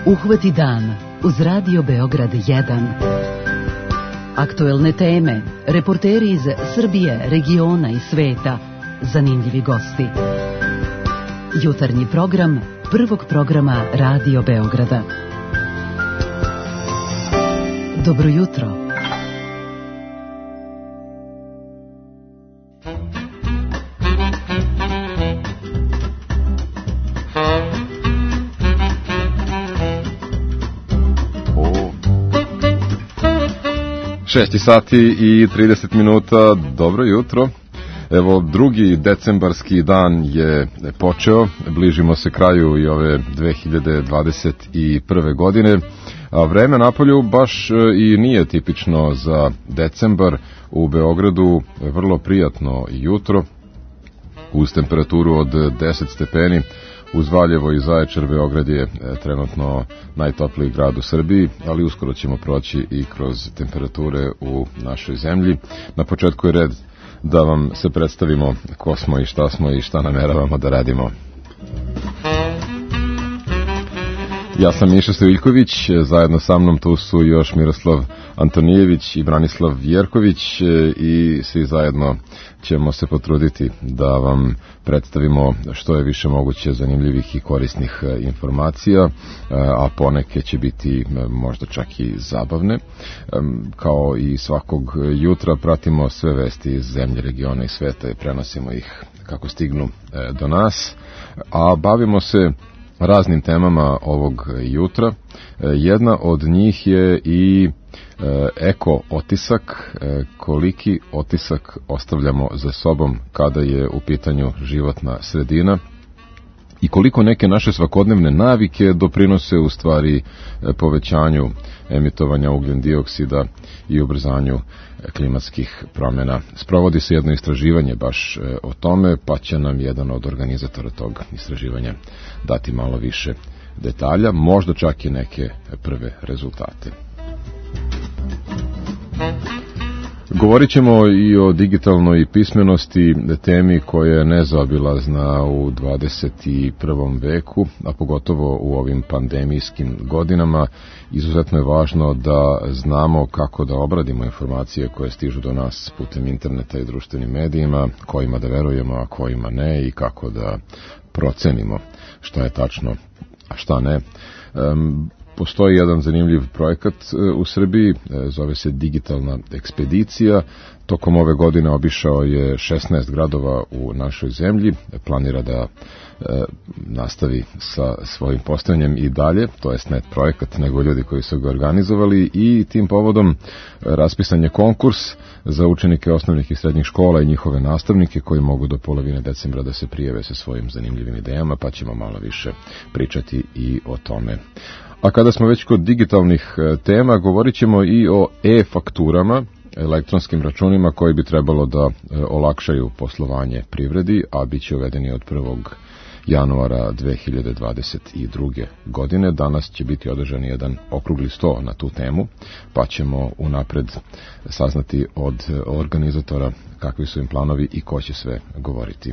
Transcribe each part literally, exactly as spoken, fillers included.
Uhvati dan uz Radio Beograd jedan. Aktuelne teme, reporteri iz Srbije, regiona i sveta, zanimljivi gosti. Jutarnji program prvog programa Radio Beograda. Dobro jutro. šest sati i trideset minuta, dobro jutro. Evo, drugi decembarski dan je počeo, bližimo se kraju i ove dve hiljade dvadeset prve godine, a vreme napolju baš i nije tipično za decembar. U Beogradu vrlo prijatno jutro, uz temperaturu od deset stepeni. Uz Valjevo i Zaječar, Beograd je trenutno najtopliji grad u Srbiji, ali uskoro ćemo proći i kroz temperature u našoj zemlji. Na početku je red da vam se predstavimo ko smo i šta smo i šta nameravamo da radimo. Ja sam Miša Stojiljković, zajedno sa mnom tu su još Miroslav Antonijević i Branislav Jerković i svi zajedno ćemo se potruditi da vam predstavimo što je više moguće zanimljivih i korisnih informacija, a poneke će biti možda čak i zabavne. Kao i svakog jutra pratimo sve vesti iz zemlje, regiona i sveta i prenosimo ih kako stignu do nas, a bavimo se raznim temama ovog jutra. Jedna od njih je i eko otisak, koliki otisak ostavljamo za sobom kada je u pitanju životna sredina i koliko neke naše svakodnevne navike doprinose u stvari povećanju emitovanja ugljen dioksida i ubrzanju klimatskih promjena. Sprovodi se jedno istraživanje baš o tome, pa će nam jedan od organizatora tog istraživanja dati malo više detalja, možda čak i neke prve rezultate. Govorit ćemo i o digitalnoj pismenosti, temi koja je nezaobilazna u dvadeset prvom veku, a pogotovo u ovim pandemijskim godinama. Izuzetno je važno da znamo kako da obradimo informacije koje stižu do nas putem interneta i društvenim medijima, kojima da verujemo, a kojima ne, i kako da procenimo šta je tačno, a šta ne. Um, Postoji jedan zanimljiv projekat u Srbiji, zove se Digitalna ekspedicija. Tokom ove godine obišao je šesnaest gradova u našoj zemlji, planira da e, nastavi sa svojim postojanjem i dalje, to jest ne projekat, nego ljudi koji su ga organizovali, i tim povodom raspisan je konkurs za učenike osnovnih i srednjih škola i njihove nastavnike koji mogu do polovine decembra da se prijave sa svojim zanimljivim idejama, pa ćemo malo više pričati i o tome. A kada smo već kod digitalnih tema, govorit ćemo i o e-fakturama, elektronskim računima koji bi trebalo da olakšaju poslovanje privredi, a bit će uvedeni od prvog januara dve hiljade dvadeset druge. godine. Danas će biti održan jedan okrugli sto na tu temu, pa ćemo unapred saznati od organizatora kakvi su im planovi i ko će sve govoriti.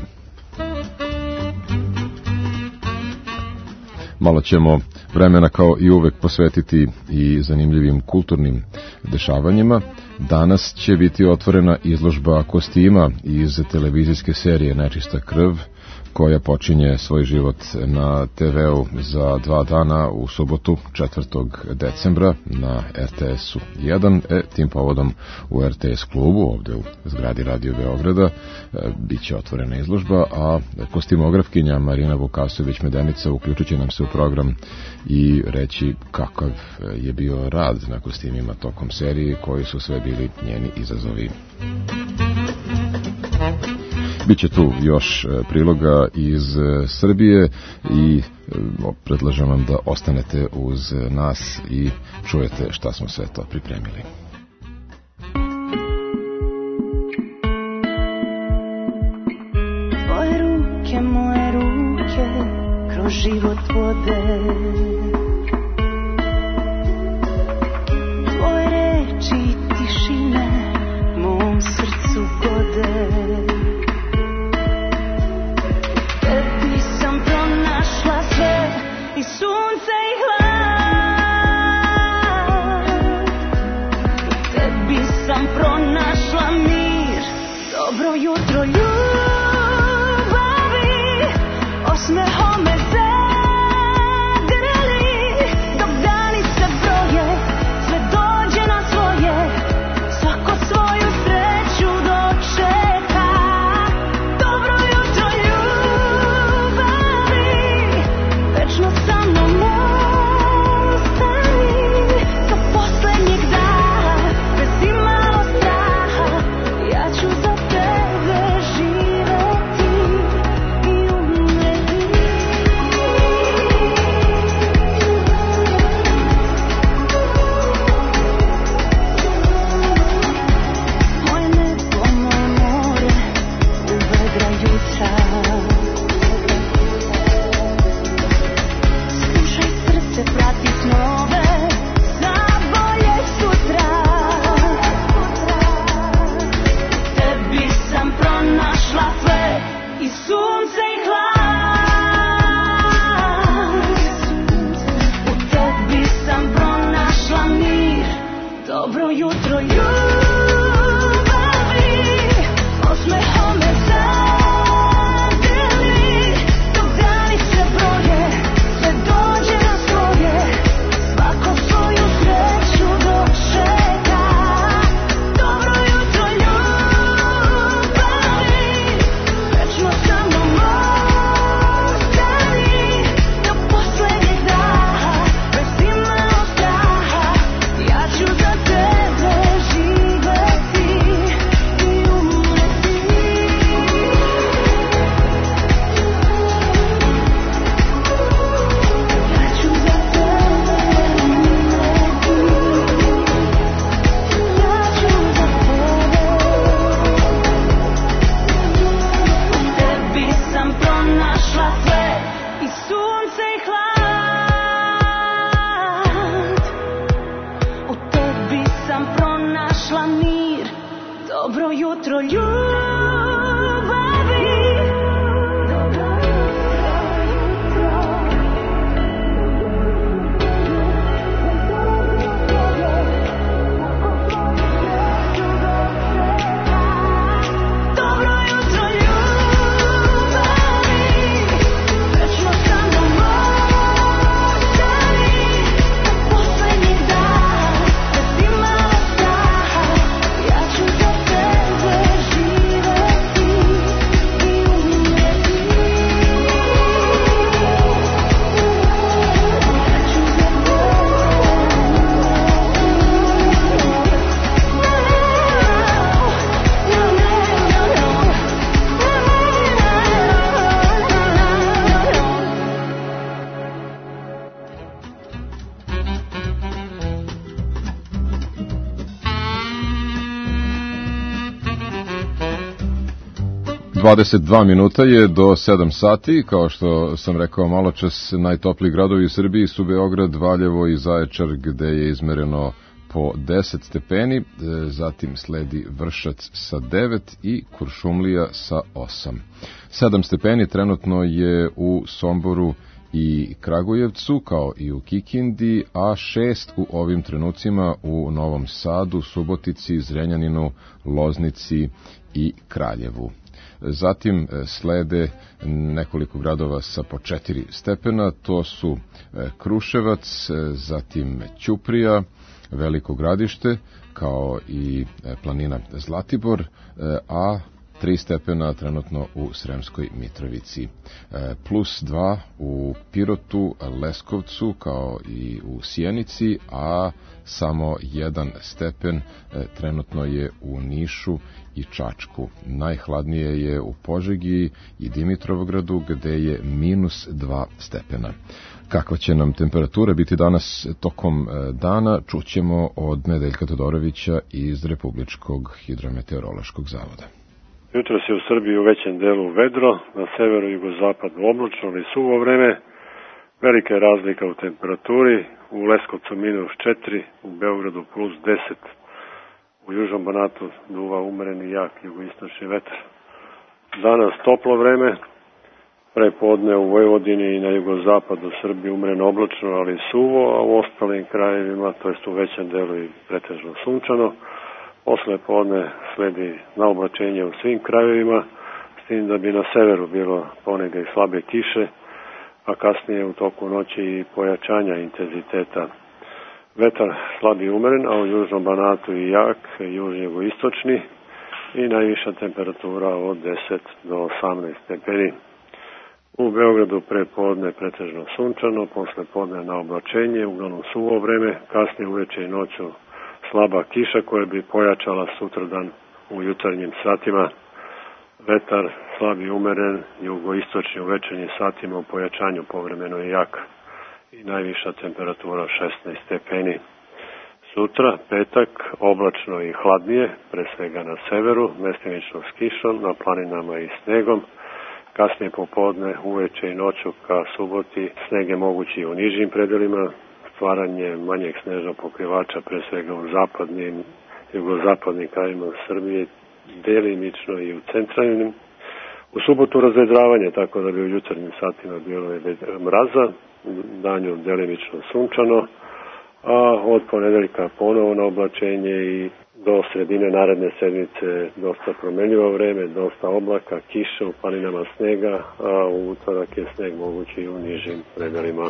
Malo ćemo vremena kao i uvek posvetiti i zanimljivim kulturnim dešavanjima. Danas će biti otvorena izložba kostima iz televizijske serije Nečista krv, koja počinje svoj život na te veu za dva dana u subotu četvrtog decembra na er te esu jedan. E, tim povodom u er te es klubu, ovde u zgradi Radio Beograda, e, bit će otvorena izložba, a kostimografkinja Marina Vukasović-Medenica uključit će nam se u program i reći kakav je bio rad na kostimima tokom serije, koji su sve bili njeni izazovi. Biće tu još priloga iz Srbije i predlažem vam da ostanete uz nas i čujete šta smo sve to pripremili. Tvoje ruke, moje ruke, kroz život vode. Tvoje reči i tišine mom srcu gode. I sunce i hlad. sunce i hlad. U tebi sam pronašla mir. Dobro jutro, ljubavi. Osmehom me zadeli. Dok granice broje, sve dođe na svoje. Svako svoju sreću dočeka. Dobro jutro, ljubavi. Večno sa mnom ostani. Do poslednjeg daha, bez imalo straha. Ja ću za tebe živeti i umreti. Ja ću za tebe umreti. Ja ću za tebe. U tebi sam pronašla sve, i sunce i hlad. U tebi sam pronašla mir. Dobro jutro, ljubavi. Dobro jutro, ljubavi. Večno sa mnom ostani. Do poslednjeg daha, bez imalo straha. Ja ću za tebe živeti i umreti. Ja ću za dvadeset dva minuta je do sedam sati, kao što sam rekao malo čas, najtopliji gradovi u Srbiji su Beograd, Valjevo i Zaječar, gde je izmereno po deset stepeni, zatim sledi Vršac sa devet i Kuršumlija sa osam. sedam stepeni trenutno je u Somboru i Kragujevcu, kao i u Kikindi, a šest u ovim trenucima u Novom Sadu, Subotici, Zrenjaninu, Loznici i Kraljevu. Zatim slede nekoliko gradova sa po četiri stepena, to su Kruševac, zatim Ćuprija, Veliko Gradište, kao i planina Zlatibor, a tri stepena trenutno u Sremskoj Mitrovici. Plus dva u Pirotu, Leskovcu, kao i u Sjenici, a samo jedan stepen trenutno je u Nišu i Čačku. Najhladnije je u Požegi i Dimitrovgradu, gde je minus dva stepena. Kakva će nam temperatura biti danas tokom dana, čućemo od Nedeljka Todorovića iz Republičkog hidrometeorološkog zavoda. Jutros je u Srbiji u većem delu vedro, na severu i jugozapadu oblačno ili suvo vreme. Velika je razlika u temperaturi, u Leskovcu minus četiri, u Beogradu plus deset. U Južnom Banatu duva umereni jak jugoistočni vetar. Danas toplo vreme, prepodne u Vojvodini i na jugozapadu Srbiji umereno oblačno, ali suvo, a u ostalim krajevima, to jest u većem delu i pretežno sunčano. Posle podne sledi naoblačenje u svim krajevima, s tim da bi na severu bilo ponegde i slabe kiše, a kasnije u toku noći i pojačanja intenziteta. Vetar slab i umeren, a u Južnom Banatu i jak, južni jugoistočni, i najviša temperatura od deset do osamnaest stepeni. U Beogradu pre podne pretežno sunčano, posle podne na oblačenje, uglavnom suvo vreme, kasnije uveče i noću slaba kiša koja bi pojačala sutradan u jutarnjim satima. Vetar slab i umeren, jugoistočni u večernjim satima u pojačanju povremeno je jak i najviša temperatura šesnaest stepeni. Sutra, petak, oblačno i hladnije, pre svega na severu, mestimično s kišom, na planinama i snegom. Kasnije popodne, uveče i noću ka suboti, sneg je mogući u nižim predelima, stvaranje manjeg snežnog pokrivača, pre svega u zapadnim, jugozapadnim krajima Srbije, delimično i u centralnim. U subotu razvedravanje, tako da bi u jutarnjim satima bilo mraza, danju delimično sunčano, a od ponedeljka ponovno oblačenje i do sredine naredne sedmice dosta promenljivo vreme, dosta oblaka, kiša, u planinama snega, a u utorak je sneg mogući i u nižim predelima.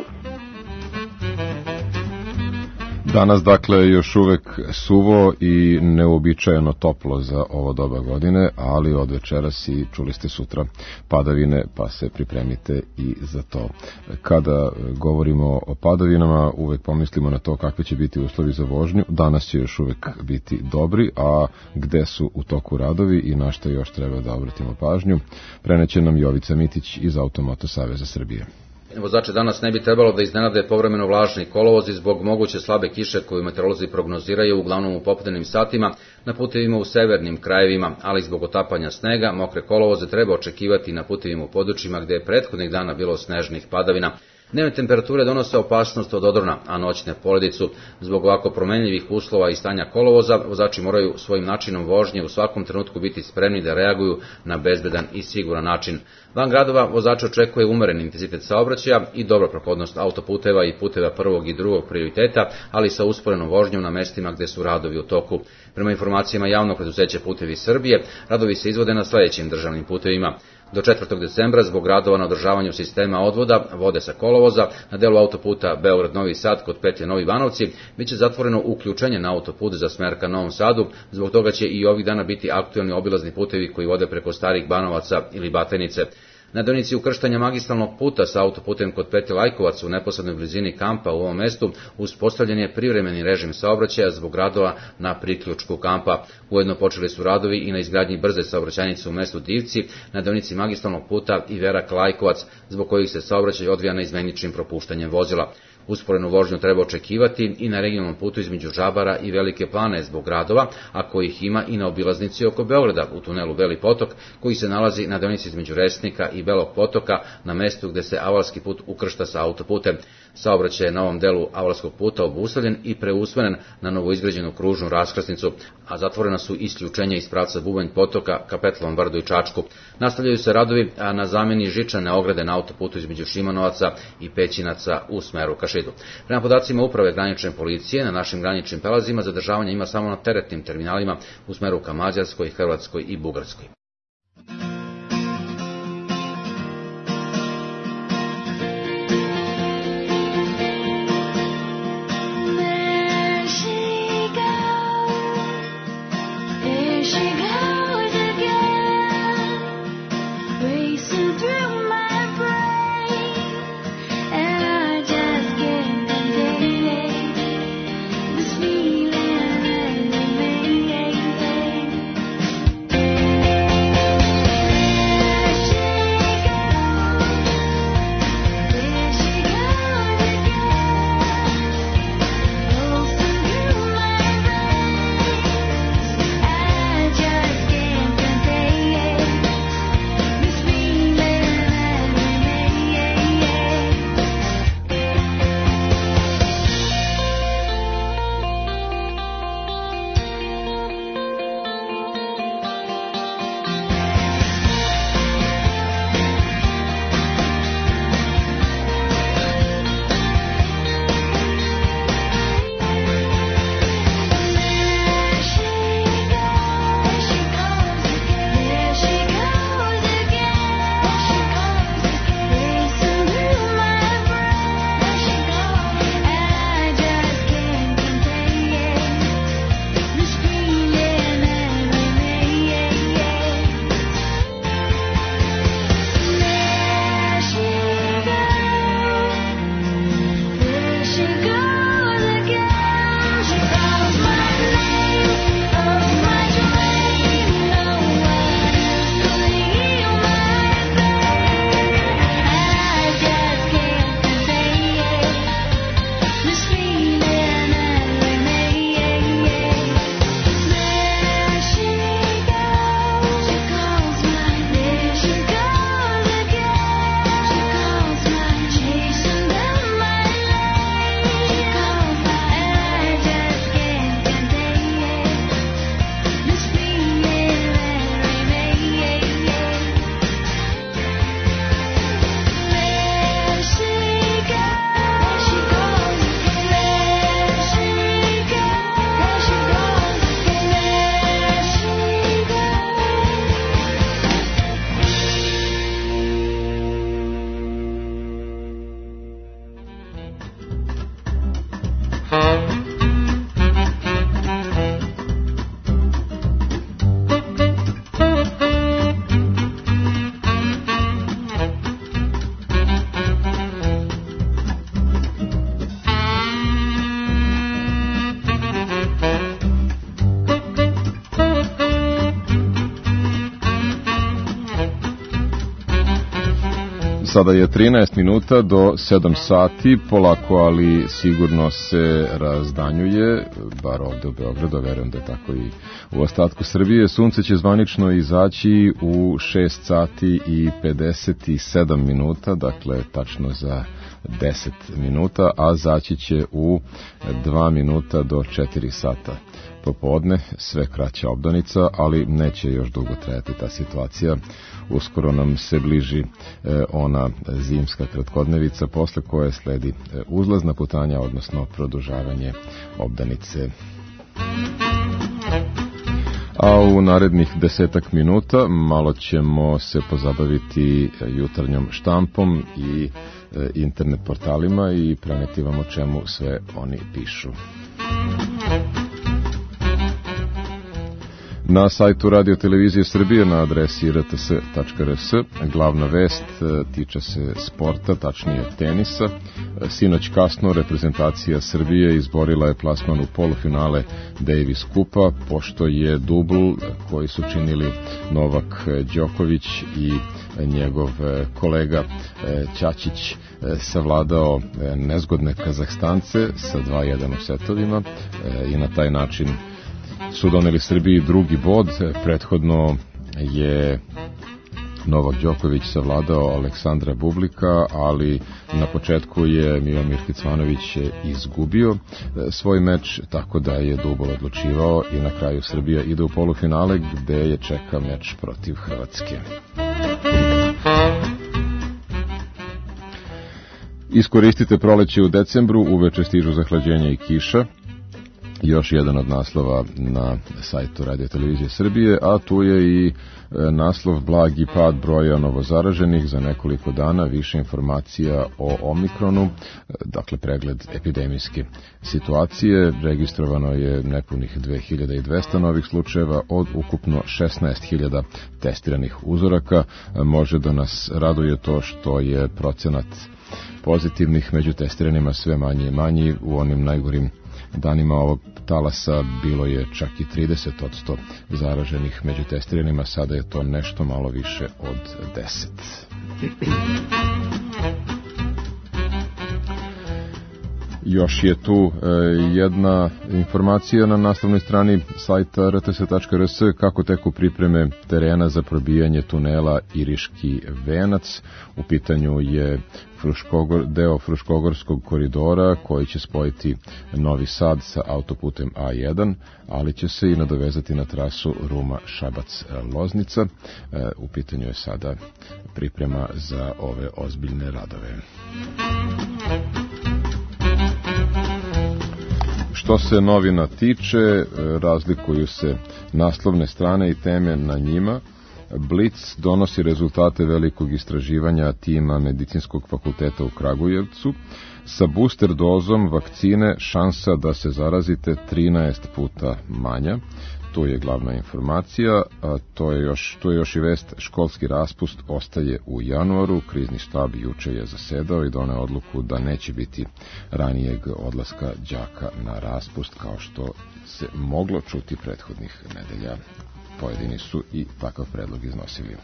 Danas, dakle, još uvek suvo i neuobičajeno toplo za ovo doba godine, ali od večeras i čuli ste sutra padavine, pa se pripremite i za to. Kada govorimo o padavinama, uvek pomislimo na to kakve će biti uslovi za vožnju. Danas će još uvek biti dobri, a gde su u toku radovi i na što još treba da obratimo pažnju, preneće nam Jovica Mitić iz Automoto Saveza Srbije. Vozače danas ne bi trebalo da iznenade povremeno vlažni kolovozi zbog moguće slabe kiše koju meteorolozi prognoziraju uglavnom u popodnevnim satima na putevima u severnim krajevima, ali zbog otapanja snega mokre kolovoze treba očekivati na putevima u područjima gde je prethodnih dana bilo snežnih padavina. Dnevne temperature donose opasnost od odrona, a noćne poledicu. Zbog ovako promenljivih uslova i stanja kolovoza, vozači moraju svojim načinom vožnje u svakom trenutku biti spremni da reaguju na bezbedan i siguran način. Van gradova vozače očekuje umeren intenzitet saobraćaja i dobra prohodnost autoputeva i puteva prvog i drugog prioriteta, ali sa usporenom vožnjom na mestima gde su radovi u toku. Prema informacijama javnog preduzeća Putevi Srbije, radovi se izvode na sledećim državnim putevima. Do četvrtog decembra zbog radova na održavanju sistema odvoda vode sa kolovoza na delu autoputa Beograd-Novi Sad kod petlje Novi Banovci biće zatvoreno uključenje na autoput za smer ka Novom Sadu, zbog toga će i ovih dana biti aktuelni obilazni putevi koji vode preko Starih Banovaca ili Batajnice. Na deonici ukrštanja magistralnog puta sa autoputem kod petlje Lajkovac u neposrednoj blizini kampa u ovom mestu uspostavljen je privremeni režim saobraćaja zbog radova na priključku kampa. Ujedno počeli su radovi i na izgradnji brze saobraćajnice u mestu Divci na deonici magistralnog puta Iverak-Lajkovac, zbog kojih se saobraćaj odvija neizmeničnim propuštanjem vozila. Usporenu vožnju treba očekivati i na regionalnom putu između Žabara i Velike Plane zbog radova, a kojih ima i na obilaznici oko Beograda u tunelu Beli potok, koji se nalazi na deonici između Resnika i Belog potoka na mestu gde se avalski put ukršta sa autoputem. Saobraćaj je na ovom delu avalskog puta obustavljen i preusmeren na novoizgrađenu kružnu raskrsnicu, a zatvorena su isključenja iz pravca Bubanj potoka ka Petlovom Brdu i Čačku. Nastavljaju se radovi na zameni žičane ograde na autoputu između Šimanovaca i Pećinaca u smeru ka Šidu. Prema podacima Uprave granične policije, na našim graničnim prelazima zadržavanja ima samo na teretnim terminalima u smeru ka Mađarskoj, Hrvatskoj i Bugarskoj. Feeling Sada je trinaest minuta do sedam sati, polako ali sigurno se razdanjuje, bar ovde u Beogradu, verujem da je tako i u ostatku Srbije. Sunce će zvanično izaći u šest sati i pedeset sedam minuta, dakle tačno za deset minuta, a zaći će u dva minuta do četiri sata popodne, sve kraća obdanica, ali neće još dugo trajati ta situacija. Uskoro nam se bliži e, ona zimska kratkodnevica, posle koje sledi e, uzlazna putanja, odnosno produžavanje obdanice. A u narednih desetak minuta malo ćemo se pozabaviti jutarnjom štampom i e, internet portalima i preneti vam o čemu sve oni pišu. Na sajtu Radio Televizije Srbije na adresi r t s tačka r s glavna vest tiče se sporta, tačnije tenisa. Sinoć kasno reprezentacija Srbije izborila je plasman u polufinale Davis Kupa, pošto je dubl koji su činili Novak Đoković i njegov kolega Ćaćić savladao nezgodne Kazahstance sa dva jedan u setovima i na taj način su doneli Srbiji drugi bod. Prethodno je Novak Đoković savladao Aleksandra Bublika, ali na početku je Milomir Kecmanović izgubio svoj meč, tako da je dubol odlučivao i na kraju Srbija ide u polufinale gde je čeka meč protiv Hrvatske. Iskoristite proleće u decembru, uveče stižu zahlađenja i kiša. Još jedan od naslova na sajtu Radio Televizije Srbije, a tu je i naslov blagi pad broja novozaraženih za nekoliko dana, više informacija o Omikronu, dakle pregled epidemijske situacije. Registrovano je nepunih dve hiljade dvesta novih slučajeva od ukupno šesnaest hiljada testiranih uzoraka. Može da nas raduje to što je procenat pozitivnih među testiranima sve manji i manji. U onim najgorim danima ovog talasa bilo je čak i trideset posto zaraženih među testiranima, sada je to nešto malo više od deset. Još je tu e, jedna informacija na naslovnoj strani sajta r t s tačka r s kako teku pripreme terena za probijanje tunela Iriški venac. U pitanju je Fruškogor, deo Fruškogorskog koridora koji će spojiti Novi Sad sa autoputem A jedan, ali će se i nadovezati na trasu Ruma-Šabac-Loznica. E, u pitanju je sada priprema za ove ozbiljne radove. Što se novina tiče, razlikuju se naslovne strane i teme na njima. Blic donosi rezultate velikog istraživanja tima Medicinskog fakulteta u Kragujevcu. Sa booster dozom vakcine šansa da se zarazite trinaest puta manja. To je glavna informacija, a to je još, to je još i vest, školski raspust ostaje u januaru, krizni štab juče je zasedao i doneo odluku da neće biti ranijeg odlaska đaka na raspust, kao što se moglo čuti prethodnih nedelja. Pojedini su i takav predlog iznosili.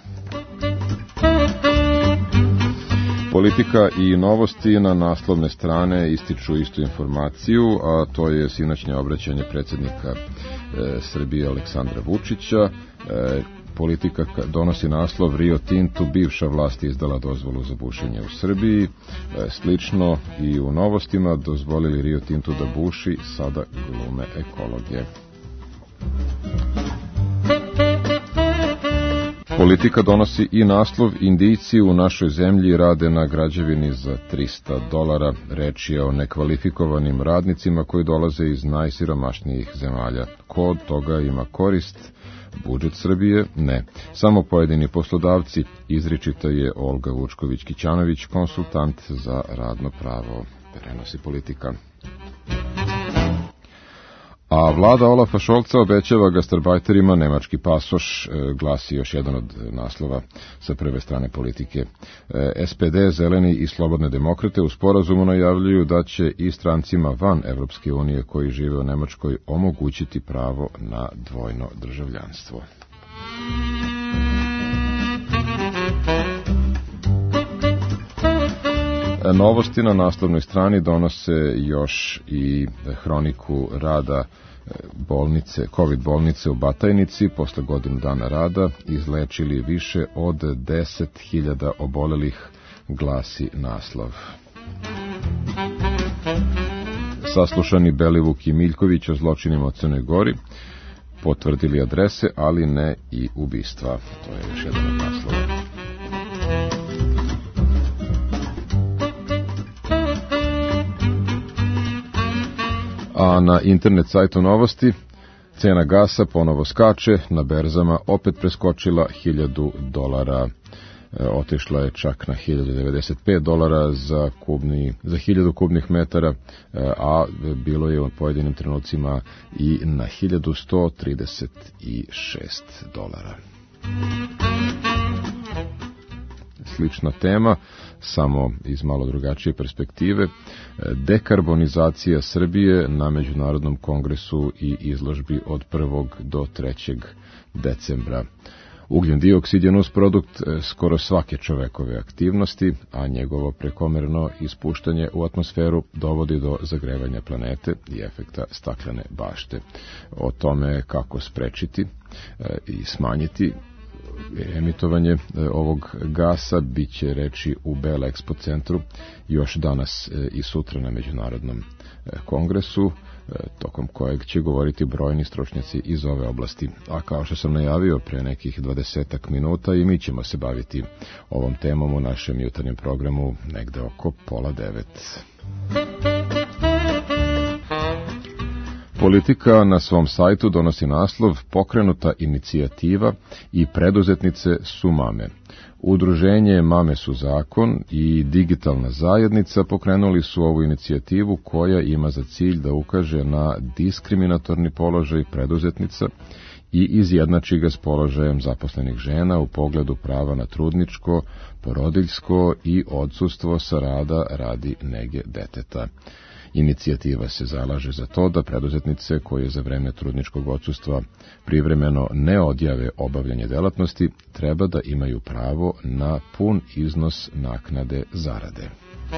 Politika i novosti na naslovne strane ističu istu informaciju, a to je sinoćnje obraćanje predsjednika e, Srbije Aleksandra Vučića. E, politika donosi naslov Rio Tintu, bivša vlast izdala dozvolu za bušenje u Srbiji. E, slično i u novostima, dozvolili Rio Tintu da buši, sada glume ekologe. Politika donosi i naslov Indijci u našoj zemlji rade na građevini za trista dolara. Reč je o nekvalifikovanim radnicima koji dolaze iz najsiromašnijih zemalja. Ko od toga ima korist? Budžet Srbije? Ne. Samo pojedini poslodavci, izričita je Olga Vučković-Kićanović, konsultant za radno pravo. Prenosi Politika. A vlada Olafa Šolca obećava gastarbajterima nemački pasoš, glasi još jedan od naslova sa prve strane Politike. S P D, Zeleni i Slobodne demokrate u sporazumu najavljuju da će i strancima van Evropske unije koji žive u Nemačkoj omogućiti pravo na dvojno državljanstvo. novosti na naslovnoj strani donose još i hroniku rada bolnice, COVID bolnice u Batajnici. Posle godinu dana rada izlečili više od deset hiljada obolelih, glasi naslov. Saslušani Belivuk i Miljković o zločinima u Crnoj Gori, potvrdili adrese, ali ne i ubistva. To je još jedan od naslova. A na internet sajtu novosti cena gasa ponovo skače, na berzama opet preskočila hiljadu dolara. Otišla je čak na hiljadu devedeset pet dolara za, kubni, za hiljadu kubnih metara, a bilo je u pojedinim trenucima i na hiljadu sto trideset šest dolara. Slična tema, samo iz malo drugačije perspektive, dekarbonizacija Srbije na Međunarodnom kongresu i izložbi od prvog do trećeg decembra. Ugljen dioksid je nusprodukt skoro svake čovekove aktivnosti, a njegovo prekomerno ispuštanje u atmosferu dovodi do zagrevanja planete i efekta staklene bašte. O tome kako sprečiti i smanjiti emitovanje ovog gasa biće reči u Bela Expo centru još danas i sutra na Međunarodnom kongresu, tokom kojeg će govoriti brojni stručnjaci iz ove oblasti. A kao što sam najavio pre nekih dvadesetak minuta, i mi ćemo se baviti ovom temom u našem jutarnjem programu negde oko pola devet. Politika na svom sajtu donosi naslov Pokrenuta inicijativa i preduzetnice su mame. Udruženje Mame su zakon i Digitalna zajednica pokrenuli su ovu inicijativu koja ima za cilj da ukaže na diskriminatorni položaj preduzetnica i izjednači ga s položajem zaposlenih žena u pogledu prava na trudničko, porodiljsko i odsustvo sa rada radi nege deteta. Inicijativa se zalaže za to da preduzetnice koje za vreme trudničkog odsustva privremeno ne odjave obavljanje delatnosti treba da imaju pravo na pun iznos naknade zarade.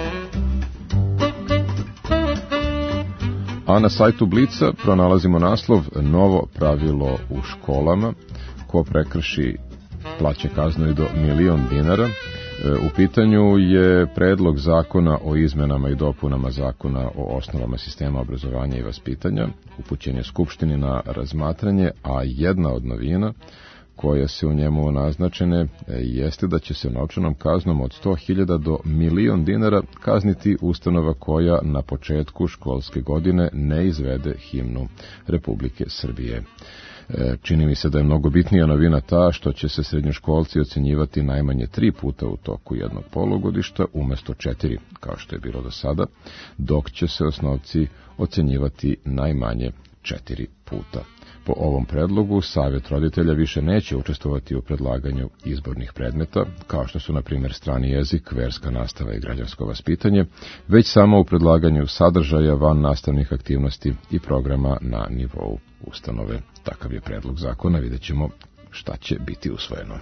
A na sajtu Blica pronalazimo naslov Novo pravilo u školama. Ko prekrši plaća kaznu i do milion dinara. U pitanju je predlog zakona o izmenama i dopunama zakona o osnovama sistema obrazovanja i vaspitanja, upućen je Skupštini na razmatranje, a jedna od novina koja se u njemu naznačene jeste da će se novčanom kaznom od sto hiljada do milion dinara kazniti ustanova koja na početku školske godine ne izvede himnu Republike Srbije. Čini mi se da je mnogo bitnija novina ta što će se srednjoškolci ocenjivati najmanje tri puta u toku jednog polugodišta umesto četiri, kao što je bilo do sada, dok će se osnovci ocenjivati najmanje četiri puta. Po ovom predlogu, Savet roditelja više neće učestvovati u predlaganju izbornih predmeta, kao što su, na primjer, strani jezik, verska nastava i građansko vaspitanje, već samo u predlaganju sadržaja van nastavnih aktivnosti i programa na nivou ustanove. Takav je predlog zakona, vidjet ćemo šta će biti usvojeno.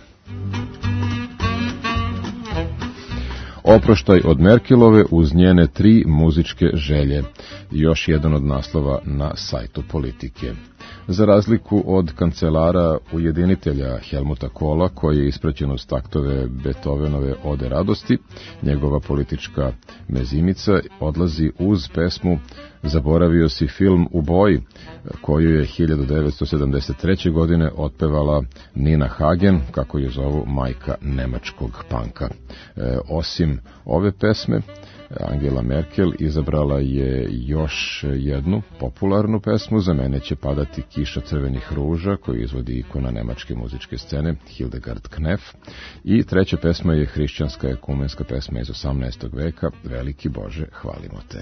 Oproštaj od Merkelove uz njene tri muzičke želje. Još jedan od naslova na sajtu Politike. Za razliku od kancelara ujedinitelja Helmuta Kohla, koji je ispraćen uz taktove Beethovenove Ode radosti, njegova politička mezimica odlazi uz pesmu Zaboravio si film U boji, koju je hiljadu devetsto sedamdeset treće. godine otpevala Nina Hagen, kako je zovu majka nemačkog panka. E, osim ove pesme, Angela Merkel izabrala je još jednu popularnu pesmu, Za mene će padati kiša crvenih ruža, koju izvodi ikona nemačke muzičke scene Hildegard Knef, i treća pesma je hrišćanska ekumenska pesma iz osamnaestog veka, Veliki Bože, hvalimo te.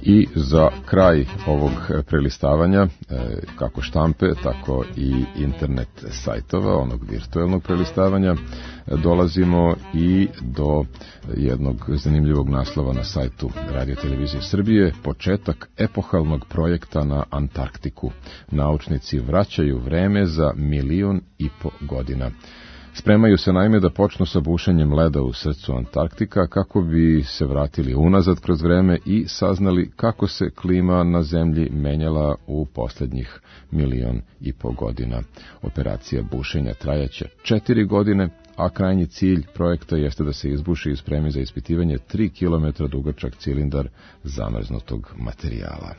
I za kraj ovog prelistavanja, kako štampe, tako i internet sajtova, onog virtualnog prelistavanja, dolazimo i do jednog zanimljivog naslova na sajtu Radio Televizije Srbije, početak epohalnog projekta na Antarktiku. Naučnici vraćaju vreme za milion i po godina. Spremaju se naime da počnu sa bušenjem leda u srcu Antarktika kako bi se vratili unazad kroz vreme i saznali kako se klima na zemlji menjala u posljednjih milion i po godina. Operacija bušenja trajaće četiri godine, a krajnji cilj projekta jeste da se izbuši i spremi za ispitivanje tri kilometra dugačak cilindar zamrznutog materijala.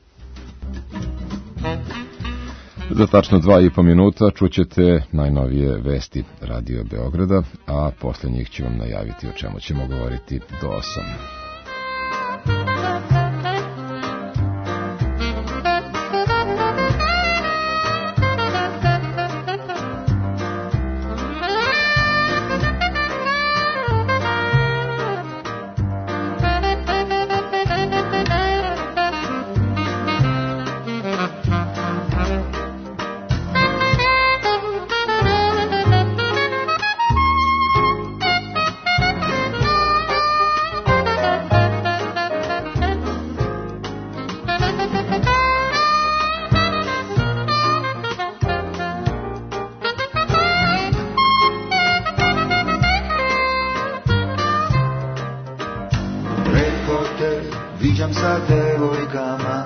Za tačno dva i po minuta čućete najnovije vesti Radio Beograda, a posle njih ću vam najaviti o čemu ćemo govoriti do osam. Viđam sa devojkama,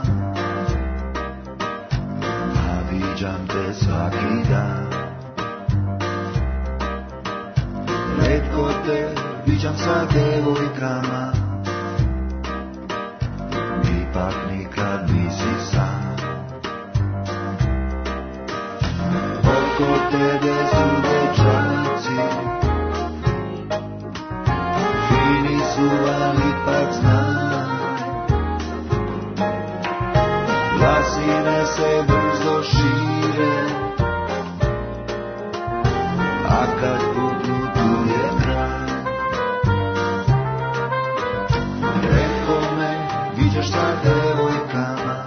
a viđam te svaki dan. Retko te viđam sa devojkama, ipak nikad nisi sam. Oko tebe su dečaci, fini su, ali ipak znam. Glasine se brzo šire, a kad puknu tu je kraj. Reko me, viđaš sa devojkama,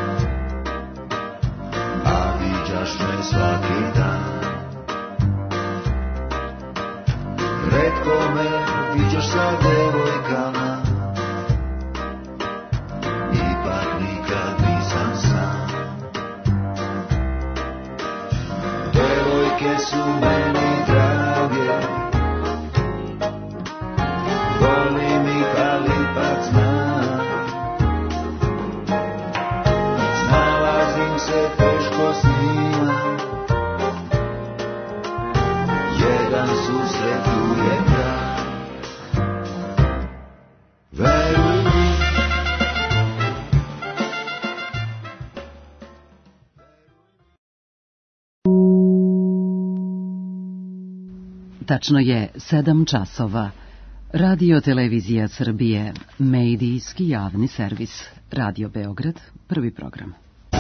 a viđaš me svaki dan. Retko me, viđaš sa devojkama, ipak nikad nisam sam. Devojke su meni drage, volim ih, ali ipak znam. Snalazim se teško s njima, jedan susret tu je kraj. Veruj mi, tačno je sedam časova. Radio Televizija Srbije, medijski javni servis. Radio Beograd, prvi program.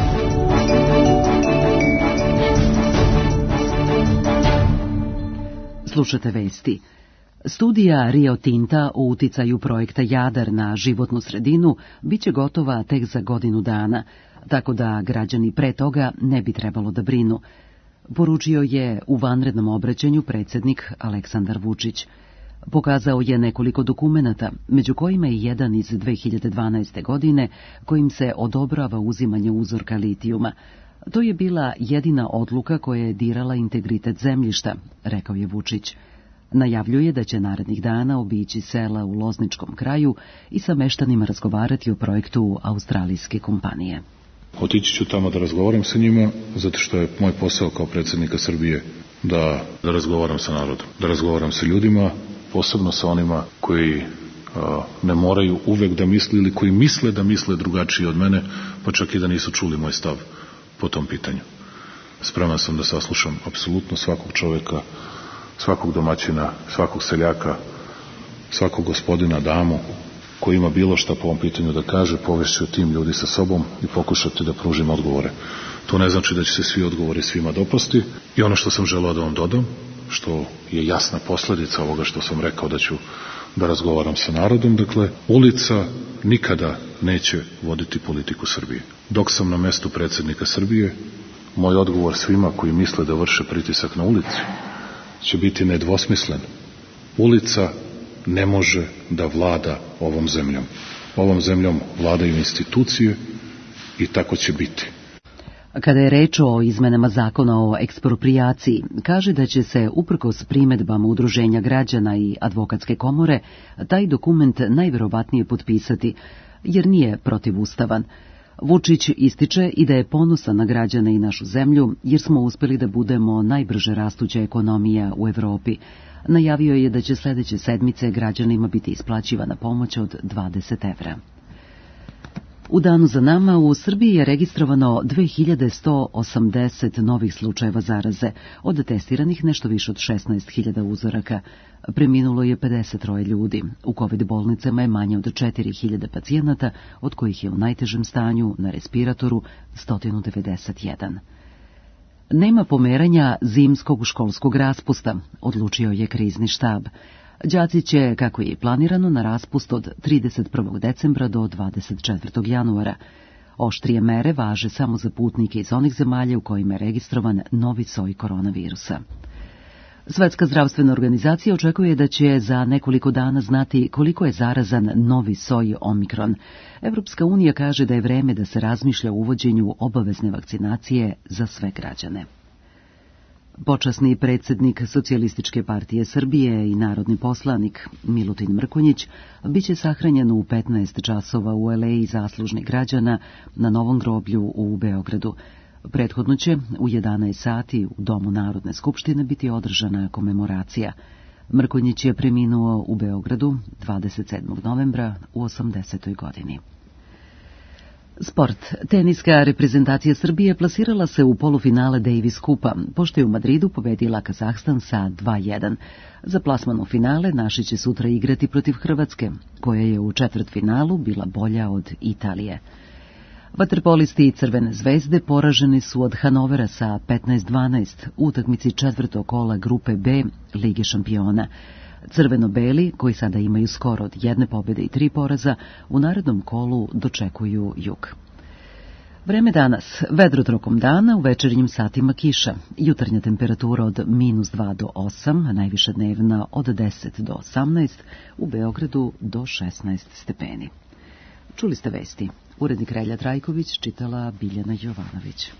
Slušate vesti. Studija Rio Tinta o uticaju projekta Jadar na životnu sredinu biće gotova tek za godinu dana, tako da građani pre toga ne bi trebalo da brinu, poručio je u vanrednom obraćanju predsjednik Aleksandar Vučić. Pokazao je nekoliko dokumenata, među kojima je jedan iz dve hiljade dvanaeste. godine, kojim se odobrava uzimanje uzorka litijuma. To je bila jedina odluka koja je dirala integritet zemljišta, rekao je Vučić. Najavljuje da će narednih dana obići sela u Lozničkom kraju i sa meštanima razgovarati o projektu australijske kompanije. Otići ću tamo da razgovaram sa njima, zato što je moj posao kao predsjednika Srbije da, da razgovaram sa narodom, da razgovaram sa ljudima, posebno sa onima koji a, ne moraju uvek da misle ili koji misle da misle drugačije od mene, pa čak i da nisu čuli moj stav po tom pitanju. Spreman sam da saslušam apsolutno svakog čoveka, svakog domaćina, svakog seljaka, svakog gospodina, damu, koji ima bilo šta po ovom pitanju da kaže, povešću tim ljudi sa sobom i pokušati da pružim odgovore. To ne znači da će se svi odgovori svima dopasti. I ono što sam želeo da vam dodam, što je jasna posljedica ovoga što sam rekao da ću da razgovaram sa narodom. Dakle, ulica nikada neće voditi politiku Srbije. Dok sam na mestu predsjednika Srbije, moj odgovor svima koji misle da vrše pritisak na ulicu će biti nedvosmislen. Ulica ne može da vlada ovom zemljom. Ovom zemljom vladaju institucije i tako će biti. Kada je reč o izmenama zakona o eksproprijaciji, kaže da će se, uprkos primedbama udruženja građana i advokatske komore, taj dokument najverovatnije potpisati, jer nije protivustavan. Vučić ističe i da je ponosan na građane i našu zemlju, jer smo uspeli da budemo najbrže rastuća ekonomija u Evropi. Najavio je da će sledeće sedmice građanima biti isplaćivana pomoć od dvadeset evra. U danu za nama u Srbiji je registrovano dve hiljade sto osamdeset novih slučajeva zaraze, od testiranih nešto više od šesnaest hiljada uzoraka. Preminulo je pedeset troje ljudi. U kovid bolnicama je manje od četiri hiljade pacijenata, od kojih je u najtežem stanju na respiratoru sto devedeset jedan. Nema pomeranja zimskog školskog raspusta, odlučio je krizni štab. Đaci će, kako je i planirano, na raspust od trideset prvog decembra do dvadeset četvrtog januara. Oštrije mere važe samo za putnike iz onih zemalja u kojima je registrovan novi soj koronavirusa. Svetska zdravstvena organizacija očekuje da će za nekoliko dana znati koliko je zarazan novi soj Omikron. Evropska unija kaže da je vreme da se razmišlja o uvođenju obavezne vakcinacije za sve građane. Počasni predsjednik Socijalističke partije Srbije i narodni poslanik Milutin Mrkonjić biće sahranjen u petnaest časova u aleji zaslužnih građana na Novom groblju u Beogradu. Prethodno će u jedanaest sati u Domu Narodne skupštine biti održana komemoracija. Mrkonjić je preminuo u Beogradu dvadeset sedmog novembra u osamdesetoj godini. Sport. Teniska reprezentacija Srbije plasirala se u polufinale Davis Kupa, pošto je u Madridu pobedila Kazahstan sa dva jedan. Za plasman u finale naši će sutra igrati protiv Hrvatske, koja je u četvrtfinalu bila bolja od Italije. Vaterpolisti Crvene zvezde poraženi su od Hanovera sa petnaest dvanaest u utakmici četvrtog kola grupe B Lige šampiona. Crveno-beli, koji sada imaju skor od jedne pobjede i tri poraza, u narednom kolu dočekuju Jug. Vreme danas. Vedro tokom dana, u večernjim satima kiša. Jutarnja temperatura od minus dva do osam, a najviša dnevna od deset do osamnaest, u Beogradu do šesnaest stepeni. Čuli ste vesti. Urednik Relja Trajković, čitala Biljana Jovanović.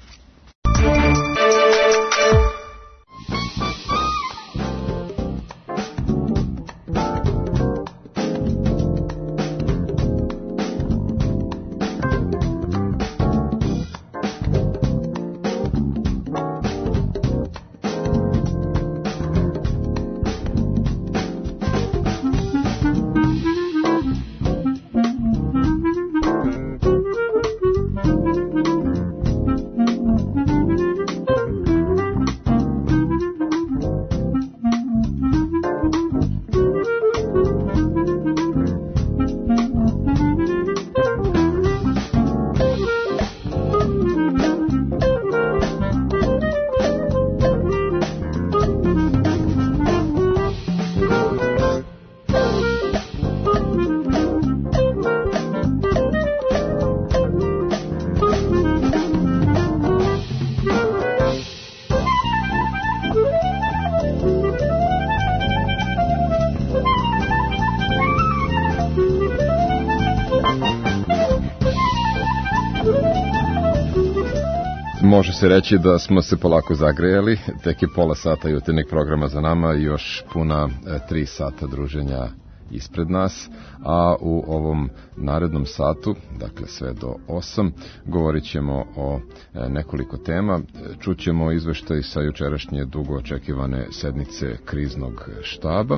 Može se reći da smo se polako zagrejali, tek je pola sata jutarnjeg programa za nama i još puna e, tri sata druženja ispred nas, a u ovom narednom satu, dakle sve do osam, govorit ćemo o e, nekoliko tema. Čućemo izveštaj sa jučerašnje dugo očekivane sednice kriznog štaba,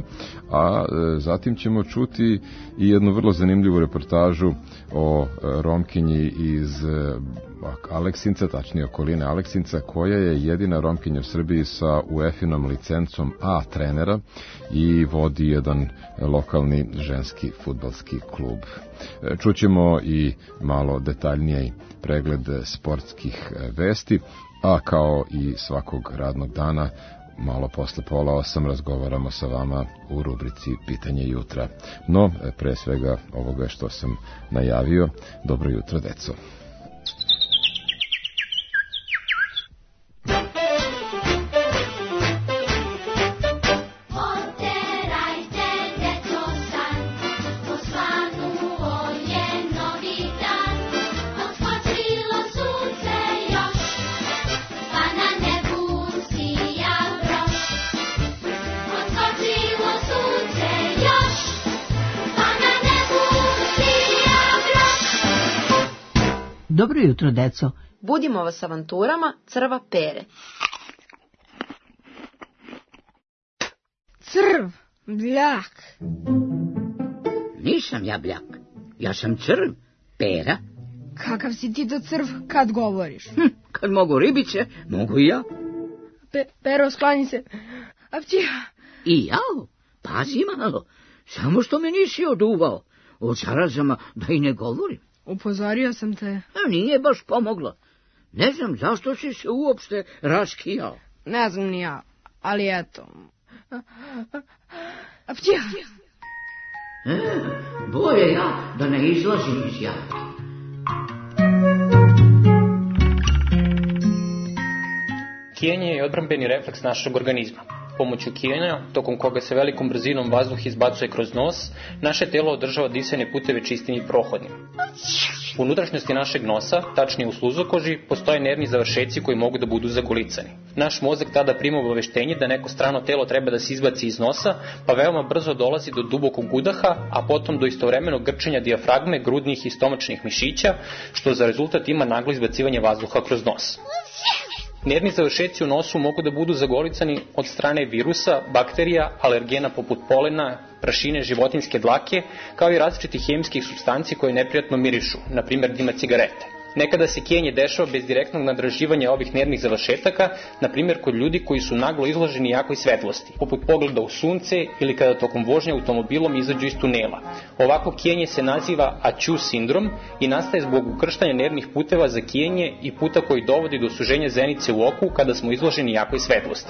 a e, zatim ćemo čuti i jednu vrlo zanimljivu reportažu o e, Romkinji iz e, Aleksinca, tačnije okoline Aleksinca, koja je jedina Romkinja u Srbiji sa U E F-inom licencom A trenera i vodi jedan lokalni ženski fudbalski klub. Čućemo i malo detaljniji pregled sportskih vesti, a kao i svakog radnog dana malo posle pola osam razgovaramo sa vama u rubrici Pitanje jutra. No, pre svega ovoga što sam najavio, dobro jutro, deco. Dobro jutro, deco. Budimo vas avanturama Crva Pere. Crv, bljak. Nisam ja bljak, ja sam crv, Pera. Kakav si ti to crv kad govoriš? Hm, kad mogu ribice, mogu i ja. Pe, pero, sklani se. Apćija. I ja, pazi malo, samo što me nisi oduvao. O zarazama da i ne govorim. Upozorio sam te. A nije baš pomoglo. Ne znam zašto si se uopšte raskijao. Ne znam ni ja, ali eto. Apćija. E, bolje ja da ne izlazim iz jahte. Kijanje je odbrambeni refleks našeg organizma. Pomoću kijanja, tokom koga se velikom brzinom vazduh izbacuje kroz nos, naše telo održava disajne puteve čistim i prohodnim. U unutrašnjosti našeg nosa, tačnije u sluzokoži, postoje nervni završeci koji mogu da budu zagolicani. Naš mozak tada prima obaveštenje da neko strano telo treba da se izbaci iz nosa, pa veoma brzo dolazi do dubokog udaha, a potom do istovremenog grčenja dijafragme, grudnih i stomačnih mišića, što za rezultat ima naglo izbacivanje vazduha kroz nos. Nervni završeci u nosu mogu da budu zagolicani od strane virusa, bakterija, alergena poput polena, prašine, životinjske dlake, kao i različitih hemijskih supstanci koje neprijatno mirišu, na primjer dima cigarete. Nekada se kijanje dešava bez direktnog nadraživanja ovih nervnih završetaka, na primjer kod ljudi koji su naglo izloženi jakoj svetlosti, poput pogleda u sunce ili kada tokom vožnje automobilom izađu iz tunela. Ovako kijanje se naziva Aću sindrom i nastaje zbog ukrštanja nervnih puteva za kijanje i puta koji dovodi do suženja zenice u oku kada smo izloženi jakoj svetlosti.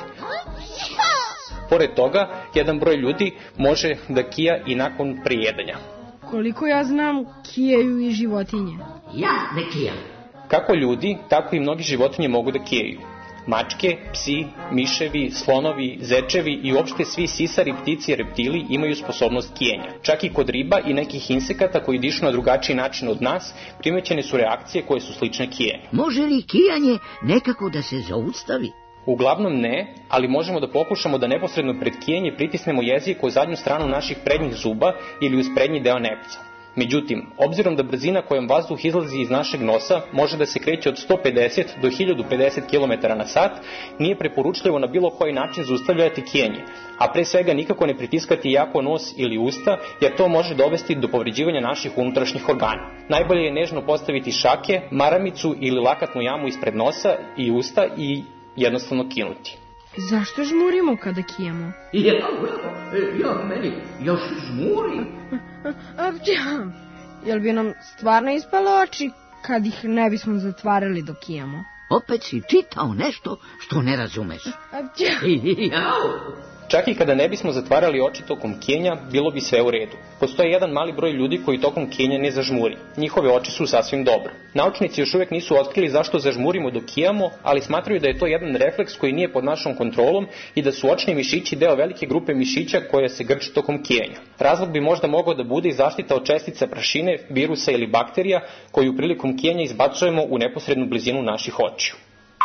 Pored toga, jedan broj ljudi može da kija i nakon prijedanja. Koliko ja znam, kijaju i životinje. Ja ne kijam. Kako ljudi, tako i mnogi životinje mogu da kijaju. Mačke, psi, miševi, slonovi, zečevi i uopšte svi sisari, ptici i reptili imaju sposobnost kijenja. Čak i kod riba i nekih insekata koji dišu na drugačiji način od nas, primećene su reakcije koje su slične kijenju. Može li kijanje nekako da se zaustavi? Uglavnom ne, ali možemo da pokušamo da neposredno pred kijenje pritisnemo jezik u zadnju stranu naših prednjih zuba ili uz prednji deo nepca. Međutim, obzirom da brzina kojom vazduh izlazi iz našeg nosa može da se kreće od sto pedeset do hiljadu pedeset kilometara na sat, nije preporučljivo na bilo koji način zaustavljati kijenje, a pre svega nikako ne pritiskati jako nos ili usta, jer to može dovesti do povređivanja naših unutrašnjih organa. Najbolje je nežno postaviti šake, maramicu ili lakatnu jamu ispred nosa i usta i jednostavno kinuti. Zašto žmurimo kada kijemo? Ja, ja, meni još žmuri. Apćija, jel bi nam stvarno ispalo oči kad ih ne bismo zatvarali dok kijemo? Opet si čitao nešto što ne razumeš. Apćija. Ja. Čak i kada ne bismo zatvarali oči tokom kijenja, bilo bi sve u redu. Postoji jedan mali broj ljudi koji tokom kijenja ne zažmuri. Njihove oči su sasvim dobro. Naučnici još uvijek nisu otkrili zašto zažmurimo dok kijamo, ali smatraju da je to jedan refleks koji nije pod našom kontrolom i da su očni mišići deo velike grupe mišića koja se grče tokom kijenja. Razlog bi možda mogao da bude i zaštita od čestica prašine, virusa ili bakterija koju prilikom kijenja izbacujemo u neposrednu blizinu naših očiju.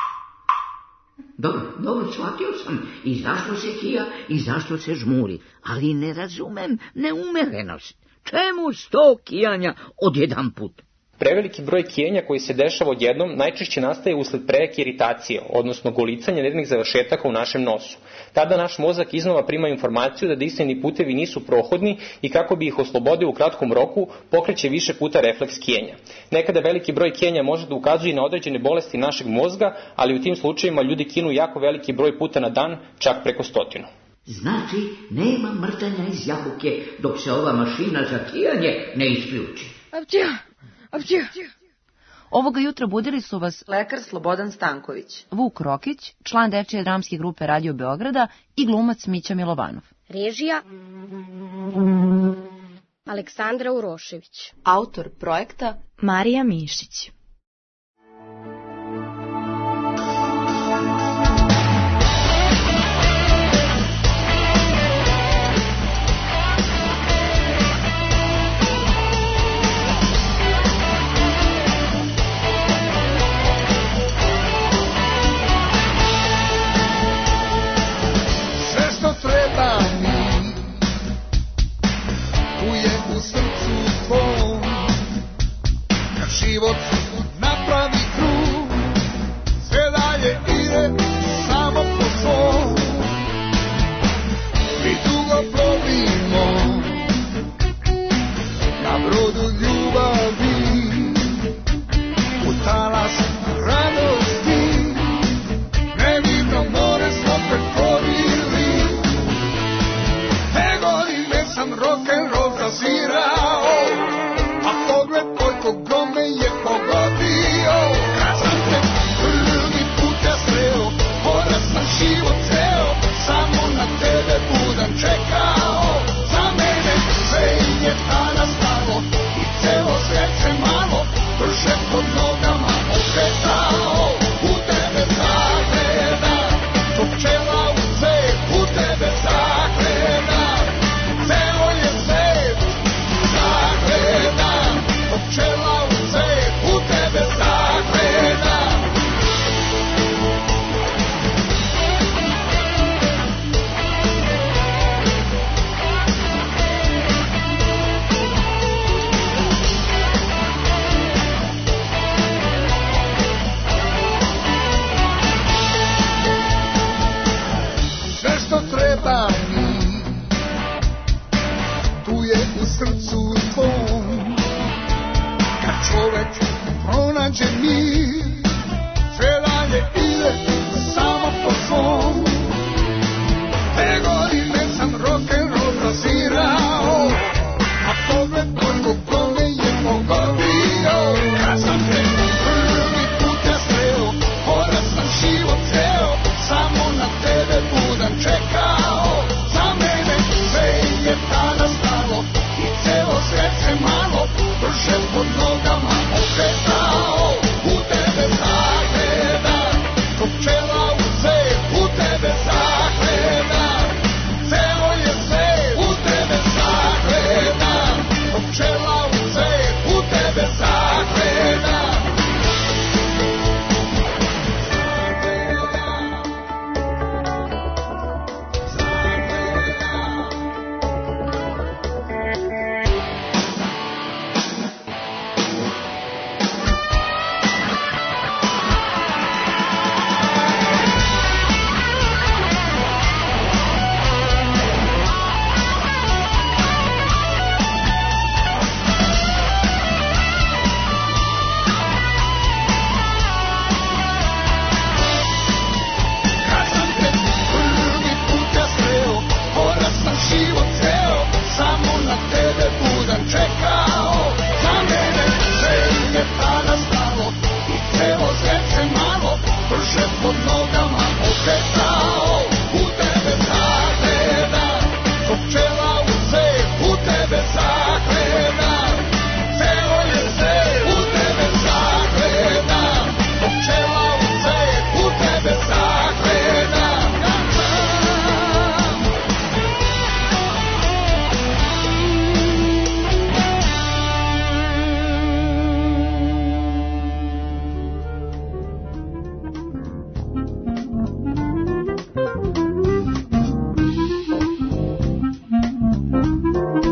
Dobro, dobro, shvatio sam i zašto se kija i zašto se žmuri, ali ne razumem neumerenost. Čemu sto kijanja odjedan put? Preveliki broj kijenja koji se dešava odjednom najčešće nastaje usled prejake iritacije, odnosno golicanja nervnih završetaka u našem nosu. Tada naš mozak iznova prima informaciju da disajni putevi nisu prohodni i kako bi ih oslobodio u kratkom roku, pokreće više puta refleks kijenja. Nekada veliki broj kijenja može da ukazuje na određene bolesti našeg mozga, ali u tim slučajevima ljudi kinu jako veliki broj puta na dan, čak preko stotinu. Znači, nema mrtanja iz jabuke dok se ova mašina za kijanje ne isključi. Apćija, apćija. Ovoga jutra budili su vas lekar Slobodan Stanković, Vuk Rokić, član dečije dramske grupe Radio Beograda i glumac Mića Milovanov. Režija Aleksandra Urošević. Autor projekta Marija Mišić. Život napravi krug, sve dalje ide samo po svom. Mi dugo plovimo na brodu ljubavi, u talas radosti, nemirno more smo pretvorili. Te godine sam rock'n'roll zasvirao, a pogled koliko gome je pogodio. Kad sam te prvi put ja sreo, hoda sam život ceo, samo na tebe budem čekao. Za mene sve je tada stalo i celo svet se malo brže pod nogama okretao. U tebe zagledam, to pčela u cvet, u tebe zagledam, ceo je svet zagledam. Pčela u cvet, u tebe zagledam. Sve što treba mi, tu je u srcu tvom. Čovek pronađe mir, sve dalje ide samo po svom. Te godine sam rock'n'roll razirao, a pogled koliko gome je pogodio. Kad sam te prvi put ja sreo, hoda sam život ceo, samo na tebe budem čekao. Za mene sve je tada stalo i celo svet se malo brže pod nogama okretao. U tebe zagledam, ko pčela u cvet, u tebe zagledam, celo je svet, u tebe zagledam, ko pčela u cvet, u tebe zagledam.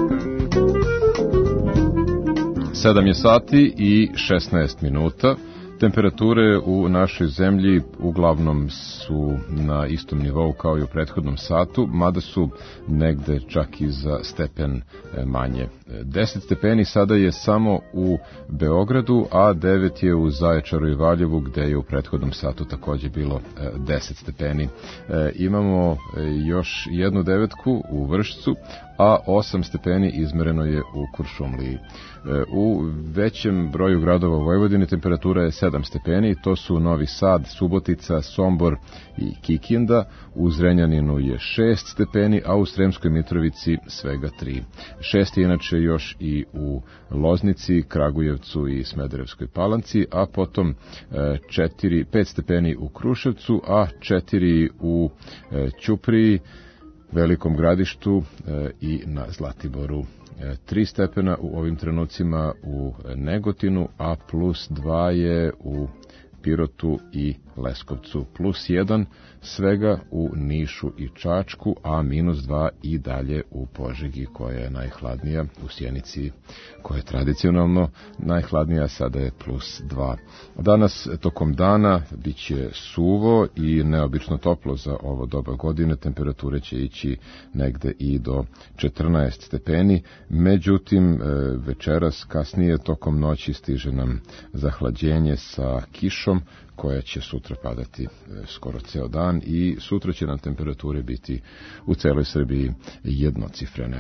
sedam je sati i šesnaest minuta. Temperature u našoj zemlji uglavnom su na istom nivou kao i u prethodnom satu, mada su negde čak i za stepen manje. deset stepeni sada je samo u Beogradu, a devet je u Zaječaru i Valjevu, gde je u prethodnom satu takođe bilo deset stepeni. Imamo još jednu devetku u Vršcu, a osam stepeni izmereno je u Kuršumliji. U većem broju gradova u Vojvodini temperatura je sedam stepeni, to su Novi Sad, Subotica, Sombor i Kikinda, u Zrenjaninu je šest stepeni, a u Sremskoj Mitrovici svega tri. šest je inače još i u Loznici, Kragujevcu i Smederevskoj Palanci, a potom četiri, pet stepeni u Kruševcu, a četiri u Ćupriji, Velikom Gradištu i na Zlatiboru. Tri stepena u ovim trenucima u Negotinu, a plus dva je u Pirotu i Leskovcu, plus jedan svega u Nišu i Čačku, a minus dva i dalje u Požegi, koja je najhladnija, u Sjenici, koja je tradicionalno najhladnija, sada je plus dva. Danas tokom dana bit će suvo i neobično toplo za ovo doba godine, temperature će ići negde i do četrnaest stepeni, međutim večeras kasnije tokom noći stiže nam zahlađenje sa kišom, koja će sutra padati skoro ceo dan i sutra će nam temperature biti u celoj Srbiji jednocifrene.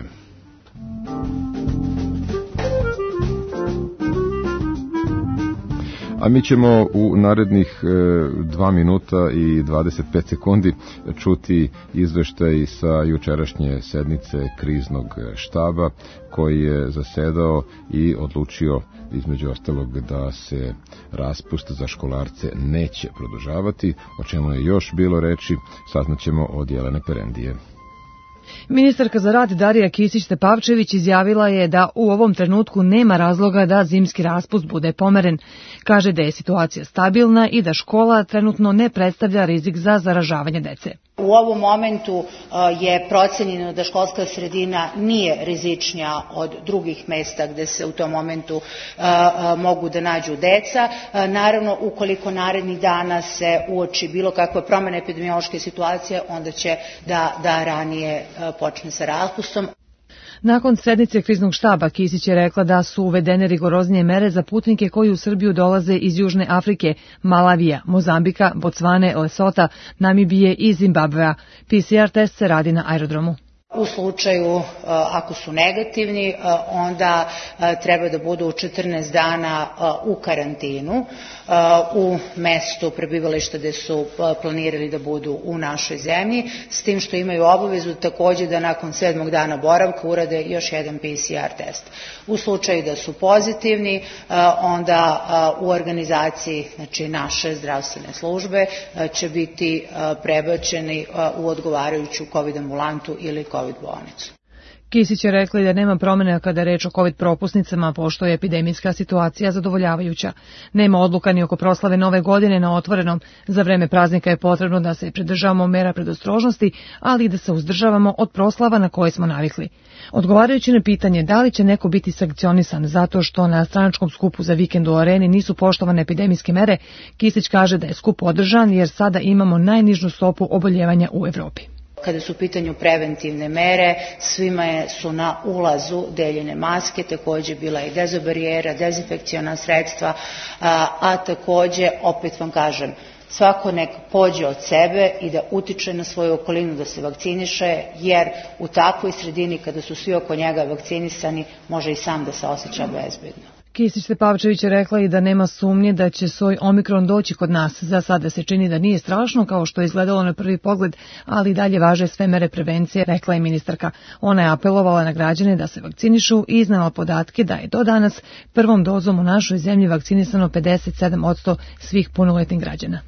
A mi ćemo u narednih dva minuta i dvadeset pet sekundi čuti izveštaj sa jučerašnje sednice kriznog štaba, koji je zasedao i odlučio između ostalog da se raspust za školarce neće produžavati, o čemu je još bilo reči, saznaćemo od Jelene Perendije. Ministarka za rad Darija Kisić-Tepavčević izjavila je da u ovom trenutku nema razloga da zimski raspust bude pomeren. Kaže da je situacija stabilna i da škola trenutno ne predstavlja rizik za zaražavanje dece. U ovom momentu je procenjeno da školska sredina nije rizičnija od drugih mesta gde se u tom momentu mogu da nađu deca. Naravno, ukoliko narednih dana se uoči bilo kakva promena epidemiološke situacije, onda će da, da ranije počne sa raspustom. Nakon sednice kriznog štaba Kisić je rekla da su uvedene rigoroznije mere za putnike koji u Srbiju dolaze iz Južne Afrike, Malavija, Mozambika, Bocvane, Lesota, Namibije i Zimbabvea. P C R test se radi na aerodromu. U slučaju ako su negativni, onda treba da budu četrnaest dana u karantinu u mestu prebivališta gde su planirali da budu u našoj zemlji, s tim što imaju obavezu takođe da nakon sedmog dana boravka urade još jedan P C R test. U slučaju da su pozitivni, onda u organizaciji, znači naše zdravstvene službe, će biti prebačeni u odgovarajuću COVID ambulantu ili COVID bolnicu. Kisić je rekla da nema promene kada je reč o COVID propusnicama, pošto je epidemijska situacija zadovoljavajuća. Nema odluka ni oko proslave nove godine na otvorenom. Za vreme praznika je potrebno da se pridržavamo mera predostrožnosti, ali i da se uzdržavamo od proslava na koje smo navikli. Odgovarajući na pitanje da li će neko biti sankcionisan zato što na stranačkom skupu za vikend u Areni nisu poštovane epidemijske mere, Kisić kaže da je skup održan jer sada imamo najnižu stopu oboljevanja u Evropi. Kada su u pitanju preventivne mere, svima su na ulazu deljene maske, takođe bila i dezobarijera, dezinfekciona sredstva, a, a takođe, opet vam kažem, svako nek pođe od sebe i da utiče na svoju okolinu da se vakciniše, jer u takvoj sredini kada su svi oko njega vakcinisani, može i sam da se osjeća bezbedno. Kisić-Tepavčević je rekla i da nema sumnje da će soj Omikron doći kod nas. Za sada se čini da nije strašno kao što je izgledalo na prvi pogled, ali dalje važe sve mere prevencije, rekla je ministarka. Ona je apelovala na građane da se vakcinišu i iznala podatke da je do danas prvom dozom u našoj zemlji vakcinisano pedeset sedam posto svih punoletnih građana.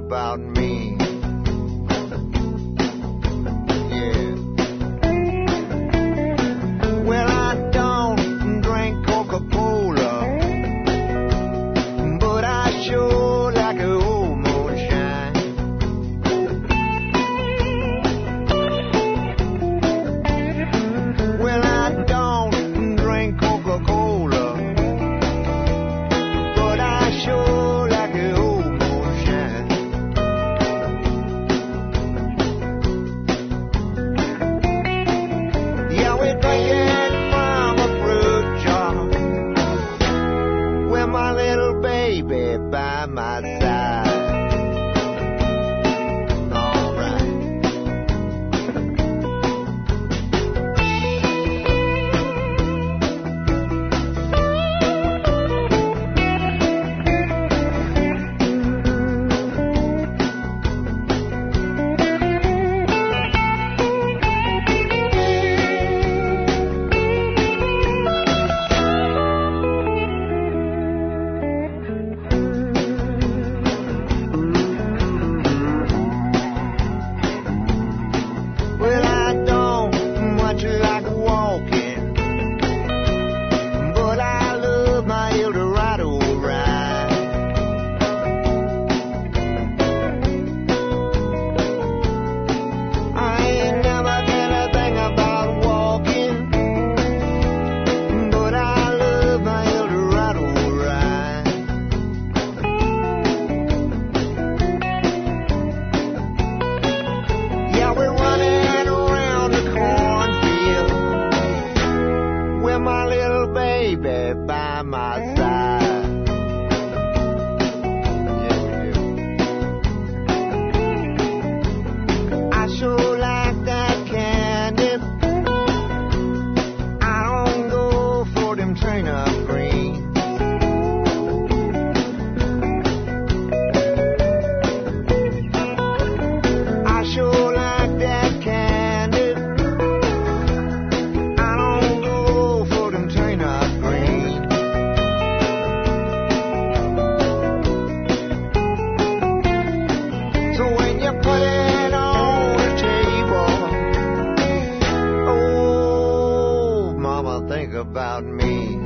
about me. Yeah. Well, I don't drink Coca-Cola, but I sure like a old moonshine. Well, I don't drink Coca-Cola, but I sure like a old moonshine. Yeah, we drink it from a fruit jar with my little baby by my side. All right. Well, I don't much like walking, but I love my Eldorado ride. I ain't never done a thing about walking, but I love my Eldorado ride. Yeah, we're running around the cornfield with my little baby by my side. Yeah, we do. I sure like that candy. I don't go for them train-up greens. I sure like that candy. I don't go for them train-up greens. So when you put it on the table, oh, mama, think about me.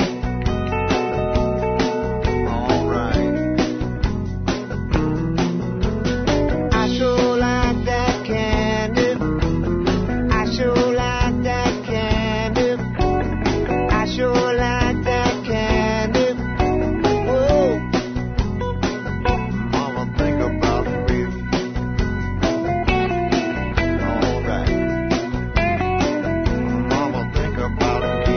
All right. I sure like that candy. I sure like that candy. I sure like that candy. Whoa, mama, think about me. All right. Mama, think about me.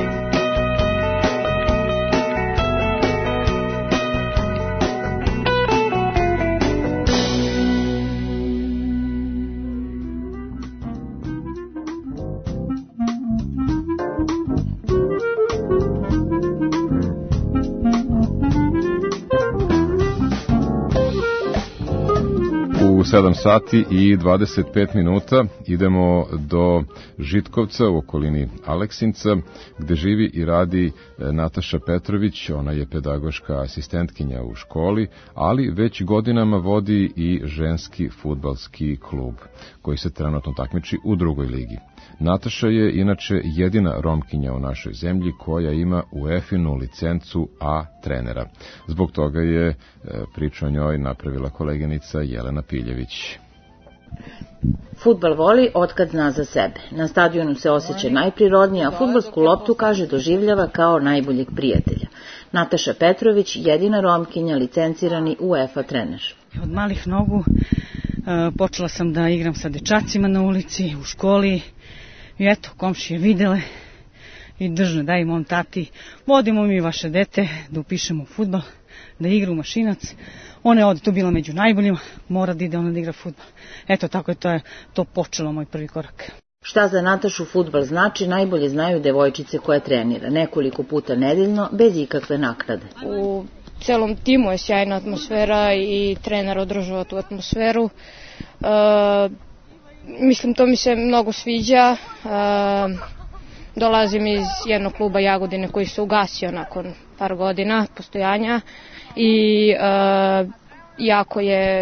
U sedam sati i dvadeset pet minuta idemo do Žitkovca u okolini Aleksinca, gde živi i radi e, Nataša Petrović. Ona je pedagoška asistentkinja u školi, ali već godinama vodi i ženski fudbalski klub, koji se trenutno takmiči u drugoj ligi. Nataša je inače jedina Romkinja u našoj zemlji koja ima UEFA-inu licencu A trenera. Zbog toga je e, priču o njoj napravila koleginica Jelena Piljević. Fudbal voli otkad zna za sebe. Na stadionu se osjeća najprirodnije, a fudbalsku loptu, kaže, doživljava kao najboljeg prijatelja. Nataša Petrović, jedina Romkinja, licencirani UEFA trener. Od malih nogu uh, počela sam da igram sa dečacima na ulici, u školi. I eto, komšije videle i držne, daj mom tati, vodimo mi vaše dete da upišemo u fudbal, da igra u Mašinac. Ona je ovdje tu bila među najboljima, mora da ide ona da igra fudbal. Eto, tako je to, je to počelo moj prvi korak. Šta za Natašu fudbal znači, najbolje znaju devojčice koje trenira, nekoliko puta nedeljno, bez ikakve naknade. U celom timu je sjajna atmosfera i trener održava tu atmosferu. E, mislim, to mi se mnogo sviđa. E, dolazim iz jednog kluba Jagodine koji se ugasio nakon par godina postojanja i e, jako je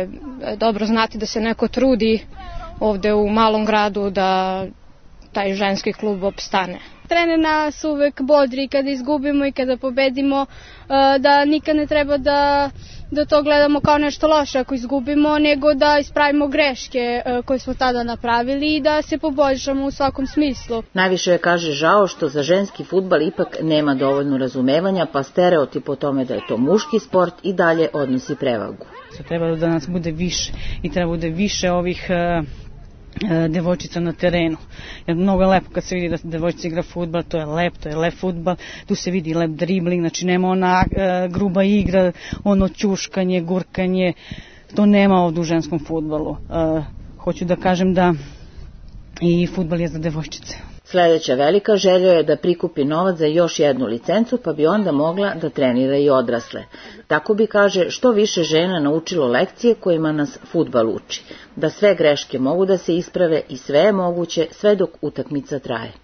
je dobro znati da se neko trudi ovde u malom gradu da taj ženski klub opstane. Trener nas uvek bodri kada izgubimo i kada pobedimo, da nikad ne treba da, da to gledamo kao nešto loše ako izgubimo, nego da ispravimo greške koje smo tada napravili i da se poboljšamo u svakom smislu. Najviše je, kaže, žao što za ženski fudbal ipak nema dovoljno razumevanja, pa stereotip o tome da je to muški sport i dalje odnosi prevagu. Treba da nas bude više i treba bude više ovih devojčica na terenu. Jer mnogo je lepo kad se vidi da devojčica igra fudbal, to je lep, to je lep fudbal, tu se vidi lep dribling, znači nema ona e, gruba igra, ono ćuškanje, gurkanje, to nema ovdje u ženskom fudbalu. E, hoću da kažem da i fudbal je za devojčice. Sljedeća velika želja je da prikupi novac za još jednu licencu, pa bi onda mogla da trenira i odrasle. Tako bi, kaže, što više žena naučilo lekcije kojima nas fudbal uči. Da sve greške mogu da se isprave i sve je moguće sve dok utakmica traje.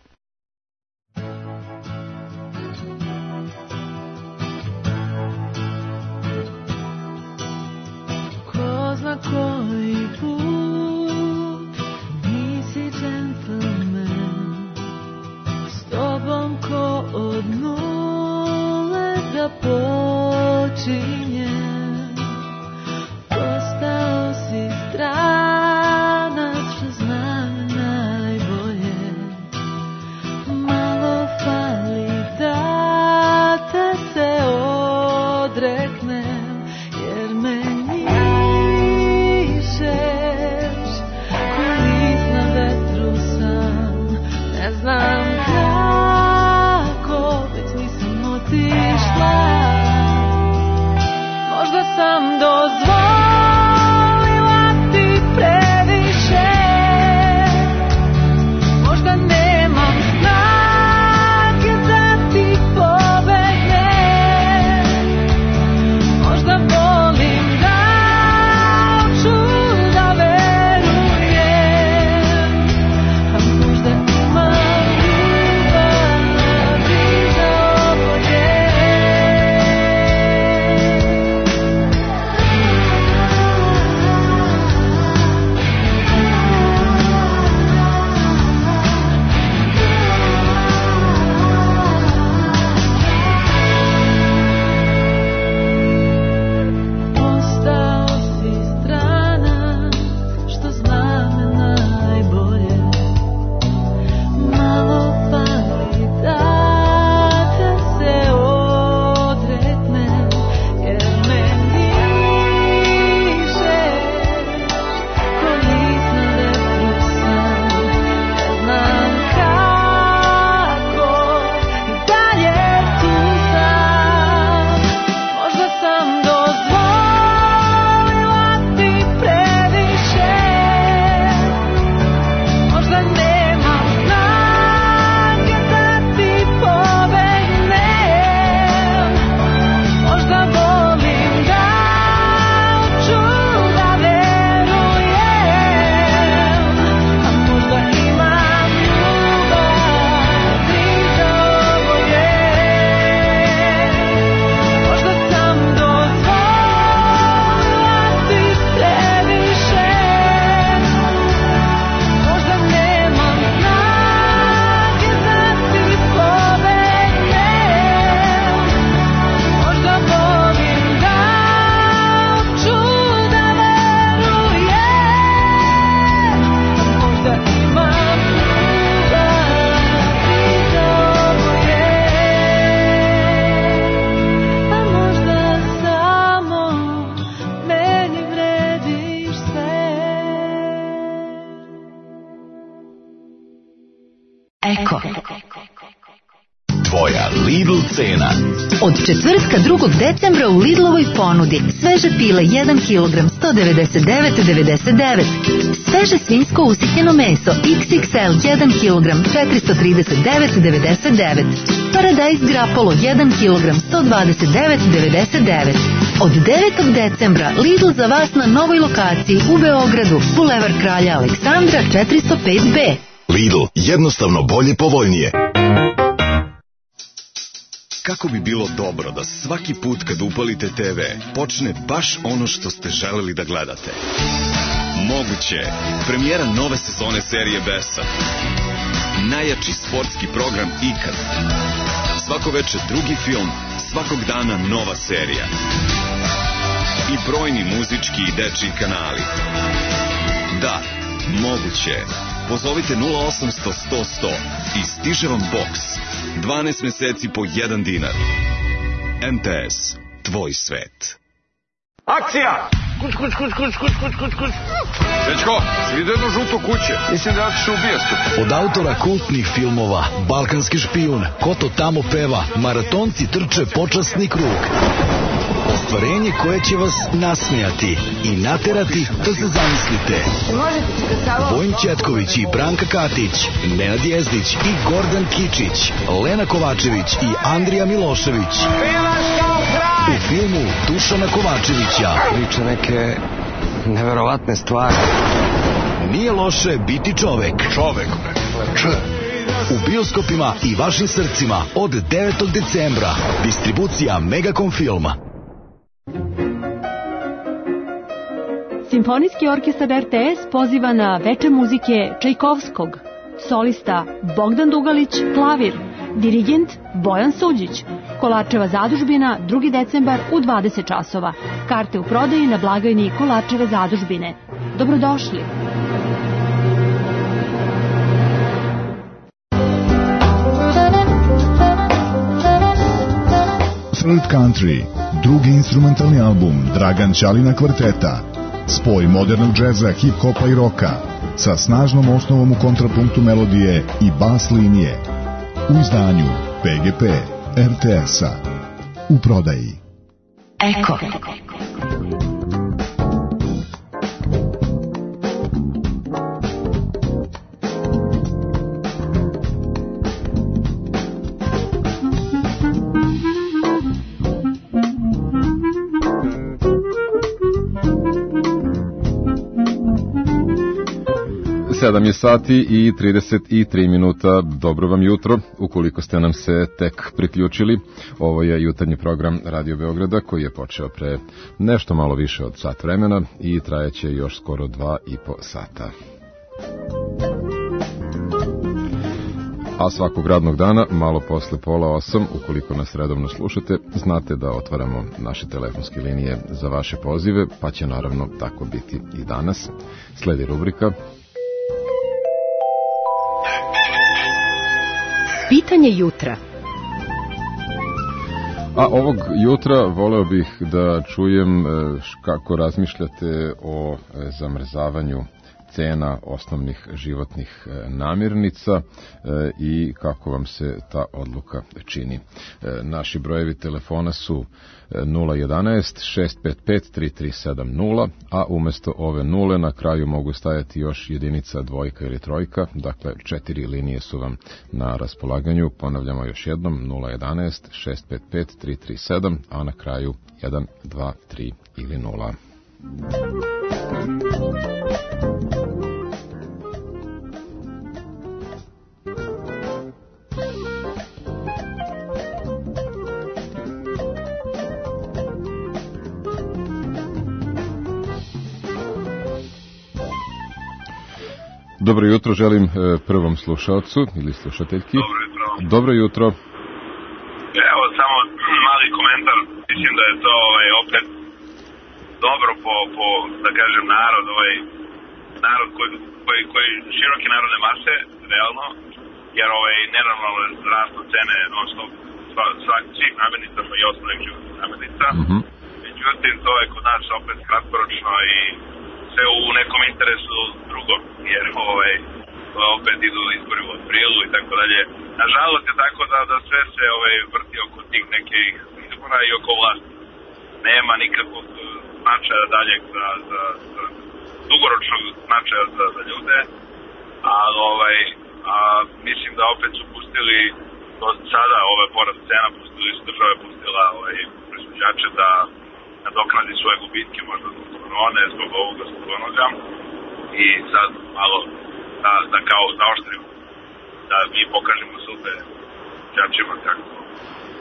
Ko zna koji put nisi gentleman, s tobom ko od nule da počinje, postao si stranac, što znam najbolje, malo fali da te se odreknem, jer me nišeš, ko list na vetru sam, ne znam kako, već nisam otišla, možda sam dozvolila ti previše, možda nemam snage da ti pobegnem, možda volim da hoću da verujem, a možda imam ljubavi za oboje. Postao si strana, što zna me najbolje, malo fali da te se odreknem, jer me nižeš, ko list na vetru sam, ne znam kako, i dalje tu sam, možda sam dozvolila ti previše, možda nemam snage da ti pobegnem, možda volim da hoću da verujem, a možda imam ljubavi za oboje, možda sam dozvolila ti previše, možda nemam snage da ti pobegnem, možda volim da hoću da verujem, možda imam ljubavi za oboje, a možda samo meni vrediš sve. Eko. Tvoja Lidl cena. Od četvrtka drugog decembra u Lidlovoj ponudi sveže pile jedan kilogram sto devedeset devet devedeset devet, sveže svinjsko usitnjeno meso iks iks el jedan kilogram četiristo trideset devet devedeset devet, paradajz grapolo jedan kilogram sto dvadeset devet devedeset devet. Od devetog decembra Lidl za vas na novoj lokaciji u Beogradu, Bulevar Kralja Aleksandra četiristo pet be. Lidl, jednostavno bolje, povoljnije. kako bi bilo dobro da svaki put kad upalite te ve počne baš ono što ste želeli da gledate. Moguće. Premijera nove sezone serije Besa. Najjači sportski program ikad. Svako veče drugi film, svakog dana nova serija. I brojni muzički i dečiji kanali. Da, moguće. Pozovite nula osamsto sto sto i stiže vam boks. dvanaest meseci po jedan dinar. em te es, tvoj svet. Akcija! Kuć, kuć, kuć, kuć, kuć, kuć, kuć, kuć. Dečko, si vidio jednu žutu kuće? Mislim da ćeš u bijastup. Od autora kultnih filmova Balkanski špijun, Ko to tamo peva, Maratonci trče počasni krug. Ostvarenje koje će vas nasmejati i naterati da se zamislite. Vojin Ćetković i Branka Katić, Nenad Jezdić i Gordan Kičić, Lena Kovačević i Andrija Milošević. U filmu Dušana Kovačevića. Priča neke neverovatne stvari. Nije loše biti čovek. Čovek, če. U bioskopima i vašim srcima od devetog decembra. Distribucija Megacom Filma. Simfonijski orkestar er te es poziva na veče muzike Čajkovskog. Solista Bogdan Dugalić, klavir. Dirigent Bojan Suđić. Kolarčeva zadužbina, drugi decembar u dvadeset časova. Karte u prodaji na blagajni Kolarčeve zadužbine. Dobrodošli! Third Country, drugi instrumentalni album Dragan Ćalina kvarteta. Spoj modernog džeza, hip-hopa i roka sa snažnom osnovom u kontrapunktu melodije i bas linije. U izdanju pe ge pe er te es-a. U prodaji. Eko. sedam je sati i trideset tri minuta. Dobro vam jutro, ukoliko ste nam se tek priključili. Ovo je jutarnji program Radio Beograda koji je počeo pre nešto malo više od sat vremena i trajeće još skoro dva i po sata. A svakog radnog dana, malo posle pola osam, ukoliko nas redovno slušate, znate da otvaramo naše telefonske linije za vaše pozive, pa će naravno tako biti i danas. Sledi rubrika Pitanje jutra. A ovog jutra voleo bih da čujem kako razmišljate o zamrzavanju cena osnovnih životnih namirnica i kako vam se ta odluka čini. Naši brojevi telefona su nula jedanaest šest pet pet tri tri sedam nula, a umesto ove nule na kraju mogu stajati još jedinica, dvojka ili trojka, dakle četiri linije su vam na raspolaganju. Ponavljamo još jednom, nula jedanaest šest pet pet tri tri sedam, a na kraju jedan, dva, tri ili nula. Dobro jutro želim prvom slušalcu ili slušateljki. Dobro jutro. Dobro jutro. Evo, samo mali komentar. Mislim da je to ovaj, opet dobro po, po, da kažem, narod, ovaj, narod koji, koji, koji široke narodne mase, realno, jer ovaj, nenormalno rastu cene non stop svih namirnica, pa i osnovnih životnih namirnica. Mm-hmm. Međutim, to je kod nas opet kratkoročno i sve u nekom interesu drugom, jer ovaj, opet idu izbori u aprilu i tako dalje. Nažalost je tako da, da sve se ovaj, vrti oko tih nekih izbora i oko vlasti. Nema nikakvog značaja daljeg za, za, za dugoročnog značaja za, za ljude, ali ovaj, a, mislim da opet su pustili do sada ove porast cena, pustili su države, pustila ovaj, proizvođače da nadoknadi svoje gubitke, možda zbog korone, zbog ovoga, zbog onoga, i sad malo da, da kao zaoštrimo, da mi pokažemo sube đačima kako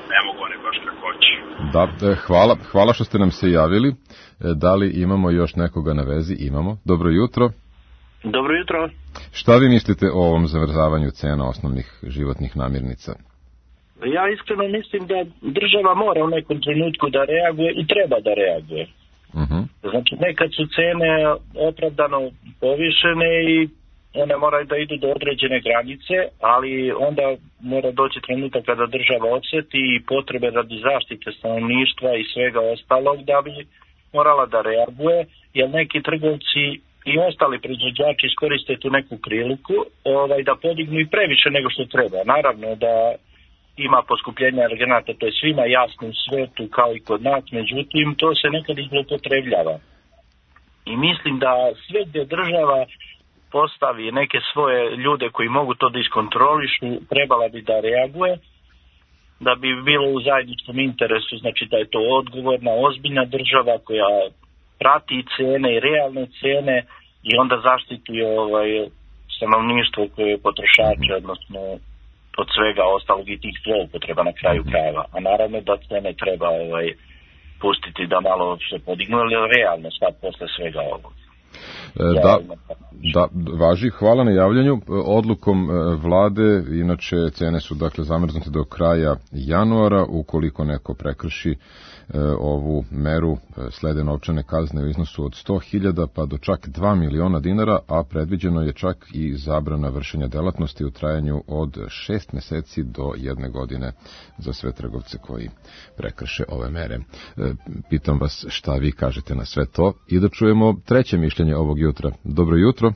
ne mogu oni baš kako hoće. Da, hvala, hvala što ste nam se javili. Da li imamo još nekoga na vezi? Imamo. Dobro jutro. Dobro jutro. Šta vi mislite o ovom zamrzavanju cena osnovnih životnih namirnica? Ja iskreno mislim da država mora u nekom trenutku da reaguje i treba da reaguje. Uh-huh. Znači nekad su cene opravdano povišene i one moraju da idu do određene granice, ali onda mora doći trenutak kada država osjeti i potrebe radi zaštite stanovništva i svega ostalog da bi morala da reaguje, jer neki trgovci i ostali proizvođači iskoriste tu neku priliku ovaj, da podignu i previše nego što treba. Naravno da ima poskupljenja energenata, to je svima jasno u svetu kao i kod nas, međutim to se nekad zloupotrebljava. I mislim da sve gdje država postavi neke svoje ljude koji mogu to da iskontrolišu, trebala bi da reaguje, da bi bilo u zajedničkom interesu, znači da je to odgovorna, ozbiljna država koja prati cene i realne cene i onda zaštiti ovaj, stanovništvo koje je potrošače, odnosno od svega ostalog i tih zloupotreba na kraju krajeva. A naravno da cene treba ovaj, pustiti da malo se podignu, ali realno sad posle svega ovog. Da, da, važi, hvala na javljanju. Odlukom vlade, inače cene su dakle zamrznute do kraja januara, ukoliko neko prekrši ovu meru slede novčane kazne u iznosu od sto hiljada pa do čak dva miliona dinara, a predviđeno je čak i zabrana vršenja delatnosti u trajanju od šest meseci do jedne godine za sve trgovce koji prekrše ove mere. Pitam vas šta vi kažete na sve to i da čujemo treće mišljenje ovog jutra. Dobro jutro.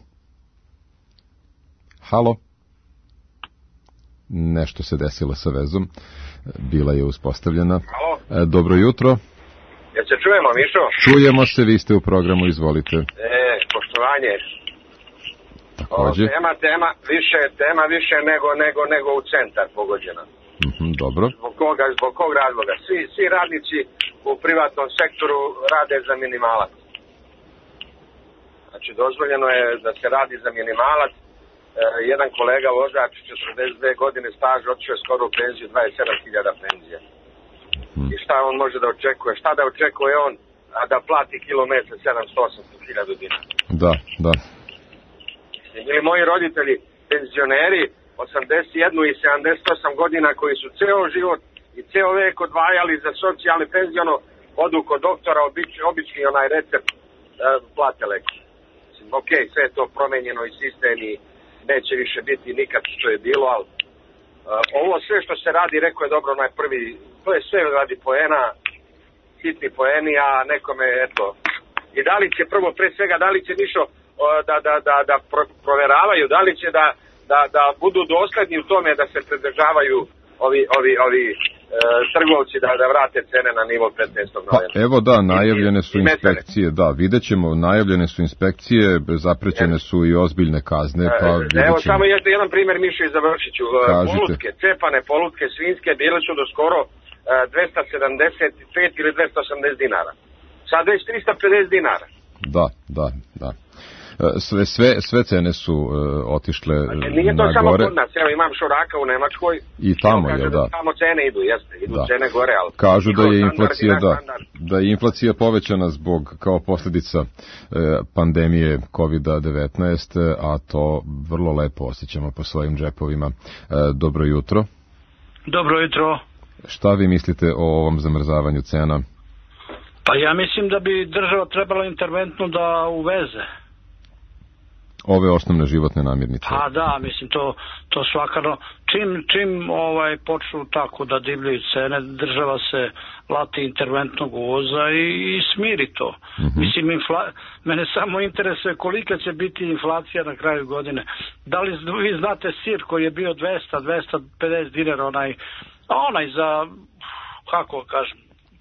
Halo. Nešto se desilo sa vezom. Bila je uspostavljena. Halo. Dobro jutro. Jel se čujemo, Mišo? Čujemo se, vi ste u programu, izvolite. E, poštovanje. Takođe. O, tema, tema, više, tema više nego, nego, nego u centar pogođena. Mm-hmm, dobro. Zbog koga, zbog kog razloga? Svi, svi radnici u privatnom sektoru rade za minimalac. Znači, dozvoljeno je da se radi za minimalac. E, jedan kolega vozač, četrdeset dve godine staža, otišao je skoro u penziju, dvadeset sedam hiljada penzija. Hmm. I šta on može da očekuje? Šta da očekuje on, a da plati kilometre sedamsto osamsto hiljada dinara? Da, da. Ili moji roditelji, penzioneri, osamdeset jedan i sedamdeset osam godina, koji su ceo život i ceo vek odvajali za socijalni penziono, odu kod doktora, obični, obični onaj recept, e, plate leki. Ok, sve je to promenjeno i sistem i neće više biti nikad što je bilo, ali uh, ovo sve što se radi, rekao je dobro onaj prvi, to je sve radi poena, hitni poeni, a nekome, eto, i da li će prvo, pre svega, da li će Mišo uh, da, da, da, da pro, proveravaju, da li će da, da, da budu dosledni u tome da se pridržavaju ovi, ovi, ovi uh, trgovci da, da vrate cene na nivo petnaestog novembra. Pa evo da, najavljene su inspekcije, da, vidjet ćemo, najavljene su inspekcije, zaprećene su i ozbiljne kazne, pa vidjet ćemo. Evo samo jedan primjer, Mišo, i završit ću. Polutke, cepane polutke svinjske bile su do skoro dvesta sedamdeset pet ili dvesta osamdeset dinara. Sad već trista pedeset dinara. Da, da, da. Sve, sve, sve cene su uh, otišle na gore. Nije to samo kod nas, evo imam šuraka u Nemačkoj. I tamo je, da. Tamo cene idu, jeste, idu da. Cene gore, ali... Kažu da je inflacija, da, da je inflacija povećana zbog, kao posljedica eh, pandemije kovid devetnaest, a to vrlo lepo osjećamo po svojim džepovima. Eh, dobro jutro. Dobro jutro. Šta vi mislite o ovom zamrzavanju cena? Pa ja mislim da bi država trebala interventno da uveze ove osnovne životne namirnice. A da, mislim to to svakako čim čim ovaj počnu tako da divljaju cene, država se lati interventnog uvoza i, i smiri to. Mm-hmm. Mislim infla, mene samo interesuje kolika će biti inflacija na kraju godine. Da li vi znate sir koji je bio dvesta do dvesta pedeset dinara, onaj onaj za, kako kažem,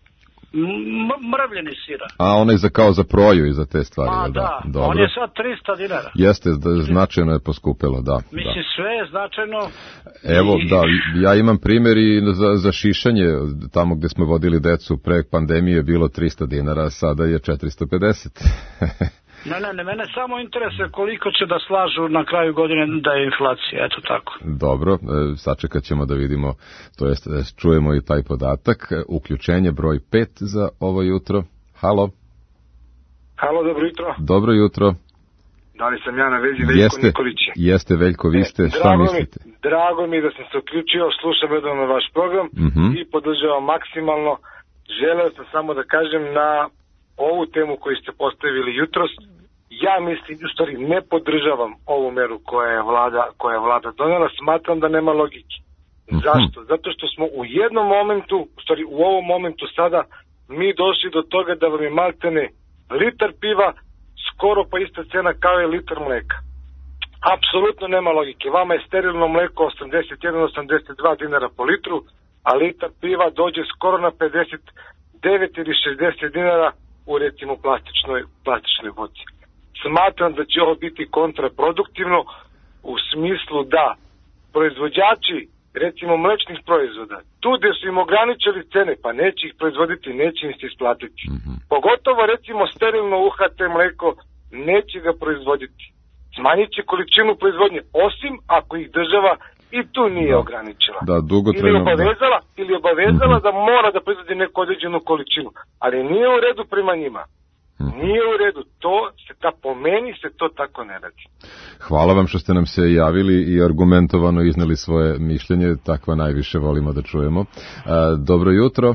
mrvljeni sira. A onaj za kao za proju i za te stvari. A da, da. On je sad trista dinara. Jeste, značajno je poskupilo, da. Mislim, da. Sve je značajno. Evo, i... da, ja imam primjer i za, za šišanje, tamo gdje smo vodili decu pre pandemije je bilo trista dinara, sada je četiristo pedeset. Ne, ne, ne, mene samo interesuje koliko će da slažu na kraju godine da je inflacija, eto tako. Dobro, sačekat ćemo da vidimo, to jest čujemo i taj podatak. Uključenje broj pet za ovo jutro. Halo. Halo, dobro jutro. Dobro jutro. Da li sam ja na vezi Veljko jeste, Nikolić? Jeste, Veljko, vi ste, šta drago mislite? Mi, drago mi da sam se uključio, slušam jedan na vaš program uh-huh. i podržavam maksimalno. Želeo sam samo da kažem na ovu temu koju ste postavili jutros. Ja mislim, u stvari ne podržavam ovu meru koja je vlada, koja je vlada donela, smatram da nema logike. Uh-huh. Zašto? Zato što smo u jednom momentu, u stvari u ovom momentu sada, mi došli do toga da vam je maltene litar piva skoro pa ista cena kao je litar mleka. Apsolutno nema logike. Vama je sterilno mleko osamdeset jedan do osamdeset dva dinara po litru, a litar piva dođe skoro na pedeset devet ili šezdeset dinara u recimo plastičnoj, plastičnoj boci. Smatram da će ovo biti kontraproduktivno u smislu da proizvođači recimo mlečnih proizvoda, tu gdje su im ograničili cene, pa neće ih proizvoditi, neće im se isplatiti. Mm-hmm. Pogotovo recimo sterilno U H T mleko neće ga proizvoditi. Smanjit će količinu proizvodnje, osim ako ih država i tu nije da. ograničila. Da, dugotrajno, ili obavezala, da. ili obavezala mm-hmm. da mora da proizvodi neku određenu količinu. Ali nije u redu prema njima. Nije u redu, to se ta po meni se to tako ne radi. Hvala vam što ste nam se javili i argumentovano izneli svoje mišljenje, takva najviše volimo da čujemo. A, dobro jutro.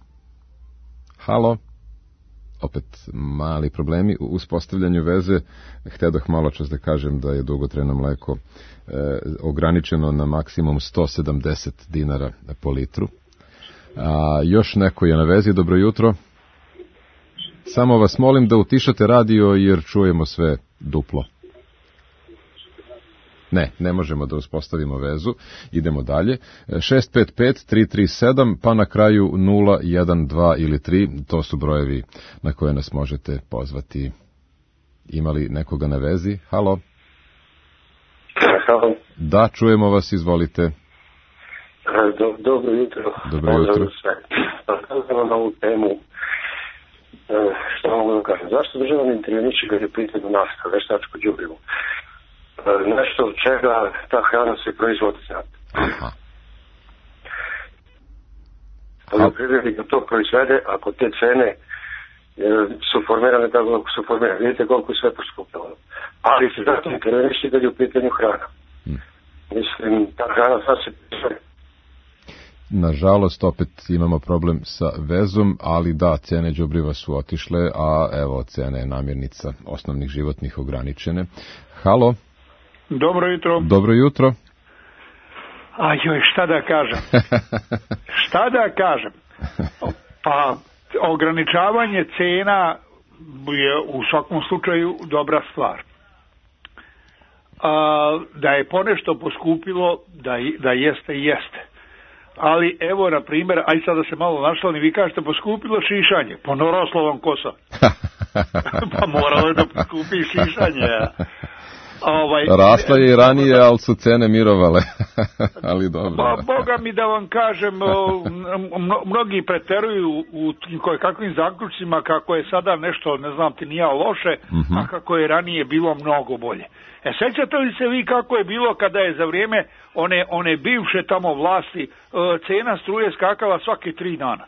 Halo. Opet mali problemi u uspostavljanju veze. Htedoh malo čas da kažem da je dugotrajno mleko e, ograničeno na maksimum sto sedamdeset dinara po litru. A, još neko je na vezi, dobro jutro. Samo vas molim da utišate radio jer čujemo sve duplo. Ne, ne možemo da uspostavimo vezu. Idemo dalje. šest pet pet tri tri sedam pa na kraju nula jedan dva ili tri. To su brojevi na koje nas možete pozvati. Ima li nekoga na vezi? Halo? Halo. Da, čujemo vas, izvolite. Do, dobro jutro. Dobro jutro. Pa na ovu temu. Što mogu da kažem? Zašto država ne interveniše kad je u pitanju nafta, veštačko đubrivo? Nešto od čega ta hrana se proizvodi, znate. Aha. Poljoprivrednik da to proizvede, ako te cene e, su formirane tako kako su formirane. Vidite koliko je sve poskupilo. Ali se zato interveniše kad je u pitanju hrana. Hmm. Mislim, ta hrana sad se proizvede. Nažalost, opet imamo problem sa vezom, ali da, cene đubriva su otišle, a evo, cene namirnica osnovnih životnih ograničene. Halo? Dobro jutro. Dobro jutro. A joj, šta da kažem? šta da kažem? Pa, ograničavanje cena je u svakom slučaju dobra stvar. A, da je ponešto poskupilo, da, da jeste, jeste. Ali evo, na primjer, aj sad da se malo našlani, vi kažete poskupilo šišanje, pa naraslo vam kosa. Pa moralo je da poskupi šišanje. Ovaj, Rasla je i ranije, ali su cene mirovale. Ali dobro. Pa, Boga mi da vam kažem, mnogi preteruju u kakvim zaključcima kako je sada nešto, ne znam ti nija loše, mm-hmm. a kako je ranije bilo mnogo bolje. E, sećate li se vi kako je bilo kada je za vrijeme one, one bivše tamo vlasti cena struje skakala svake tri dana?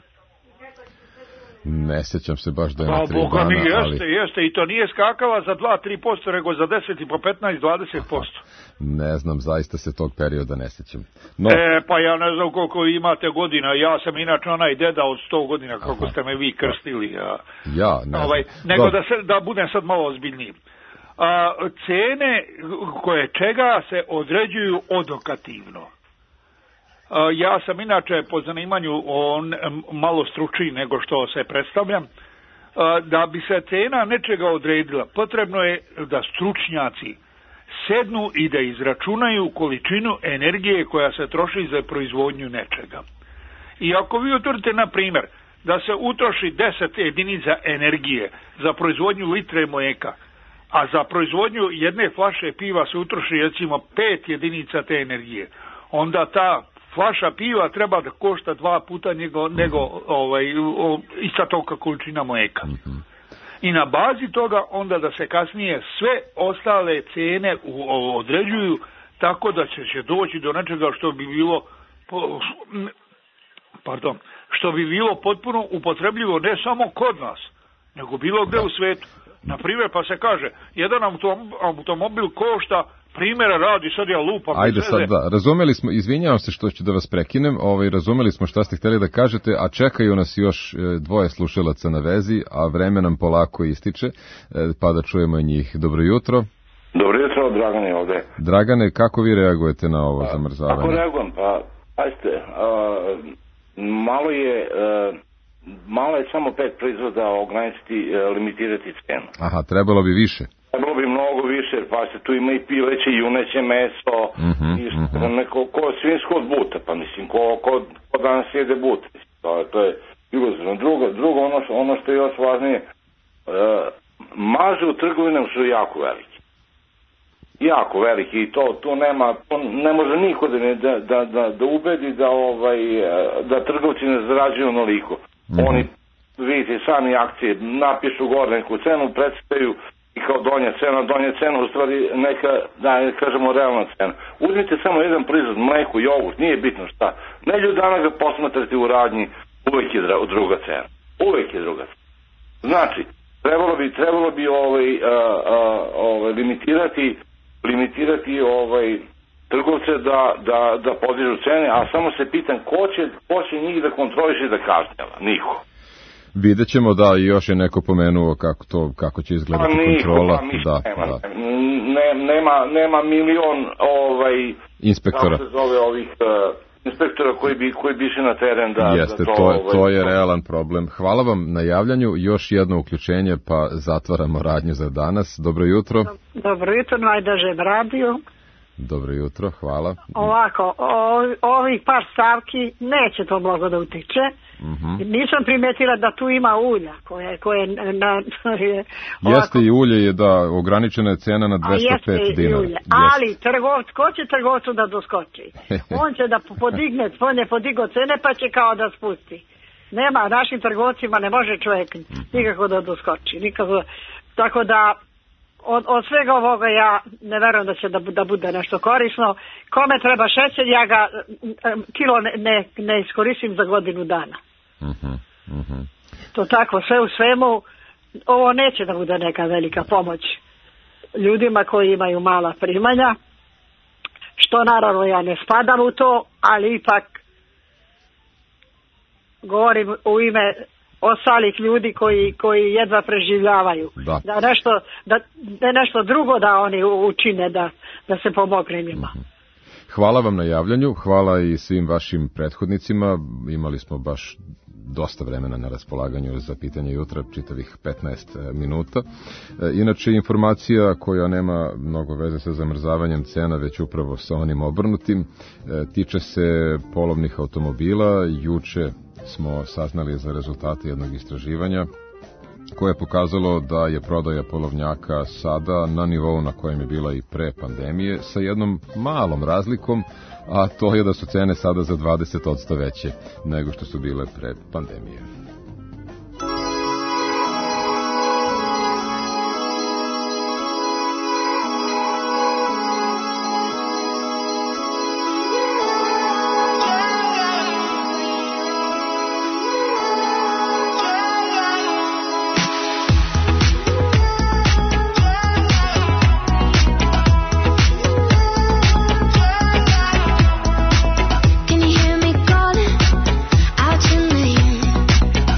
Ne sjećam se baš da je pa, na tri Boga dana, mi jeste, ali... jeste, i to nije skakala za dva do tri posto, nego za deset i po petnaest do dvadeset posto. Ne znam, zaista se tog perioda ne sjećam. No... E, pa ja ne znam koliko imate godina, ja sam inače onaj deda od sto godina, kako Aha. ste me vi krstili. A... Ja, ne ovaj, Nego da, se, da budem sad malo ozbiljniji. A, cene koje čega se određuju odokativno. A, ja sam inače po zanimanju on, malo stručniji nego što se predstavljam. A, da bi se cena nečega odredila, potrebno je da stručnjaci sednu i da izračunaju količinu energije koja se troši za proizvodnju nečega. I ako vi utvrdite, na primjer, da se utroši deset jedinica energije za proizvodnju litre mlijeka, a za proizvodnju jedne flaše piva se utroši recimo pet jedinica te energije, onda ta flaša piva treba da košta dva puta nego, nego ovaj, ista tolika količina mlijeka. i na bazi toga onda da se kasnije sve ostale cene u, o, određuju tako da će, će doći do nečega što bi bilo po, pardon, što bi bilo potpuno upotrebljivo ne samo kod nas, nego bilo gde u svetu. Na primjer, pa se kaže, jedan automobil košta, primjera radi, sad ja lupam. Ajde sad, da, razumeli smo, izvinjavam se što ću da vas prekinem, ovaj, razumeli smo šta ste htjeli da kažete, a čekaju nas još dvoje slušalaca na vezi, a vreme nam polako ističe, pa da čujemo i njih. Dobro jutro. Dobro jutro, Dragane ovde. Dragane, kako vi reagujete na ovo pa, zamrzavanje? Kako reagujem? Pa, ajste, uh, malo je... Uh, malo je samo pet proizvoda ograničiti, limitirati cenu. Aha, trebalo bi više. Trebalo bi mnogo više, pa se tu ima i pileće, i juneće meso, uh-huh, i uh-huh. neko, ko svinjsko od buta, pa mislim, ko, ko, ko danas jede but. To, to je iluzorno. Drugo, drugo ono, što, ono što je još važnije, uh, marže u trgovinama su jako velike. Jako veliki i to, to nema, to ne može niko da, da, da, da, da ubedi da, ovaj, da trgovci ne zarađuju onoliko. Mm-hmm. Oni, vidite, sami akcije napišu gore neku cenu, predstavljaju i kao donja cena, donja cena u stvari neka, da kažemo, realna cena. Uzmite samo jedan proizvod, mleko, jogurt, nije bitno šta. Neđu dana ga posmatrati u radnji, uvek je druga cena. Uvek je druga cena. Znači, trebalo bi, trebalo bi ovaj, a, a, ovaj, limitirati, limitirati ovaj, trgovce da, da, da podižu cene, a samo se pitam ko će, ko će njih da kontroliše i da kažnjava? Niko. Vidjet ćemo, da, i još je neko pomenuo kako, to, kako će izgledati pa niko, kontrola. Pa ništa da, nema, da. Ne, nema, nema milion ovaj, inspektora. Kako se zove ovih uh, inspektora koji bi, koji bi išli na teren da... Jeste, da to, to, ovaj, to je realan problem. Hvala vam na javljanju, još jedno uključenje pa zatvaramo radnju za danas. Dobro jutro. Dobro jutro, najdražem radiju. Dobro jutro, hvala. Ovako, o, ovih par stavki neće to mnogo da utiče. Mm-hmm. Nisam primetila da tu ima ulja koje, koje na, je, jeste i ulje je da ograničena je cena na dvesta pet dinara. Jeste. Ali trgovc, ko će trgovcu da doskoči? On će da podigne, on je podigo cene pa će kao da spusti. Nema, našim trgovcima ne može čovjek nikako da doskoči. Nikako, tako da Od, od svega ovoga ja ne verujem da će da, da bude nešto korisno. Kome treba šećer, ja ga kilo ne, ne, ne iskoristim za godinu dana. Uh-huh, uh-huh. To tako, sve u svemu, ovo neće da bude neka velika pomoć ljudima koji imaju mala primanja, što naravno ja ne spadam u to, ali ipak govorim u ime ostalih ljudi koji, koji jedva preživljavaju. Da. Da nešto, da, da nešto drugo da oni učine da, da se pomogne njima. Hvala vam na javljanju, hvala i svim vašim prethodnicima. Imali smo baš dosta vremena na raspolaganju za pitanje jutra, čitavih petnaest minuta. Inače, informacija koja nema mnogo veze sa zamrzavanjem cena, već upravo sa onim obrnutim, tiče se polovnih automobila. Juče smo saznali za rezultate jednog istraživanja koje je pokazalo da je prodaja polovnjaka sada na nivou na kojem je bila i pre pandemije, sa jednom malom razlikom, a to je da su cene sada za dvadeset posto veće nego što su bile pre pandemije. Can you hear me calling out your name?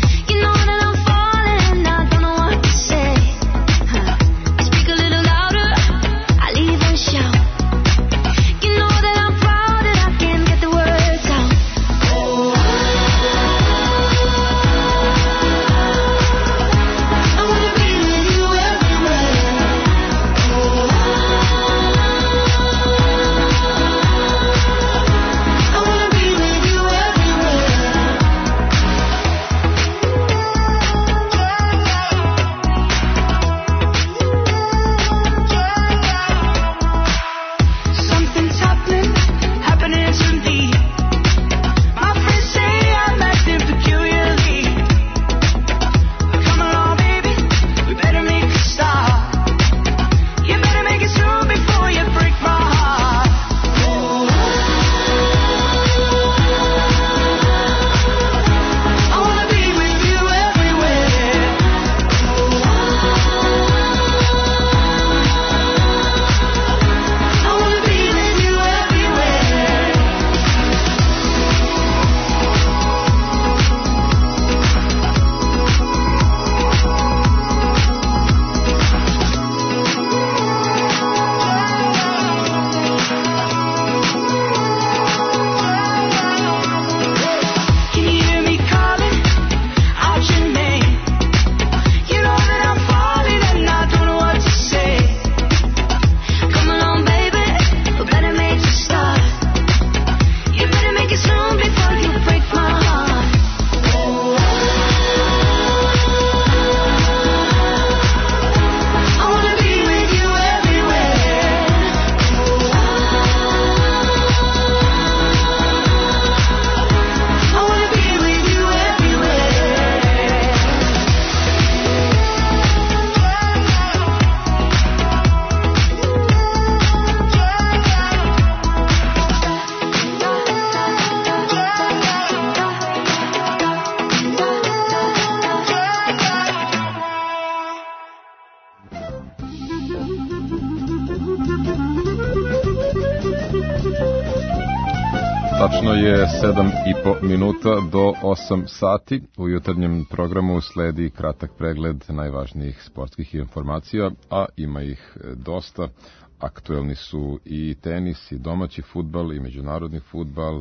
Tačno je sedam i po minuta do osam sati. U jutarnjem programu sledi kratak pregled najvažnijih sportskih informacija, a ima ih dosta. Aktuelni su i tenis, i domaći fudbal, i međunarodni fudbal,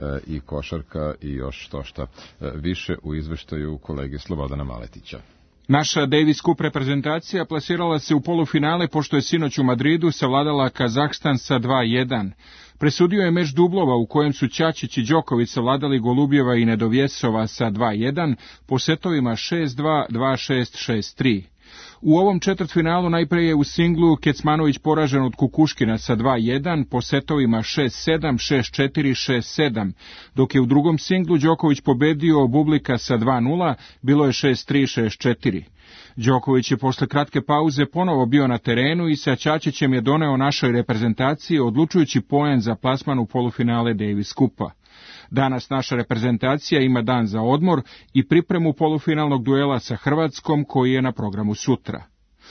i košarka, i još što šta više u izveštaju kolege Slobodana Maletića. Naša Davis Cup reprezentacija plasirala se u polufinale pošto je sinoć u Madridu savladala Kazahstan sa dva jedan. Presudio je meč dublova u kojem su Ćačić i Đoković savladali Golubjeva i Nedovjesova sa dva jedan po setovima šest dva, dva šest, šest tri. U ovom četvrtfinalu najprije je u singlu Kecmanović poražen od Kukuškina sa dva jedan po setovima šest sedam, šest četiri, šest sedam, dok je u drugom singlu Đoković pobedio Bublika sa dva nula, bilo je šest tri, šest četiri. Đoković je posle kratke pauze ponovo bio na terenu i sa Ćačićem je doneo našoj reprezentaciji odlučujući poen za plasman u polufinale Davis Cupa. Danas naša reprezentacija ima dan za odmor i pripremu polufinalnog duela sa Hrvatskom koji je na programu sutra.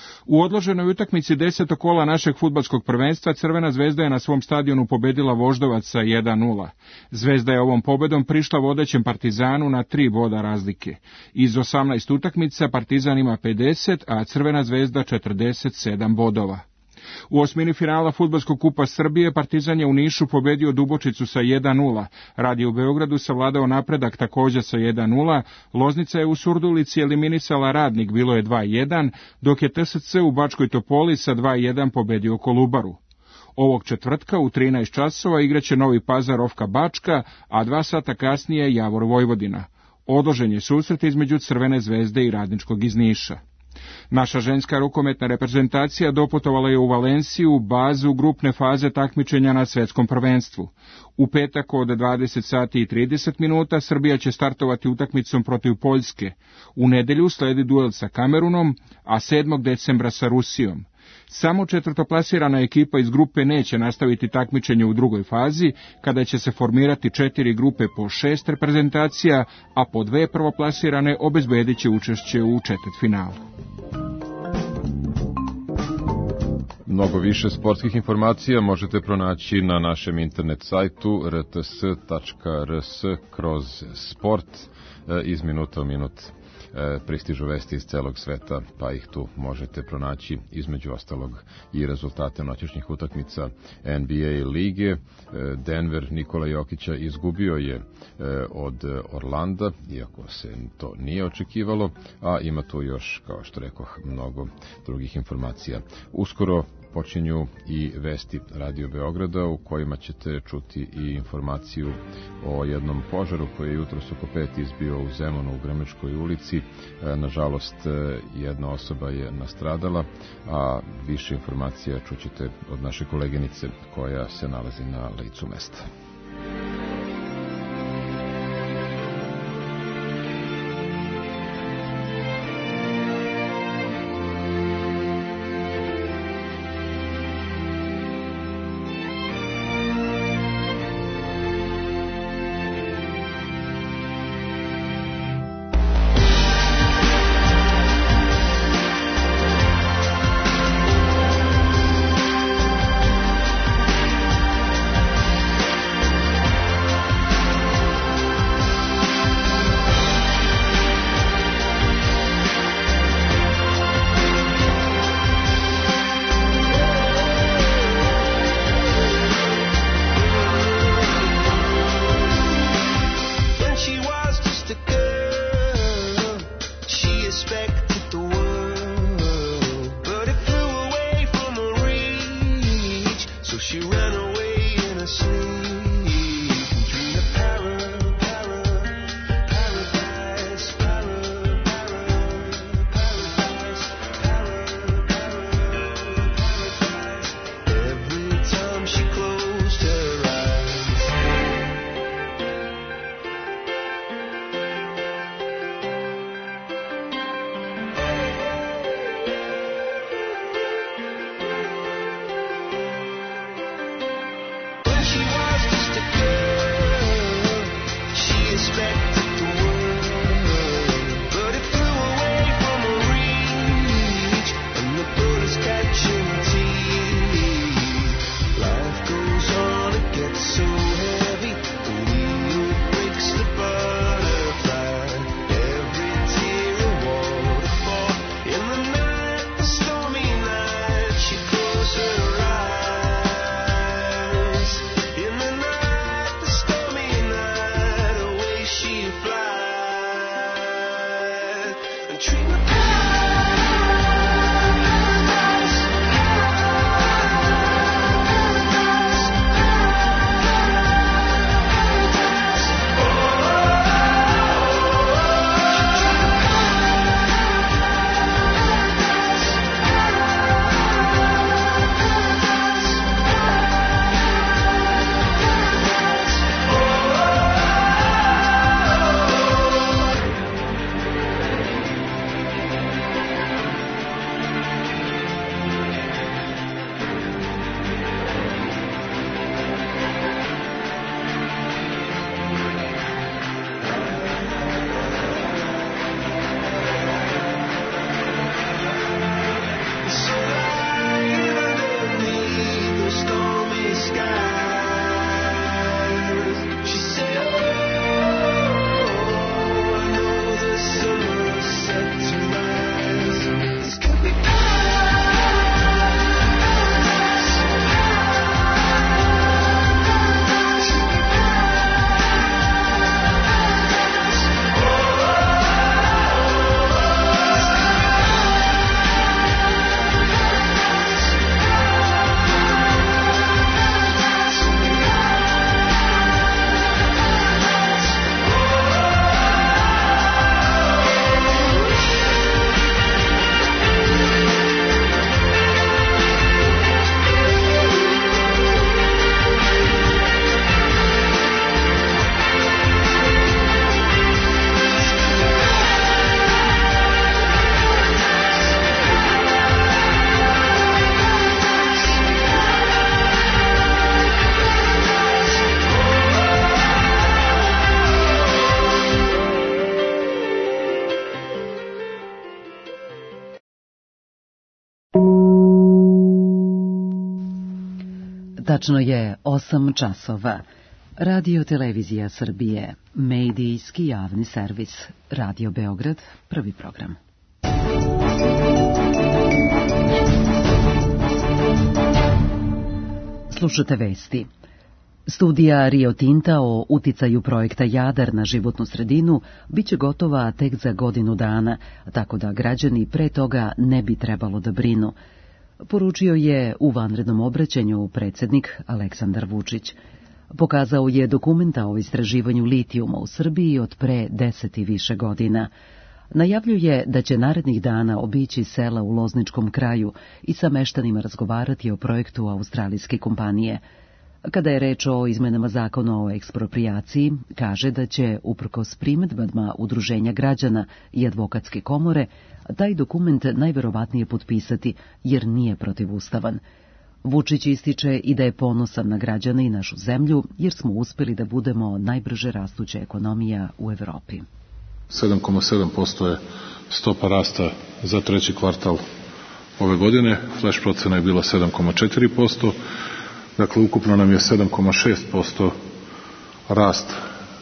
U odloženoj utakmici desetog kola našeg fudbalskog prvenstva Crvena zvezda je na svom stadionu pobedila Voždovac sa jedan nula. Zvezda je ovom pobedom prišla vodećem Partizanu na tri boda razlike. Iz osamnaest utakmica Partizan ima pedeset, a Crvena zvezda četrdeset sedam bodova. U osmini finala Fudbalskog kupa Srbije Partizan je u Nišu pobedio Dubočicu sa jedan nula, Radio u Beogradu savladao Napredak također sa jedan nula, Loznica je u Surdulici eliminisala Radnik, bilo je dva jedan, dok je T S C u Bačkoj Topoli sa dva jedan pobedio Kolubaru. Ovog četvrtka u trinaest časova igraće Novi Pazar Ofka Bačka, a dva sata kasnije Javor Vojvodina. Odložen je susret između Crvene zvezde i Radničkog iz Niša. Naša ženska rukometna reprezentacija doputovala je u Valenciju, bazu grupne faze takmičenja na svetskom prvenstvu. U petak od dvadeset sati i trideset minuta Srbija će startovati utakmicom protiv Poljske. U nedelju sledi duel sa Kamerunom, a sedmog decembra sa Rusijom. Samo četvrtoplasirana ekipa iz grupe neće nastaviti takmičenje u drugoj fazi, kada će se formirati četiri grupe po šest reprezentacija, a po dve prvoplasirane obezbedit će učešće u četvrtfinalu. Mnogo više sportskih informacija možete pronaći na našem internet sajtu r t s tačka r s kroz sport. Iz minuta u minut pristižu vesti iz celog sveta, pa ih tu možete pronaći, između ostalog i rezultate noćešnjih utakmica N B A lige. Denver Nikola Jokića izgubio je od Orlanda, iako se to nije očekivalo, a ima tu još, kao što rekoh, mnogo drugih informacija. Uskoro počinju i vesti Radio Beograda u kojima ćete čuti i informaciju o jednom požaru koji je jutros oko pet izbio u Zemunu u Grmečkoj ulici. Nažalost, jedna osoba je nastradala, a više informacija čućete od naše koleginice koja se nalazi na licu mesta. Catching teeth. Tačno je osam časova. Radio Televizija Srbije, medijski javni servis, Radio Beograd, prvi program. Slušate vesti. Studija Rio Tinta o uticaju projekta Jadar na životnu sredinu biće gotova tek za godinu dana, tako da građani pre toga ne bi trebalo da brinu. Poručio je u vanrednom obraćanju predsjednik Aleksandar Vučić. Pokazao je dokumenta o istraživanju litijuma u Srbiji od pre deset i više godina. Najavljuje da će narednih dana obići sela u Lozničkom kraju i sa meštanima razgovarati o projektu australijske kompanije. Kada je reč o izmenama zakona o eksproprijaciji, kaže da će, uprkos primedbama Udruženja građana i advokatske komore, taj dokument najverovatnije potpisati, jer nije protivustavan. Vučić ističe i da je ponosan na građane i našu zemlju, jer smo uspeli da budemo najbrže rastuća ekonomija u Evropi. sedam zarez sedam posto je stopa rasta za treći kvartal ove godine, flash procena je bila sedam zarez četiri posto, dakle ukupno nam je sedam zarez šest posto rast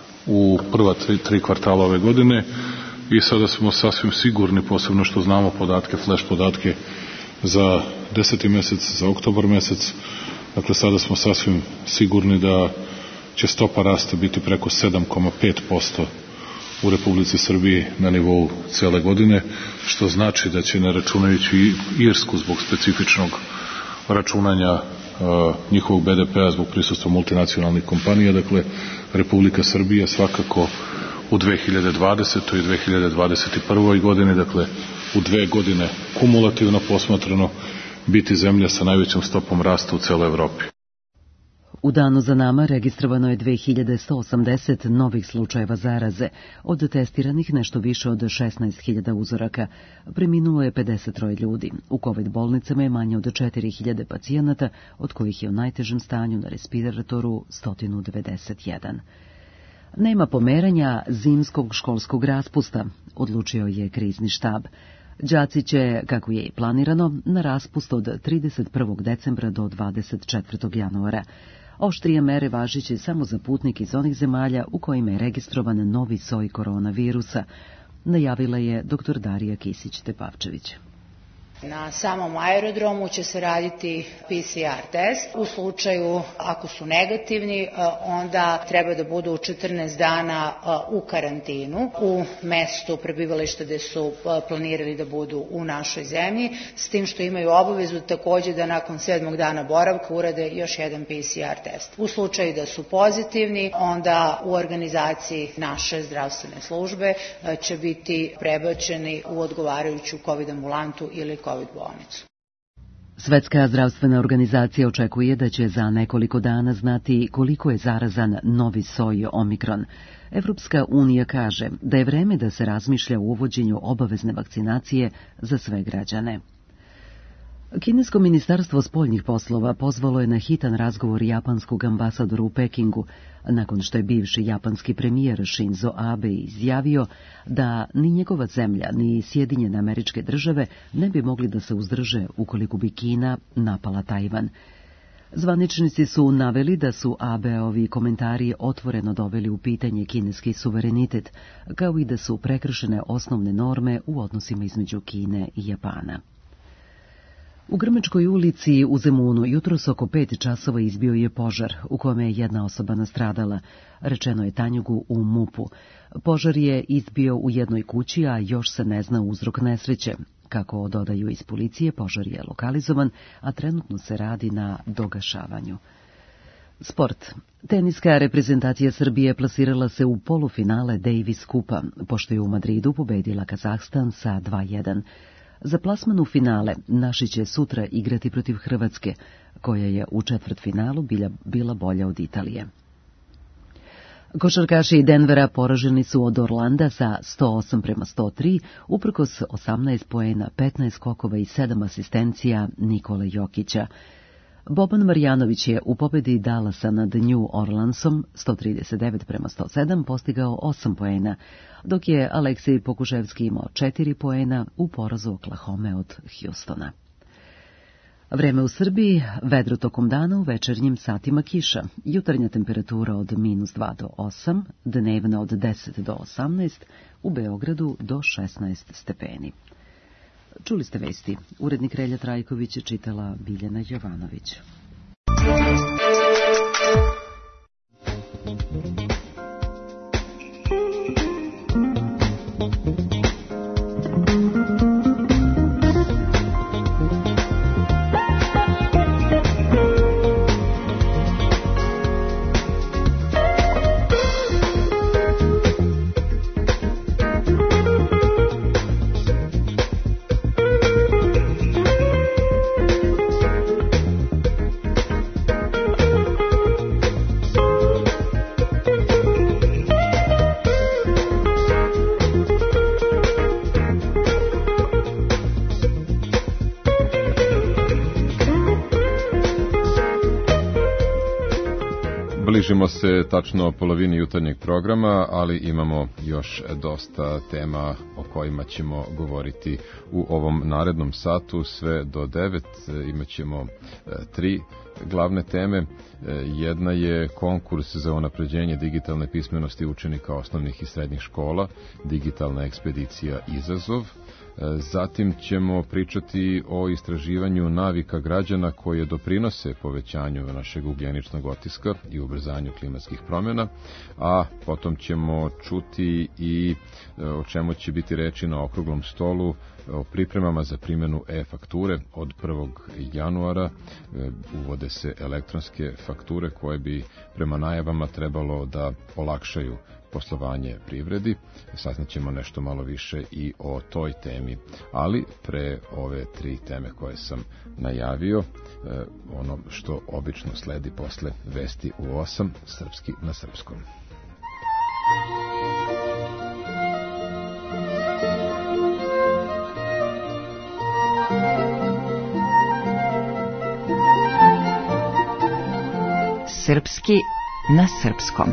u prva tri, tri kvartala ove godine i sada smo sasvim sigurni, posebno što znamo podatke, flash podatke za deseti mesec, za oktobar mesec, dakle sada smo sasvim sigurni da će stopa rasta biti preko sedam zarez pet posto u Republici Srbiji na nivou cele godine, što znači da će, ne računajući i Irsku zbog specifičnog računanja uh, njihovog be de pea zbog prisustva multinacionalnih kompanija, dakle Republika Srbija svakako u dve hiljade dvadesetoj i dve hiljade dvadeset prvoj godini, dakle u dve godine kumulativno posmatrano, biti zemlja sa najvećom stopom rasta u celoj Evropi. U danu za nama registrovano je dve hiljade sto osamdeset novih slučajeva zaraze, od testiranih nešto više od šesnaest hiljada uzoraka. Preminulo je pedeset troje ljudi. U COVID bolnicama je manje od četiri hiljade pacijenata, od kojih je u najtežem stanju na respiratoru sto devedeset jedan. Nema pomeranja zimskog školskog raspusta, odlučio je krizni štab. Đaci će, kako je i planirano, na raspust od trideset prvog decembra do dvadeset četvrtog januara. Oštrije mere važiće samo za putnike iz onih zemalja u kojima je registrovan novi soj koronavirusa, najavila je doktor Darija Kisić-Tepavčević. Na samom aerodromu će se raditi pe ce er test. U slučaju ako su negativni, onda treba da budu u četrnaest dana u karantinu u mestu prebivališta gde su planirali da budu u našoj zemlji, s tim što imaju obavezu takođe da nakon sedmog dana boravka urade još jedan pe ce er test. U slučaju da su pozitivni, onda u organizaciji naše zdravstvene službe će biti prebačeni u odgovarajuću COVID ambulantu ili COVID bolnicu. Svetska zdravstvena organizacija očekuje da će za nekoliko dana znati koliko je zarazan novi soj Omikron. Evropska unija kaže da je vreme da se razmišlja o uvođenju obavezne vakcinacije za sve građane. Kinesko ministarstvo spoljnih poslova pozvalo je na hitan razgovor japanskog ambasadora u Pekingu, nakon što je bivši japanski premijer Shinzo Abe izjavio da ni njegova zemlja, ni Sjedinjene Američke Države ne bi mogli da se uzdrže ukoliko bi Kina napala Tajvan. Zvaničnici su naveli da su Abeovi komentari otvoreno doveli u pitanje kineski suverenitet, kao i da su prekršene osnovne norme u odnosima između Kine i Japana. U Grmečkoj ulici u Zemunu jutros oko pet časova izbio je požar, u kome je jedna osoba nastradala, rečeno je Tanjugu u MUP-u. Požar je izbio u jednoj kući, a još se ne zna uzrok nesreće. Kako dodaju iz policije, požar je lokalizovan, a trenutno se radi na dogašavanju. Sport. Teniska reprezentacija Srbije plasirala se u polufinale Davis Kupa, pošto je u Madridu pobedila Kazahstan sa dva jedan. Za plasman u finale naši će sutra igrati protiv Hrvatske, koja je u četvrtfinalu bila, bila bolja od Italije. Košarkaši Denvera poraženi su od Orlanda sa sto osam prema sto tri, uprkos osamnaest poena, petnaest skokova i sedam asistencija Nikole Jokića. Boban Marjanović je u pobedi Dallasa nad New Orleansom sto trideset devet prema sto sedam postigao osam poena, dok je Aleksej Pokuševski imao četiri poena u porazu Oklahome od Houstona. Vreme u Srbiji, vedro tokom dana, u večernjim satima kiša. Jutarnja temperatura od minus dva do osam, dnevna od deset do osamnaest, u Beogradu do šesnaest stepeni. Čuli ste vesti. Urednik Relja Trajković čitala Biljana Jovanović. Bližimo se tačno polovini jutarnjeg programa, ali imamo još dosta tema o kojima ćemo govoriti u ovom narednom satu. Sve do devet imat ćemo tri glavne teme. Jedna je konkurs za unapređenje digitalne pismenosti učenika osnovnih i srednjih škola, digitalna ekspedicija Izazov. Zatim ćemo pričati o istraživanju navika građana koje doprinose povećanju našeg ugljeničnog otiska i ubrzanju klimatskih promjena, a potom ćemo čuti i o čemu će biti reči na okruglom stolu, o pripremama za primjenu e-fakture. Od prvog januara uvode se elektronske fakture koje bi prema najavama trebalo da olakšaju poslovanje privredi. Saznaćemo nešto malo više i o toj temi, ali pre ove tri teme koje sam najavio, ono što obično sledi posle vesti u osam, srpski na srpskom. Srpski na srpskom.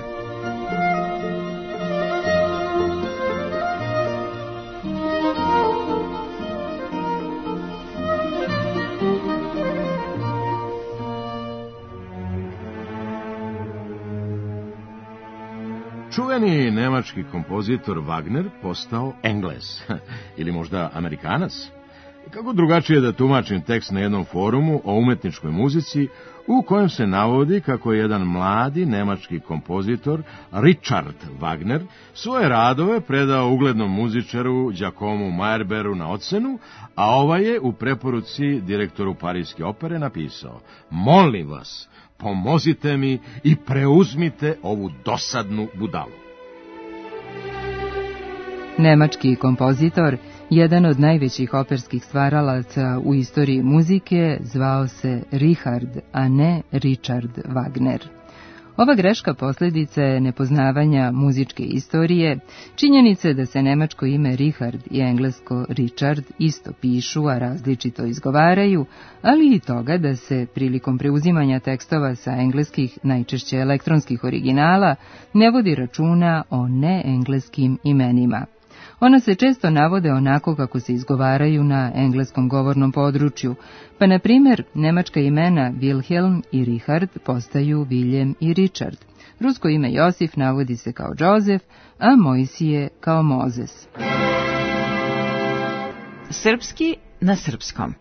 Čuveni nemački kompozitor Wagner postao Englez, ili možda Amerikanac. Kako drugačije da tumačim tekst na jednom forumu o umetničkoj muzici u kojem se navodi kako je jedan mladi nemački kompozitor Richard Wagner svoje radove predao uglednom muzičaru Giacomu Meyerbeeru na ocenu, a ovaj je u preporuci direktoru Parijske opere napisao: molim vas, pomozite mi i preuzmite ovu dosadnu budalu. Nemački kompozitor, jedan od najvećih operskih stvaralaca u istoriji muzike, zvao se Richard, a ne Richard Wagner. Ova greška posljedica je nepoznavanja muzičke istorije, činjenice da se nemačko ime Richard i englesko Richard isto pišu, a različito izgovaraju, ali i toga da se prilikom preuzimanja tekstova sa engleskih, najčešće elektronskih originala, ne vodi računa o neengleskim imenima. Ona se često navode onako kako se izgovaraju na engleskom govornom području, pa na primjer nemačka imena Wilhelm i Richard postaju William i Richard. Rusko ime Josif navodi se kao Jozef, a Mojsije kao Mozes. Srpski na srpskom.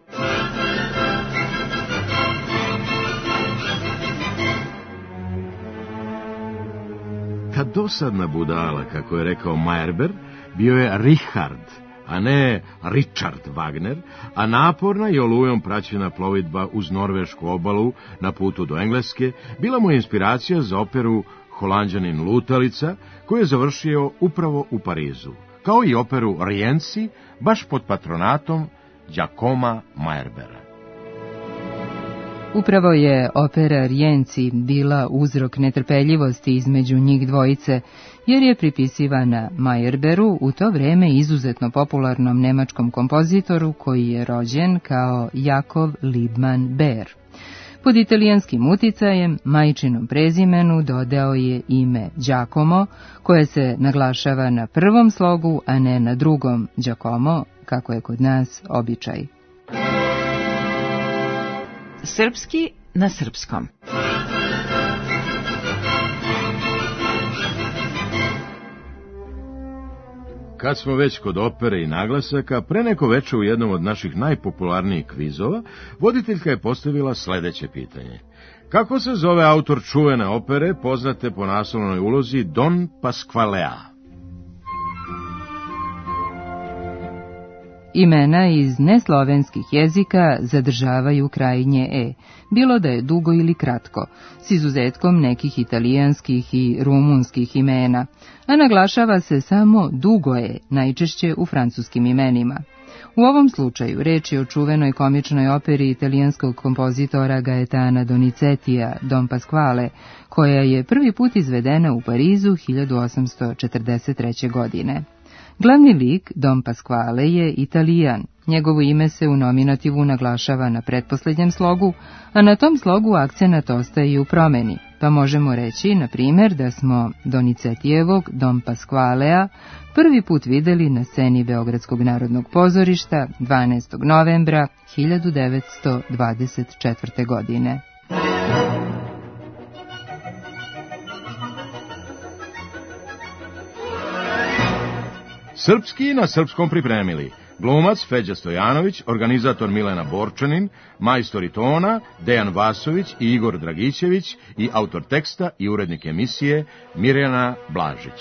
Ta dosadna budala, kako je rekao Meyerbeer, bio je Richard, a ne Richard Wagner, a naporna i olujom praćena plovidba uz norvešku obalu na putu do Engleske bila mu inspiracija za operu Holanđanin lutalica, koju je završio upravo u Parizu, kao i operu Rienzi, baš pod patronatom Giacoma Meyerbeera. Upravo je opera Rienzi bila uzrok netrpeljivosti između njih dvojice, jer je pripisivana Meyerbeeru, u to vreme izuzetno popularnom nemačkom kompozitoru koji je rođen kao Jakov Liebman Beer. Pod italijanskim uticajem majčinom prezimenu dodao je ime Giacomo, koje se naglašava na prvom slogu, a ne na drugom Giacomo, kako je kod nas običaj. Srpski na srpskom. Kad smo već kod opere i naglasaka, pre neko veče u jednom od naših najpopularnijih kvizova, voditeljka je postavila sledeće pitanje. Kako se zove autor čuvene opere, poznate po naslovnoj ulozi Don Pasqualea? Imena iz neslovenskih jezika zadržavaju krajnje e, bilo da je dugo ili kratko, s izuzetkom nekih italijanskih i rumunskih imena, a naglašava se samo dugo e, najčešće u francuskim imenima. U ovom slučaju reč je o čuvenoj komičnoj operi italijanskog kompozitora Gaetana Donizetija Don Pasquale, koja je prvi put izvedena u Parizu hiljadu osamsto četrdeset treće. godine. Glavni lik, Don Pasquale, je Italijan. Njegovo ime se u nominativu naglašava na pretposlednjem slogu, a na tom slogu akcenat ostaje i u promeni, pa možemo reći, na primjer, da smo Donizetijevog Don Pasqualea prvi put videli na sceni Beogradskog narodnog pozorišta dvanaestog novembra hiljadu devetsto dvadeset četvrte. godine. Srpski na srpskom pripremili glumac Feđa Stojanović, organizator Milena Borčanin, majstori tona Dejan Vasović i Igor Dragićević i autor teksta i urednik emisije Mirjana Blažić.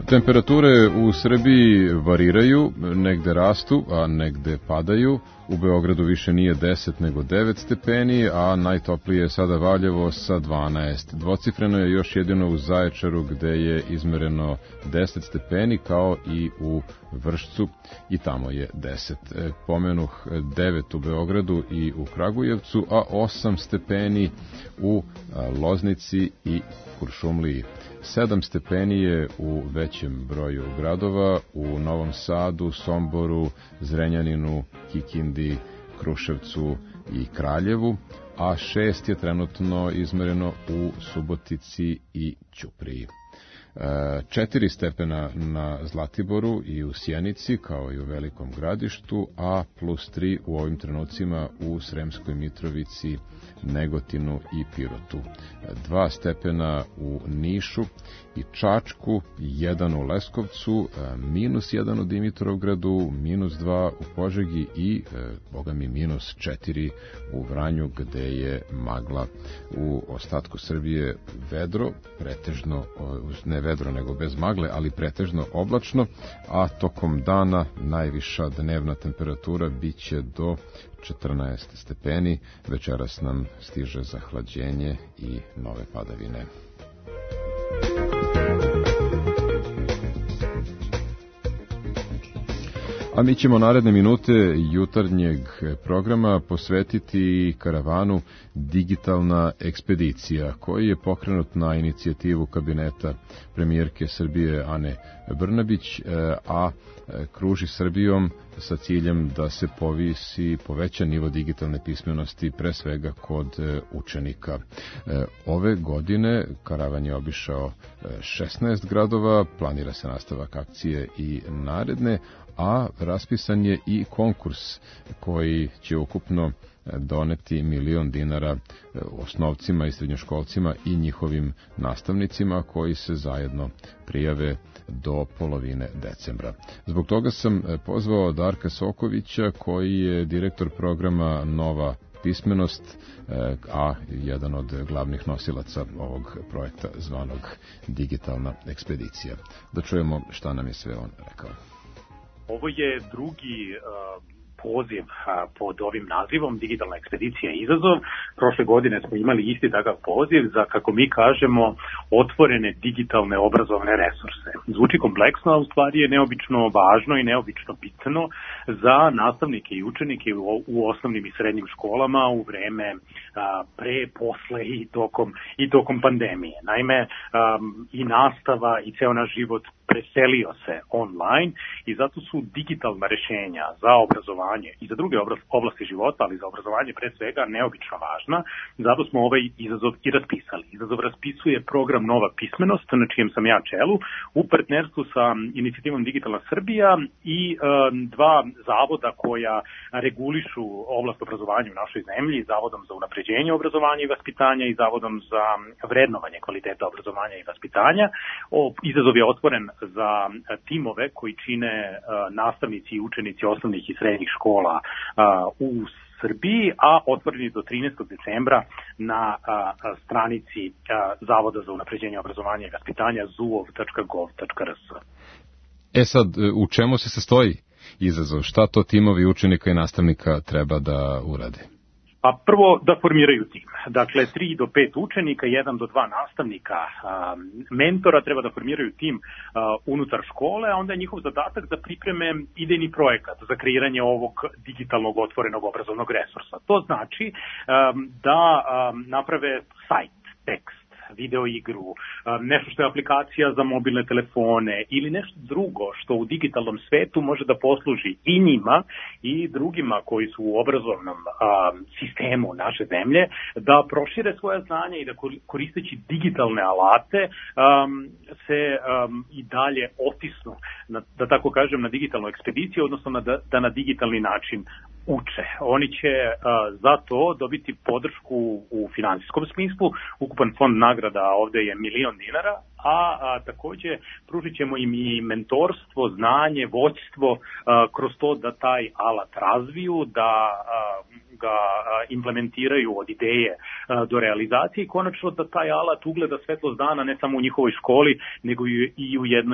Temperature u Srbiji variraju, negde rastu, a negde padaju. U Beogradu više nije deset nego devet stepeni, a najtoplije je sada Valjevo sa dvanaest. Dvocifreno je još jedino u Zaječaru gde je izmereno deset stepeni, kao i u Vršcu, i tamo je deset. Pomenuh devet u Beogradu i u Kragujevcu, a osam stepeni u Loznici i Kuršumliji. sedam stepeni je u većem broju gradova, u Novom Sadu, Somboru, Zrenjaninu, Kikindi, Kruševcu i Kraljevu, a šest je trenutno izmereno u Subotici i Ćupriji. Četiri stepena na Zlatiboru i u Sjenici, kao i u Velikom Gradištu, a plus tri u ovim trenucima u Sremskoj Mitrovici, Negotinu i Pirotu. Dva stepena u Nišu i Čačku, jedan u Leskovcu, minus jedan u Dimitrovgradu, minus dva u Požegi i, boga mi, minus četiri u Vranju, gde je magla. U ostatku Srbije vedro, pretežno, ne vedro nego bez magle, ali pretežno oblačno, a tokom dana najviša dnevna temperatura biće do četrnaest stepeni. Večeras nam stiže zahlađenje i nove padavine. A mi ćemo naredne minute jutarnjeg programa posvetiti karavanu Digitalna ekspedicija, koji je pokrenut na inicijativu kabineta premijerke Srbije Ane Brnabić, a kruži Srbijom sa ciljem da se povisi poveća nivo digitalne pismenosti, pre svega kod učenika. Ove godine karavan je obišao šesnaest gradova, planira se nastavak akcije i naredne, a raspisan je i konkurs koji će ukupno doneti milion dinara osnovcima i srednjoškolcima i njihovim nastavnicima koji se zajedno prijave do polovine decembra. Zbog toga sam pozvao Darka Sokovića, koji je direktor programa Nova pismenost, a jedan od glavnih nosilaca ovog projekta zvanog Digitalna ekspedicija. Da čujemo šta nam je sve on rekao. Ovo je drugi uh, poziv uh, pod ovim nazivom Digitalna ekspedicija izazov. Prošle godine smo imali isti takav poziv za, kako mi kažemo, otvorene digitalne obrazovne resurse. Zvuči kompleksno, a u stvari je neobično važno i neobično bitno za nastavnike i učenike u, u osnovnim i srednjim školama u vreme uh, pre, posle i tokom, i tokom pandemije. Naime, um, i nastava i ceo naš život preselio se online i zato su digitalna rešenja za obrazovanje i za druge oblasti života, ali za obrazovanje pre svega neobično važna. Zato smo ovaj izazov i raspisali. Izazov raspisuje program Nova pismenost, na čijem sam ja čelu, u partnerstvu sa inicijativom Digitalna Srbija i e, dva zavoda koja regulišu oblast obrazovanja u našoj zemlji, Zavodom za unapređenje obrazovanja i vaspitanja i Zavodom za vrednovanje kvaliteta obrazovanja i vaspitanja. O, izazov je otvoren za timove koji čine uh, nastavnici i učenici osnovnih i srednjih škola uh, u Srbiji, a otvoreni do trinaestog decembra na uh, stranici uh, Zavoda za unapređenje obrazovanja i vaspitanja zuov tačka gov tačka rs. E sad, u čemu se sastoji izazov? Šta to timovi učenika i nastavnika treba da urade? Pa prvo da formiraju tim. Dakle, tri do pet učenika, jedan do dva nastavnika, mentora treba da formiraju tim unutar škole, a onda je njihov zadatak da pripreme idejni projekat za kreiranje ovog digitalnog otvorenog obrazovnog resursa. To znači da naprave sajt, tekst, video igru, nešto što je aplikacija za mobilne telefone ili nešto drugo što u digitalnom svetu može da posluži i njima i drugima koji su u obrazovnom a, sistemu naše zemlje, da prošire svoje znanje i da koristeći digitalne alate a, se a, i dalje otisnu, na, da tako kažem, na digitalnu ekspediciju, odnosno na, da, da na digitalni način uče. Oni će a, za to dobiti podršku u finansijskom smislu. Ukupan fond nagrada ovde je milion dinara, a, a takođe pružit ćemo im i mentorstvo, znanje, vođstvo a, kroz to da taj alat razviju, da a, ga a, implementiraju od ideje a, do realizacije i konačno da taj alat ugleda svetlost dana ne samo u njihovoj školi, nego i, i u jednoj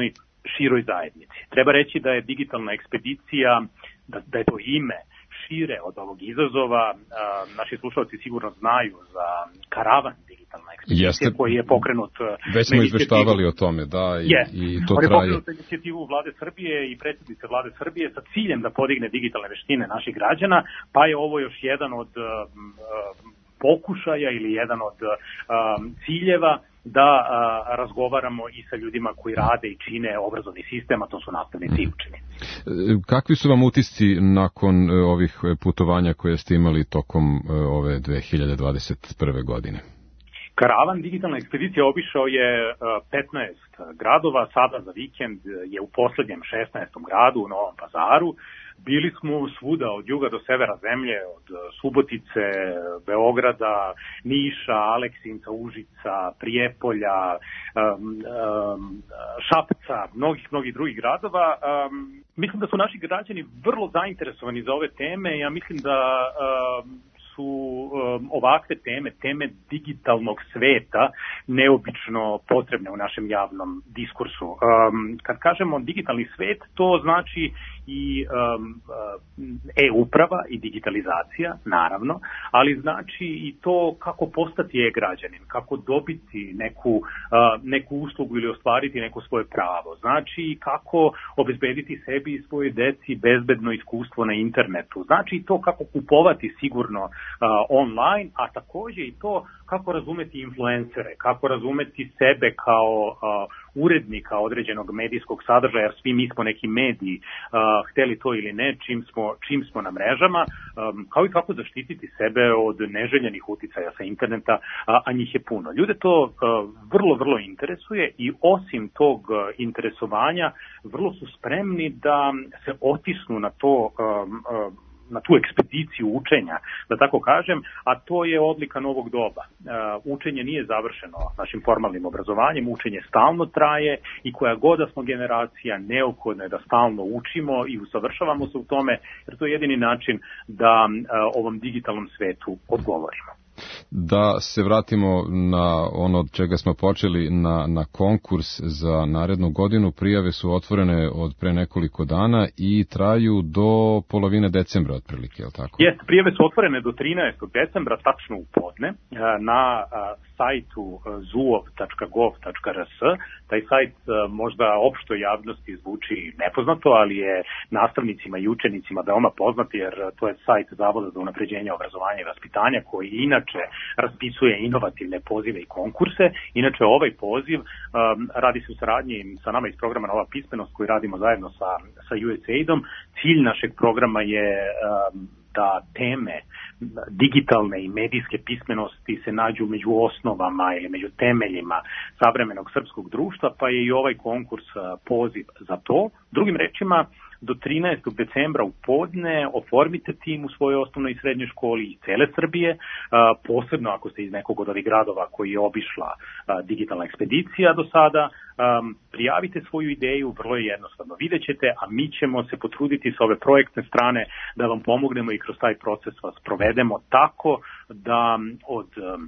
široj zajednici. Treba reći da je digitalna ekspedicija, da, da je to ime šire od ovog izazova. A, naši slušalci sigurno znaju za karavan digitalna ekspedicija. Jeste, koji je pokrenut. Već smo izveštavali o tome, da, i, je, i to on je traje. pokrenut inicijativu Vlade Srbije i predsjednice Vlade Srbije sa ciljem da podigne digitalne veštine naših građana, pa je ovo još jedan od uh, uh, pokušaja ili jedan od uh, ciljeva da uh, razgovaramo i sa ljudima koji rade i čine obrazovni sistem, a to su nastavnici i učenici. Kakvi su vam utisci nakon uh, ovih putovanja koje ste imali tokom uh, ove dve hiljade dvadeset prve godine? Karavan digitalna ekspedicija obišao je uh, petnaest gradova, sada za vikend je u poslednjem šesnaestom gradu u Novom Pazaru. Bili smo svuda od juga do severa zemlje, od Subotice, Beograda, Niša, Aleksinca, Užica, Prijepolja, um, um, Šapca, mnogih, mnogih drugih gradova. Um, mislim da su naši građani vrlo zainteresovani za ove teme. Ja mislim da um, su um, ovakve teme, teme digitalnog sveta, neobično potrebne u našem javnom diskursu. Um, kad kažemo digitalni svet, to znači i um, e-uprava i digitalizacija, naravno, ali znači i to kako postati e-građanin, kako dobiti neku, uh, neku uslugu ili ostvariti neko svoje pravo. Znači kako obezbediti sebi i svojoj deci bezbedno iskustvo na internetu. Znači i to kako kupovati sigurno uh, online, a takođe i to kako razumeti influencere, kako razumeti sebe kao uh, urednika određenog medijskog sadržaja, jer svi mi smo neki mediji, uh, hteli to ili ne, čim smo, čim smo na mrežama, um, kao i kako zaštititi sebe od neželjenih uticaja sa interneta, a, a njih je puno. Ljude to uh, vrlo, vrlo interesuje i osim tog uh, interesovanja, vrlo su spremni da se otisnu na to um, uh, na tu ekspediciju učenja, da tako kažem, a to je odlika novog doba. Uh, učenje nije završeno našim formalnim obrazovanjem, učenje stalno traje i koja god da smo generacija, neophodno je da stalno učimo i usavršavamo se u tome, jer to je jedini način da uh, ovom digitalnom svetu odgovorimo. Da se vratimo na ono od čega smo počeli, na, na konkurs za narednu godinu. Prijave su otvorene od pre nekoliko dana i traju do polovine decembra otprilike, je li tako? Jeste, prijave su otvorene do trinaestog decembra, tačno u podne, na sajtu zuov tačka gov tačka rs. Taj sajt možda opštoj javnosti zvuči nepoznato, ali je nastavnicima i učenicima veoma poznat, jer to je sajt Zavoda za unapređenje obrazovanja i vaspitanja, koji inače raspisuje inovativne pozive i konkurse. Inače, ovaj poziv um, radi se u saradnji sa nama iz programa Nova pismenost, koji radimo zajedno sa, sa U S A I D-om. Cilj našeg programa je um, da teme digitalne i medijske pismenosti se nađu među osnovama ili među temeljima savremenog srpskog društva, pa je i ovaj konkurs poziv za to. Drugim rečima, do trinaestog decembra u podne oformite tim u svojoj osnovnoj i srednjoj školi iz cele Srbije, posebno ako ste iz nekog od ovih gradova koji je obišla digitalna ekspedicija do sada. Prijavite svoju ideju, vrlo je jednostavno, vidjet ćete, a mi ćemo se potruditi sa ove projektne strane da vam pomognemo i kroz taj proces vas provedemo tako da od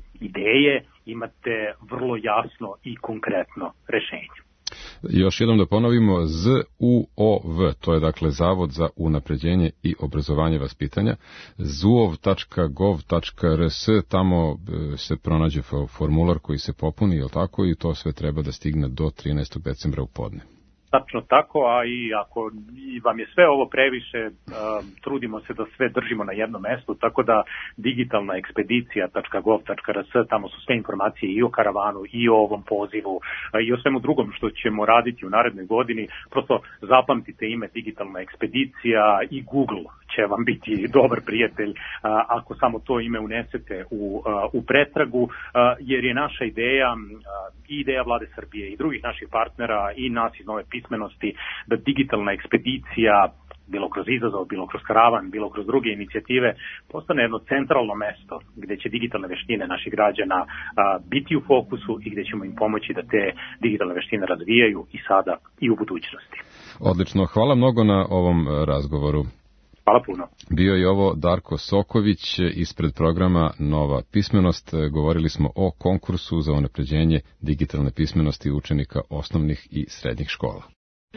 ideje imate vrlo jasno i konkretno rešenje. Još jednom da ponovimo, Z U O V, to je dakle Zavod za unapređenje i obrazovanje vaspitanja, zuov tačka gov tačka rs, tamo se pronađe formular koji se popuni, je li tako, i to sve treba da stigne do trinaestog decembra u podne. Tačno tako, a i ako i vam je sve ovo previše, um, trudimo se da sve držimo na jednom mestu, tako da digitalna ekspedicija tačka gov tačka rs, tamo su sve informacije i o karavanu, i o ovom pozivu, i o svemu drugom što ćemo raditi u narednoj godini. Prosto zapamtite ime digitalna ekspedicija i Google će vam biti dobar prijatelj a, ako samo to ime unesete u, a, u pretragu, a, jer je naša ideja a, i ideja Vlade Srbije i drugih naših partnera i nas iz Nove pismenosti da digitalna ekspedicija, bilo kroz izazov, bilo kroz karavan, bilo kroz druge inicijative, postane jedno centralno mesto gde će digitalne veštine naših građana a, biti u fokusu i gde ćemo im pomoći da te digitalne veštine razvijaju i sada i u budućnosti. Odlično, hvala mnogo na ovom razgovoru. Hvala puno. Bio je ovo Darko Soković ispred programa Nova pismenost. Govorili smo o konkursu za unapređenje digitalne pismenosti učenika osnovnih i srednjih škola.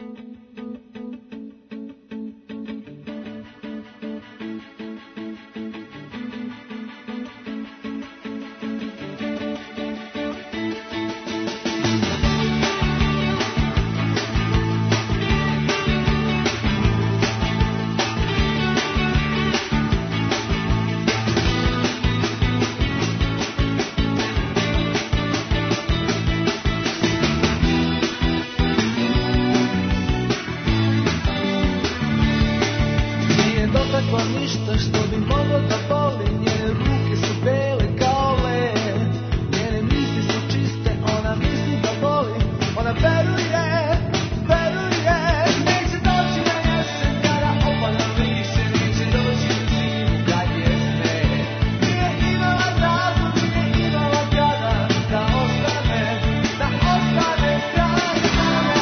ništa što bi moglo da boli. Njene ruke su bele kao led, njene misli su čiste, ona misli da voli. Ona veruje, veruje, neće doći na jesen kada opada lišće, neće doći u zimu kad je sneg. Nije imala razlog, nije imala kada da ostane, da ostane kraj mene,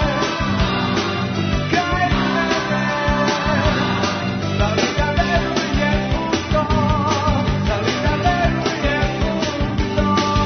kraj mene. Da li da veruje u to, da li da veruje u to.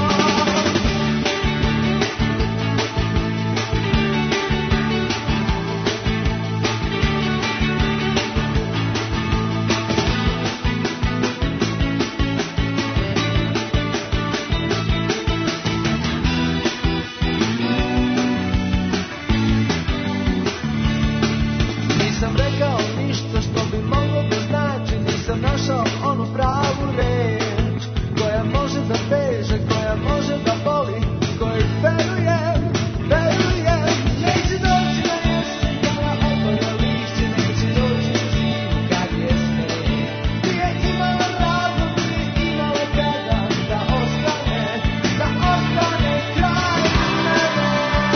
Nisam rekao ništa što bi moglo da znači, nisam našao onu pravu reč koja može da beže, koja može da boli, kojoj verujem, verujem. Neće doći na jesen kada opada lišće, neće doći u zimu kad je sneg. Nije imala razlog, nije imala kada da ostane, da ostane kraj mene,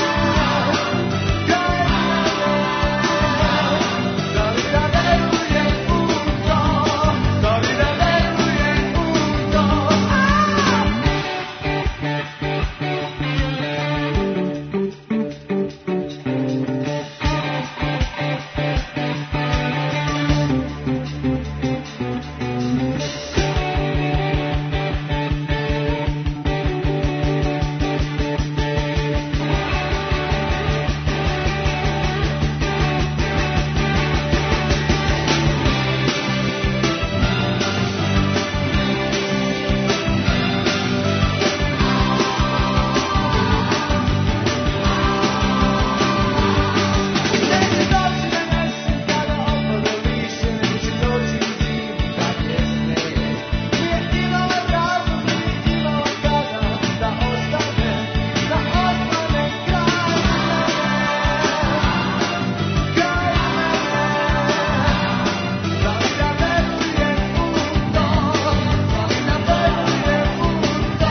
kraj mene. Da li da veruje u to, da li da veruje u to. Neće doći na jesen kada opada lišće, neće doći u zimu kad je sneg. Nije imala razlog, nije imala kada da ostane, da ostane kraj mene, kraj mene. Da li da veruje u to, da li da veruje u to.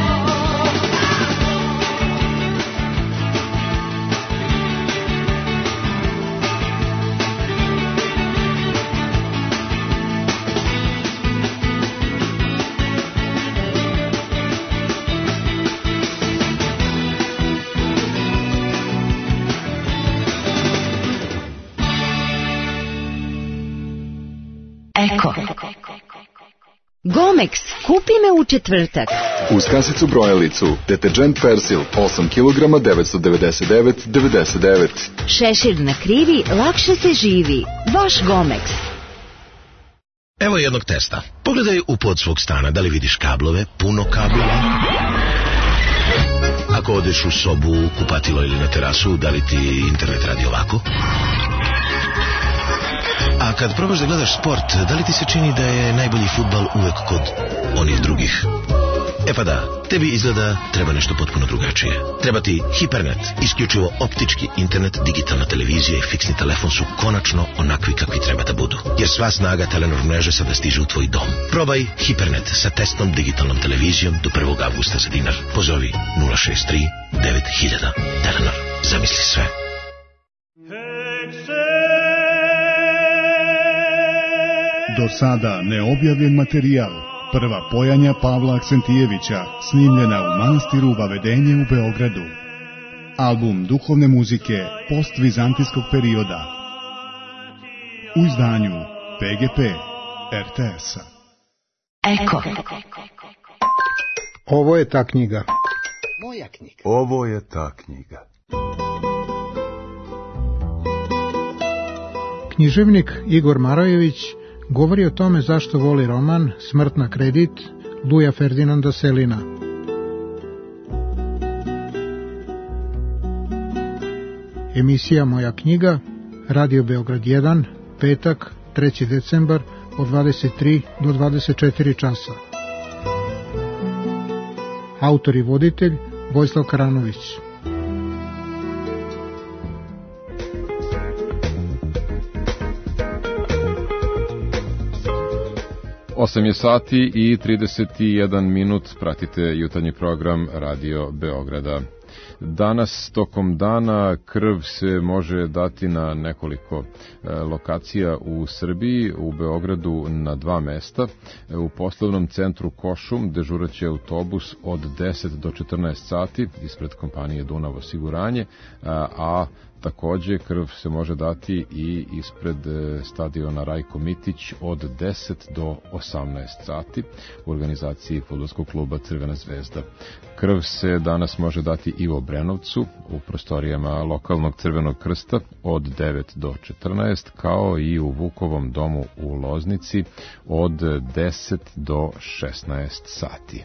Eko. Gomex, kupi me u četvrtak. Uz kasicu brojalicu, deterđent Persil, osam kilograma, devetsto devedeset devet devedeset devet. Šešir na krivi, lakše se živi. Vaš Gomex. Evo jednog testa. Pogledaj u pod svog stana, da li vidiš kablove, puno kablova. Ako odeš u sobu, kupatilo ili na terasu, da li ti internet radi ovako? A kad probaš da gledaš sport, da li ti se čini da je najbolji fudbal uvek kod onih drugih? E pa da, tebi izgleda treba nešto potpuno drugačije. Treba ti Hipernet, isključivo optički internet, digitalna televizija i fiksni telefon su konačno onakvi kakvi treba da budu. Jer sva snaga Telenor mreže sada stiže u tvoj dom. Probaj Hipernet sa testnom digitalnom televizijom do prvog avgusta za dinar. Pozovi nula šest tri devet hiljada. Telenor, zamisli sve. Do sada neobjavljen materijal. Prva pojanja Pavla Aksentijevića, snimljena u manastiru Vavedenje u Beogradu. Album duhovne muzike postvizantijskog perioda. U izdanju P G P R T S-a. Eko. Ovo je ta knjiga. Moja knjiga. Ovo je ta knjiga. Književnik Igor Marajević govori o tome zašto voli roman Smrt na kredit Luja Ferdinanda Selina. Emisija Moja knjiga, Radio Beograd jedan, petak, treći decembar, od dvadeset tri do dvadeset četiri časa. Autor i voditelj Vojislav Karanović. osam je sati i trideset jedan minut, pratite jutarnji program Radio Beograda. Danas, tokom dana, krv se može dati na nekoliko e, lokacija u Srbiji, u Beogradu na dva mesta. E, u poslovnom centru Košum dežuraće autobus od deset do četrnaest sati ispred kompanije Dunav osiguranje, a, a takođe krv se može dati i ispred stadiona Rajko Mitić od deset do osamnaest sati u organizaciji fudbalskog kluba Crvena zvezda. Krv se danas može dati i u Obrenovcu u prostorijama lokalnog Crvenog krsta od devet do četrnaest, kao i u Vukovom domu u Loznici od deset do šesnaest sati.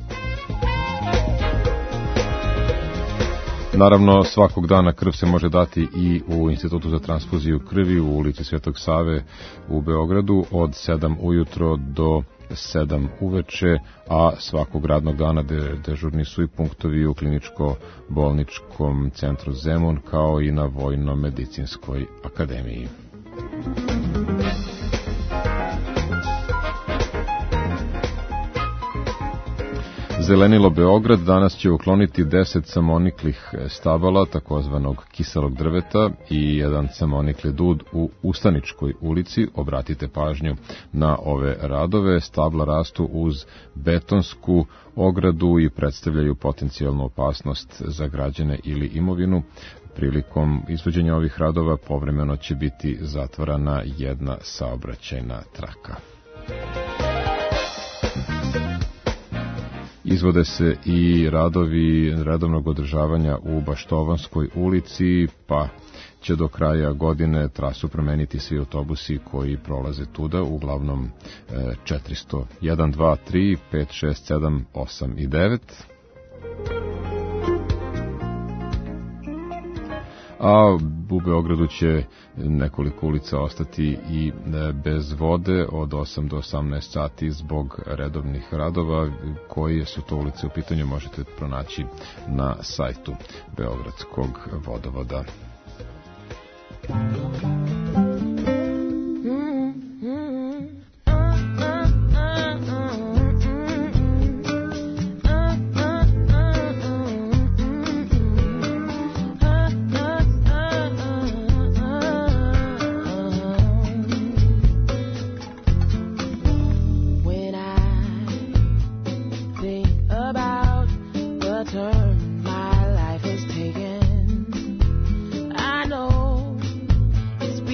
Naravno, svakog dana krv se može dati i u Institutu za transfuziju krvi u ulici Svetog Save u Beogradu od sedam ujutro do sedam uveče, a svakog radnog dana de, dežurni su i punktovi u kliničko-bolničkom centru Zemun, kao i na Vojno-medicinskoj akademiji. Zelenilo Beograd danas će ukloniti deset samoniklih stabala, takozvanog kiselog drveta, i jedan samonikli dud u Ustaničkoj ulici. Obratite pažnju na ove radove. Stabla rastu uz betonsku ogradu i predstavljaju potencijalnu opasnost za građane ili imovinu. Prilikom izvođenja ovih radova povremeno će biti zatvarana jedna saobraćajna traka. Izvode se i radovi redovnog održavanja u Baštovanskoj ulici, pa će do kraja godine trasu promeniti svi autobusi koji prolaze tuda, uglavnom četiristo jedan, dva, tri, pet, šest, sedam, osam i devet. A u Beogradu će nekoliko ulica ostati i bez vode od osam do osamnaest sati zbog redovnih radova. Koje su to ulice u pitanju možete pronaći na sajtu Beogradskog vodovoda. It's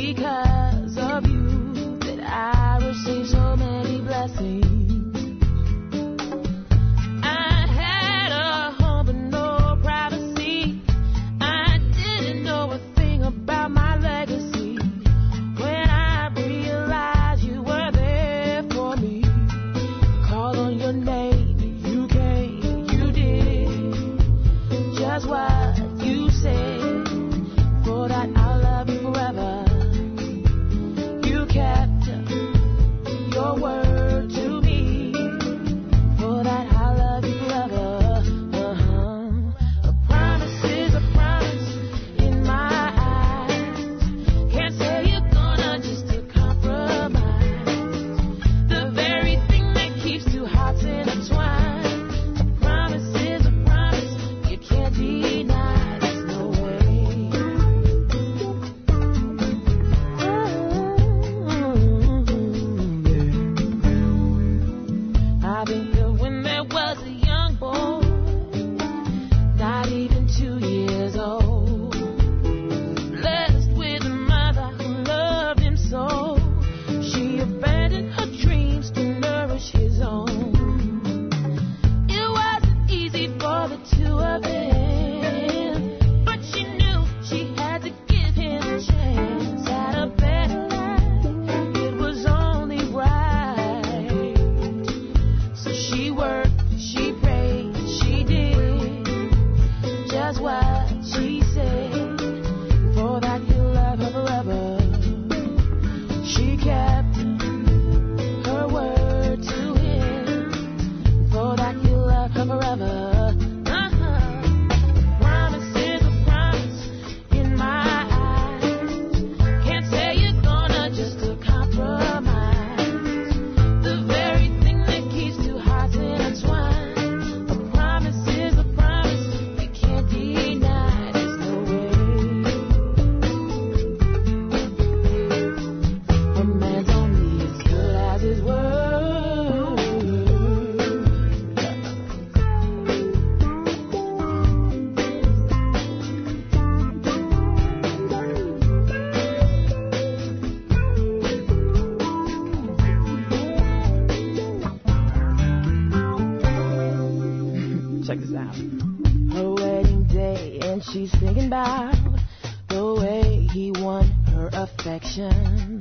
about her wedding day, and she's thinking about the way he won her affection.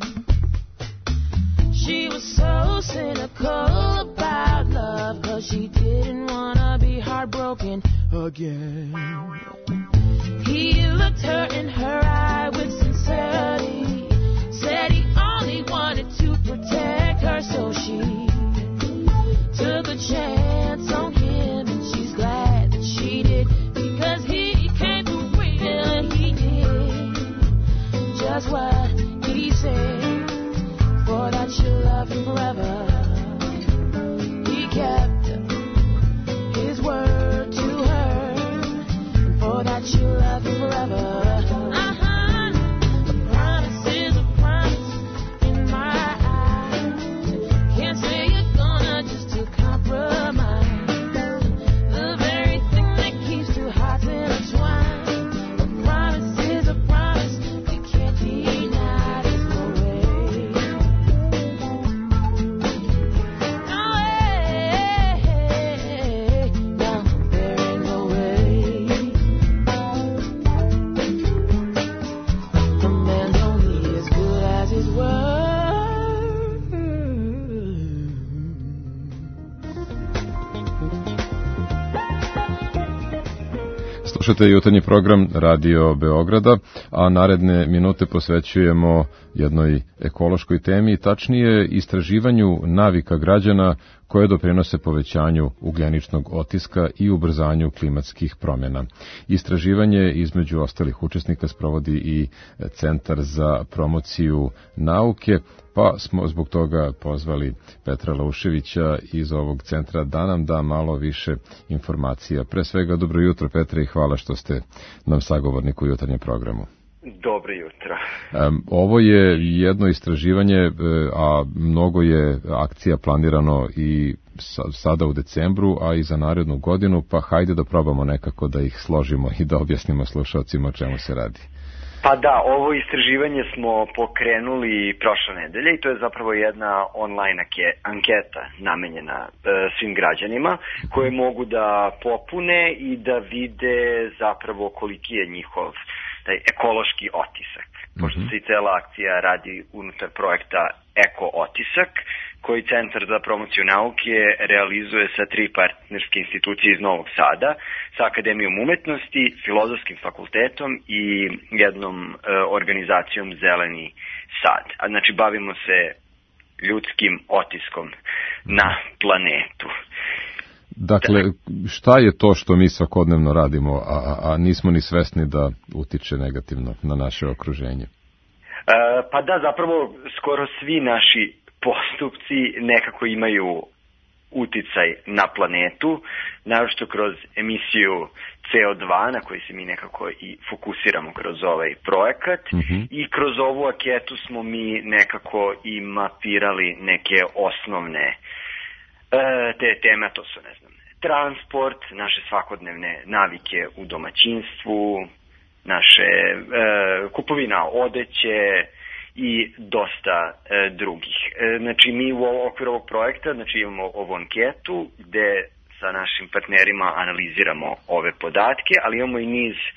She was so cynical about love, 'cause she didn't wanna be heartbroken again. He looked her in her eye with sincerity, said he only wanted to protect her, so she took a chance on him, and she's glad that she did, because he came through real and he did just what he said. For that she'll love him forever, he kept his word to her, and for that she'll love him forever. Slušate jutarnji program Radio Beograda, a naredne minute posvećujemo jednoj ekološkoj temi, tačnije istraživanju navika građana koje doprinose povećanju ugljeničnog otiska i ubrzanju klimatskih promjena. Istraživanje između ostalih učesnika sprovodi i Centar za promociju nauke, pa smo zbog toga pozvali Petra Lauševića iz ovog centra da nam da malo više informacija. Pre svega, dobro jutro, Petre, i hvala što ste nam sagovornik u jutarnjem programu. Dobro jutro. Ovo je jedno istraživanje, a mnogo je akcija planirano i sada u decembru, a i za narednu godinu, pa hajde da probamo nekako da ih složimo i da objasnimo slušalcima o čemu se radi. Pa da, ovo istraživanje smo pokrenuli prošle nedelje i to je zapravo jedna online anketa namenjena e, svim građanima koje mogu da popune i da vide zapravo koliki je njihov taj ekološki otisak. Pošto se i cela akcija radi unutar projekta Eko otisak, koji Centar za promociju nauke realizuje sa tri partnerske institucije iz Novog Sada, sa Akademijom umetnosti, Filozofskim fakultetom i jednom e, organizacijom Zeleni Sad. A znači bavimo se ljudskim otiskom na planetu. Dakle, šta je to što mi svakodnevno radimo, a, a nismo ni svesni da utiče negativno na naše okruženje? E, pa da, zapravo skoro svi naši postupci nekako imaju uticaj na planetu, naročito kroz emisiju C O dva na koji se mi nekako i fokusiramo kroz ovaj projekat. Mm-hmm. I kroz ovu anketu smo mi nekako i mapirali neke osnovne e, te teme, to su, ne znam, transport, naše svakodnevne navike u domaćinstvu, naše e, kupovina odeće i dosta e, drugih. E, znači mi u okviru ovog projekta znači imamo ovu anketu gde sa našim partnerima analiziramo ove podatke, ali imamo i niz e,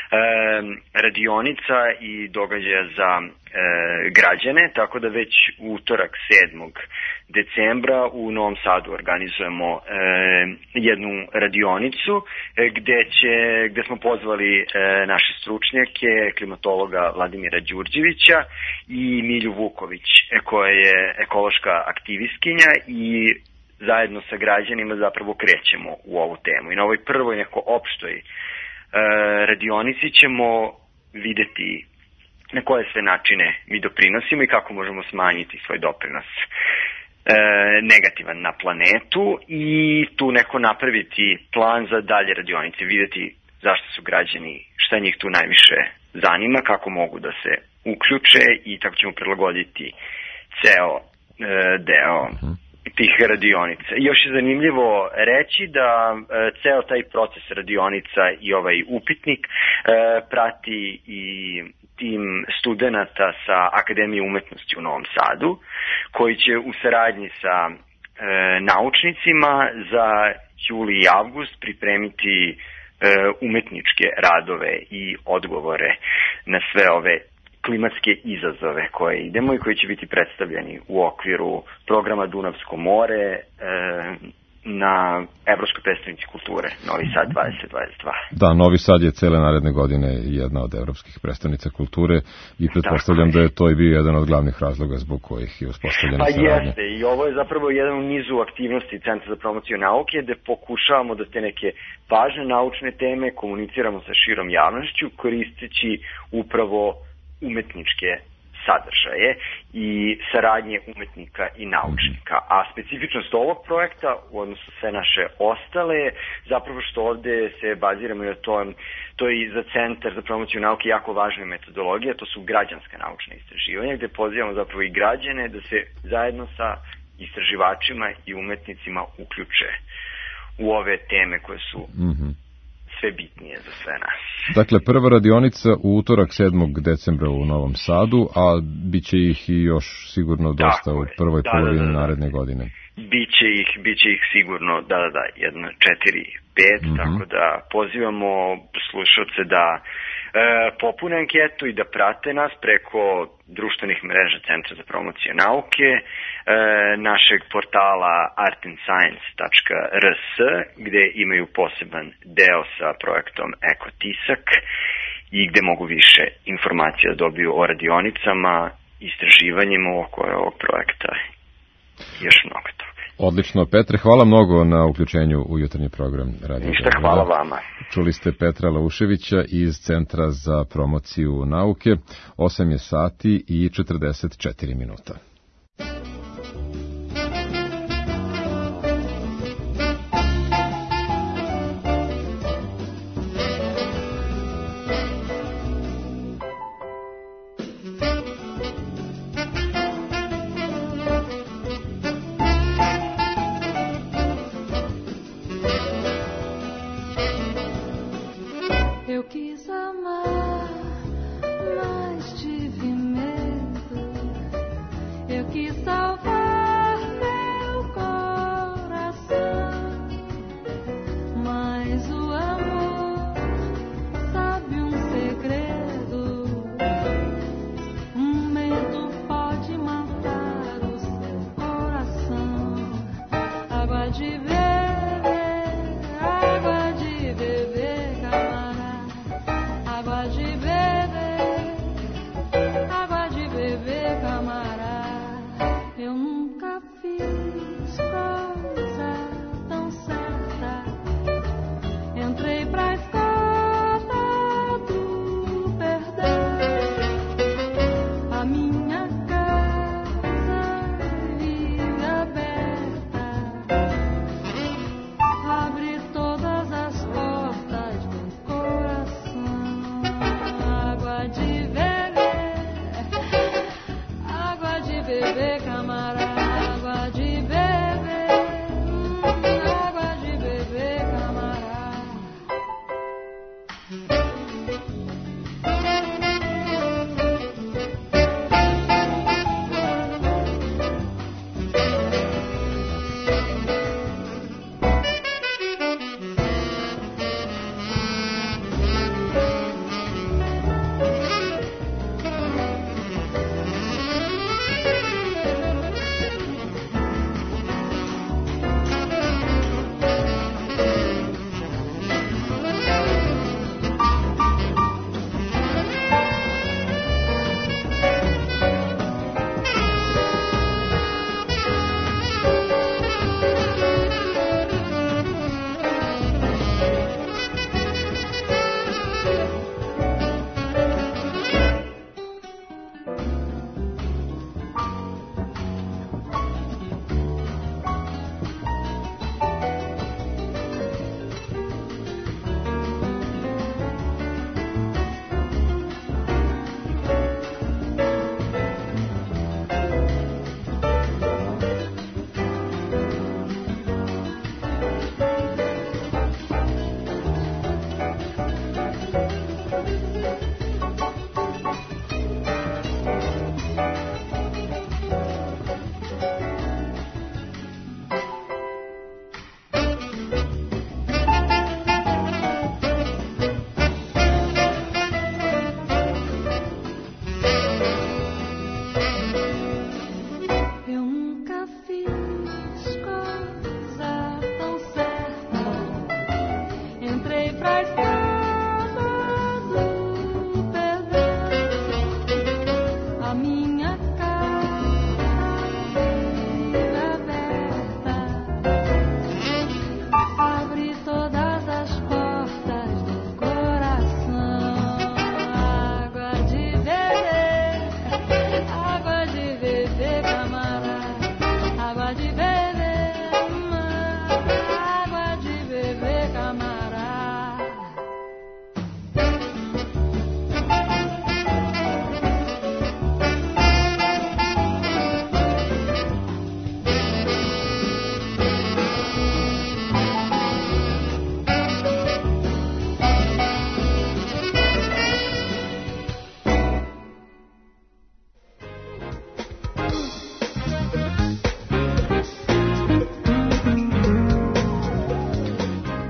radionica i događaja za e, građane, tako da već u utorak sedmog decembra u Novom Sadu organizujemo e, jednu radionicu e, gde, će, gde smo pozvali e, naše stručnjake, klimatologa Vladimira Đurđevića i Milju Vuković, e, koja je ekološka aktivistkinja i zajedno sa građanima zapravo krećemo u ovu temu. I na ovoj prvoj neko opštoj e, radionici ćemo videti na koje sve načine mi doprinosimo i kako možemo smanjiti svoj doprinos e, negativan na planetu i tu neko napraviti plan za dalje radionice, videti zašto su građani, šta njih tu najviše zanima, kako mogu da se uključe i tako ćemo prilagoditi ceo e, deo tih radionica. I još je zanimljivo reći da e, ceo taj proces radionica i ovaj upitnik e, prati i tim studenta sa Akademije umetnosti u Novom Sadu, koji će u saradnji sa e, naučnicima za juli i avgust pripremiti e, umetničke radove i odgovore na sve ove klimatske izazove koje idemo i koji će biti predstavljeni u okviru programa Dunavsko more e, na Evropskoj prestonici kulture Novi Sad dvadeset dvadeset dva. Da, Novi Sad je cele naredne godine jedna od evropskih prestonica kulture i pretpostavljam da je to i bio jedan od glavnih razloga zbog kojih je uspostavljena pa saradnja. Jeste, i ovo je zapravo jedan u nizu aktivnosti Centra za promociju nauke gde pokušavamo da te neke važne naučne teme komuniciramo sa širom javnošću koristeći upravo umetničke sadržaje i saradnje umetnika i naučnika. A specifičnost ovog projekta u odnosu sve naše ostale je zapravo što ovde se baziramo na to, to je i za Centar za promociju nauke jako važna metodologija, to su građanska naučna istraživanja gde pozivamo zapravo i građane da se zajedno sa istraživačima i umetnicima uključe u ove teme koje su mm-hmm. sve bitnije za sve nas. Dakle, prva radionica u utorak sedmog decembra u Novom Sadu, a bit će ih i još sigurno dosta u prvoj da, polovini da, da, da. naredne godine. Biće ih, biće ih sigurno, da, da, da, jedno, četiri, pet, mm-hmm. tako da pozivamo slušalce da e, popune anketu i da prate nas preko društvenih mreža Centra za promociju nauke, e, našeg portala art and science tačka r s, gde imaju poseban deo sa projektom Ekotisak i gde mogu više informacija da dobiju o radionicama, istraživanjima oko ovog projekta i još mnogo toga. Odlično, Petre, hvala mnogo na uključenju u jutarnji program Radio. Ništa, hvala vama. Čuli ste Petra Lauševića iz Centra za promociju nauke. osam je sati i četrdeset četiri minuta.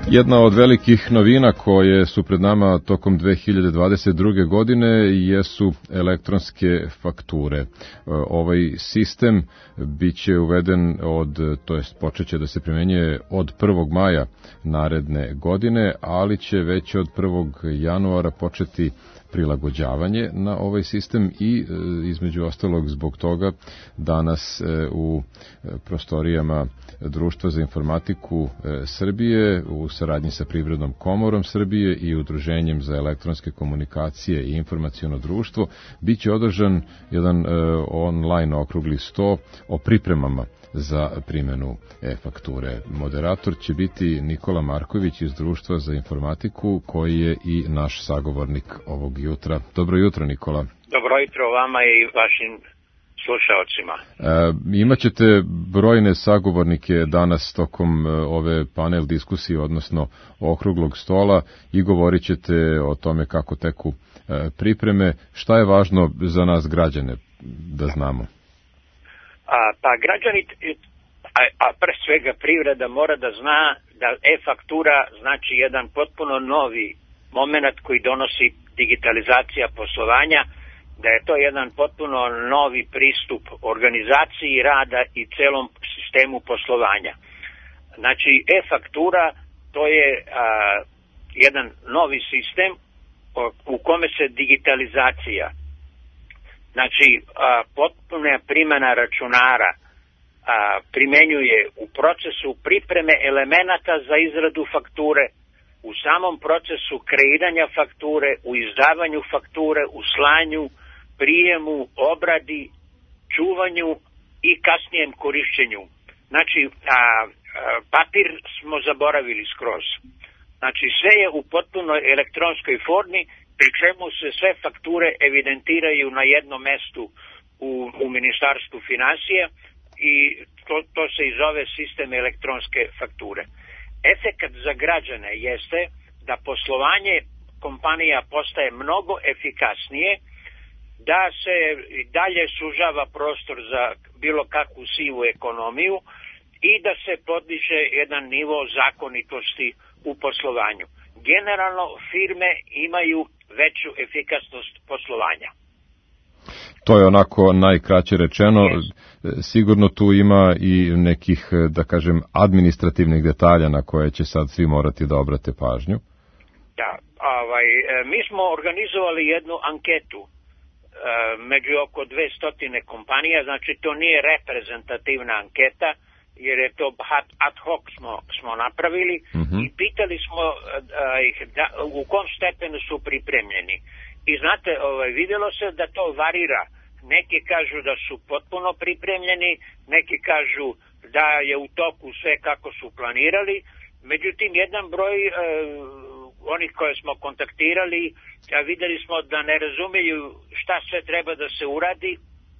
Jedna od velikih novina koje su pred nama tokom dve hiljade dvadeset druge. godine jesu elektronske fakture. Ovaj sistem biće uveden od, to jest počeće da se primenjuje od prvog maja naredne godine, ali će već od prvog januara početi prilagođavanje na ovaj sistem i između ostalog zbog toga danas u prostorijama Društva za informatiku Srbije u saradnji sa Privrednom komorom Srbije i Udruženjem za elektronske komunikacije i informaciono društvo biće održan jedan online okrugli sto o pripremama za primjenu e-fakture. Moderator će biti Nikola Marković iz Društva za informatiku, koji je i naš sagovornik ovog jutra. Dobro jutro, Nikola. Dobro jutro vama i vašim slušalcima. E, imaćete brojne sagovornike danas tokom ove panel diskusije, odnosno okruglog stola, i govorit ćete o tome kako teku e, pripreme. Šta je važno za nas građane da znamo? A, pa građani, a, a pre svega privreda mora da zna da e-faktura znači jedan potpuno novi moment koji donosi digitalizacija poslovanja, da je to jedan potpuno novi pristup organizaciji rada i celom sistemu poslovanja. Znači e-faktura to je a, jedan novi sistem u kome se digitalizacija, znači a, potpuna primjena računara a, primenjuje u procesu pripreme elemenata za izradu fakture, u samom procesu kreiranja fakture, u izdavanju fakture, u slanju, prijemu, obradi, čuvanju i kasnijem korišćenju. Znači, a, a, papir smo zaboravili skroz. Znači, sve je u potpunoj elektronskoj formi, pri čemu se sve fakture evidentiraju na jednom mestu u, u Ministarstvu finansija i to, to se i zove sistem elektronske fakture. Efekat za građane jeste da poslovanje kompanija postaje mnogo efikasnije, da se dalje sužava prostor za bilo kakvu sivu ekonomiju i da se podiže jedan nivo zakonitosti u poslovanju. Generalno firme imaju veću efikasnost poslovanja. To je onako najkraće rečeno. Yes. Sigurno tu ima i nekih, da kažem, administrativnih detalja na koje će sad svi morati da obrate pažnju. Da, ovaj, mi smo organizovali jednu anketu među oko dvesta kompanija, znači to nije reprezentativna anketa, jer je to ad hoc smo, smo napravili, mm-hmm. i pitali smo ih da, u kom stepenu su pripremljeni. I znate, ovaj, vidjelo se da to varira. Neki kažu da su potpuno pripremljeni, neki kažu da je u toku sve kako su planirali, međutim jedan broj e, onih koje smo kontaktirali, a vidjeli smo da ne razumiju šta sve treba da se uradi,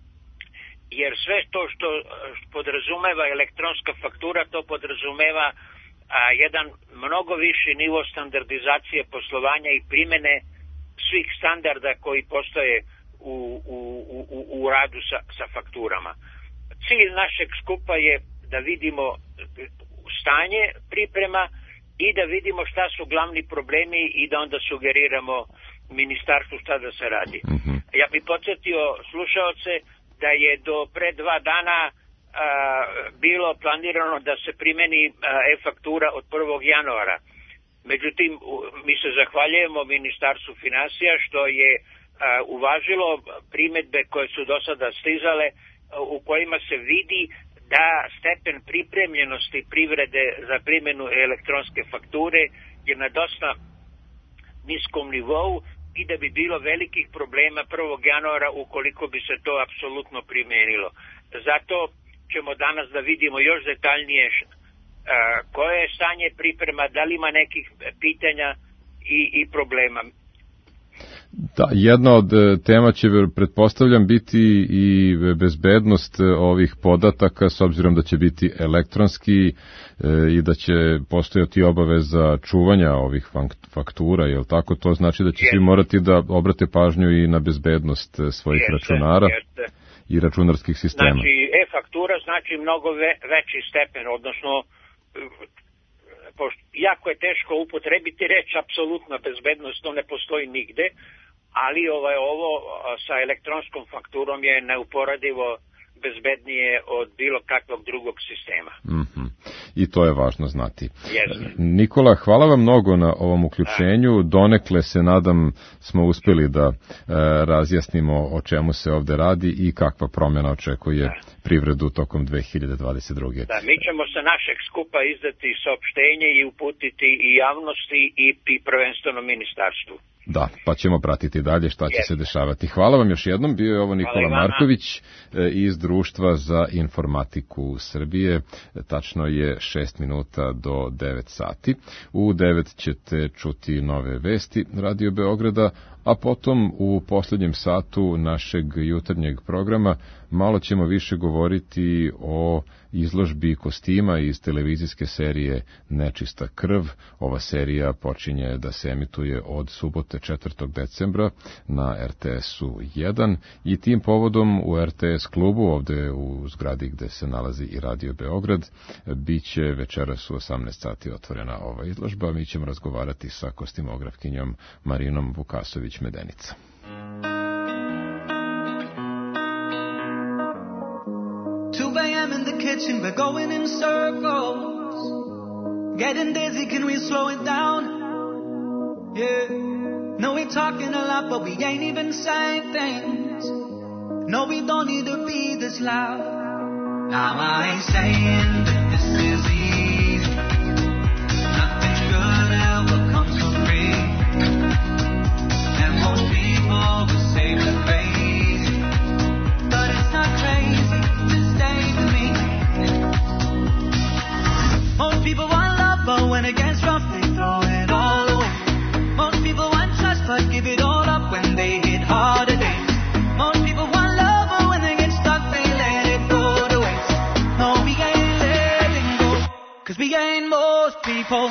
jer sve to što podrazumeva elektronska faktura, to podrazumeva a, jedan mnogo viši nivo standardizacije poslovanja i primjene svih standarda koji postoje u, u, u, u radu sa, sa fakturama. Cilj našeg skupa je da vidimo stanje priprema i da vidimo šta su glavni problemi i da onda sugeriramo ministarstvu šta da se radi. Mm-hmm. Ja bih podsjetio slušaoce da je do pre dva dana a, bilo planirano da se primeni a, e-faktura od prvog januara. Međutim, mi se zahvaljujemo Ministarstvu finansija što je a, uvažilo primjedbe koje su do sada stizale, a, u kojima se vidi da stepen pripremljenosti privrede za primjenu elektronske fakture je na dosta niskom nivou i da bi bilo velikih problema prvog januara ukoliko bi se to apsolutno primijenilo. Zato ćemo danas da vidimo još detaljnije uh, koje je stanje priprema, da li ima nekih pitanja i, i problema. Da, jedna od tema će, pretpostavljam, biti i bezbednost ovih podataka, s obzirom da će biti elektronski e, i da će postojati obaveza čuvanja ovih faktura, je li tako? To znači da će jeste. Svi morati da obrate pažnju i na bezbednost svojih jeste, računara jeste. I računarskih sistema. Znači, e-faktura znači mnogo ve, veći stepen, odnosno pošto jako je teško upotrebiti reč apsolutna bezbednost, to ne postoji nigde, ali ovaj, ovo sa elektronskom fakturom je neuporadivo bezbednije od bilo kakvog drugog sistema. Mm-hmm. I to je važno znati. Yes. Nikola, hvala vam mnogo na ovom uključenju. Donekle se nadam smo uspeli da e, razjasnimo o čemu se ovde radi i kakva promjena očekuje da. privredu tokom dve hiljade dvadeset druge. Da, mi ćemo sa našeg skupa izdati saopštenje i uputiti i javnosti i, i prvenstveno ministarstvu. Da, pa ćemo pratiti dalje šta će yes. se dešavati. Hvala vam još jednom, bio je ovo Nikola Marković iz Društva za informatiku Srbije. Tačno je šest minuta do devet sati. U devet ćete čuti nove vesti Radio Beograda, a potom u posljednjem satu našeg jutarnjeg programa malo ćemo više govoriti o izložbi kostima iz televizijske serije Nečista krv. Ova serija počinje da se emituje od subote četvrtog decembra na er te esu jedan i tim povodom u er te es klubu, ovde u zgradi gde se nalazi i Radio Beograd, bit će večeras u osamnaest sati otvorena ova izložba. Mi ćemo razgovarati sa kostimografkinjom Marinom Vukasović-Medenica. two a.m. in the kitchen, we're going in circles. Getting dizzy, can we slow it down? Yeah. No, we're talking a lot, but we ain't even saying things. No, we don't need to be this loud. Now I ain't saying that this is easy. Nothing good ever comes for free. And most people will say we're crazy, but it's not crazy to stay with me. Most people want love, but when it gets rough, they throw it all away. Most people want trust, but give it all up when they hit harder days. Most people want love, but when they get stuck, they let it go to waste. No, we ain't letting go, 'cause we ain't most people.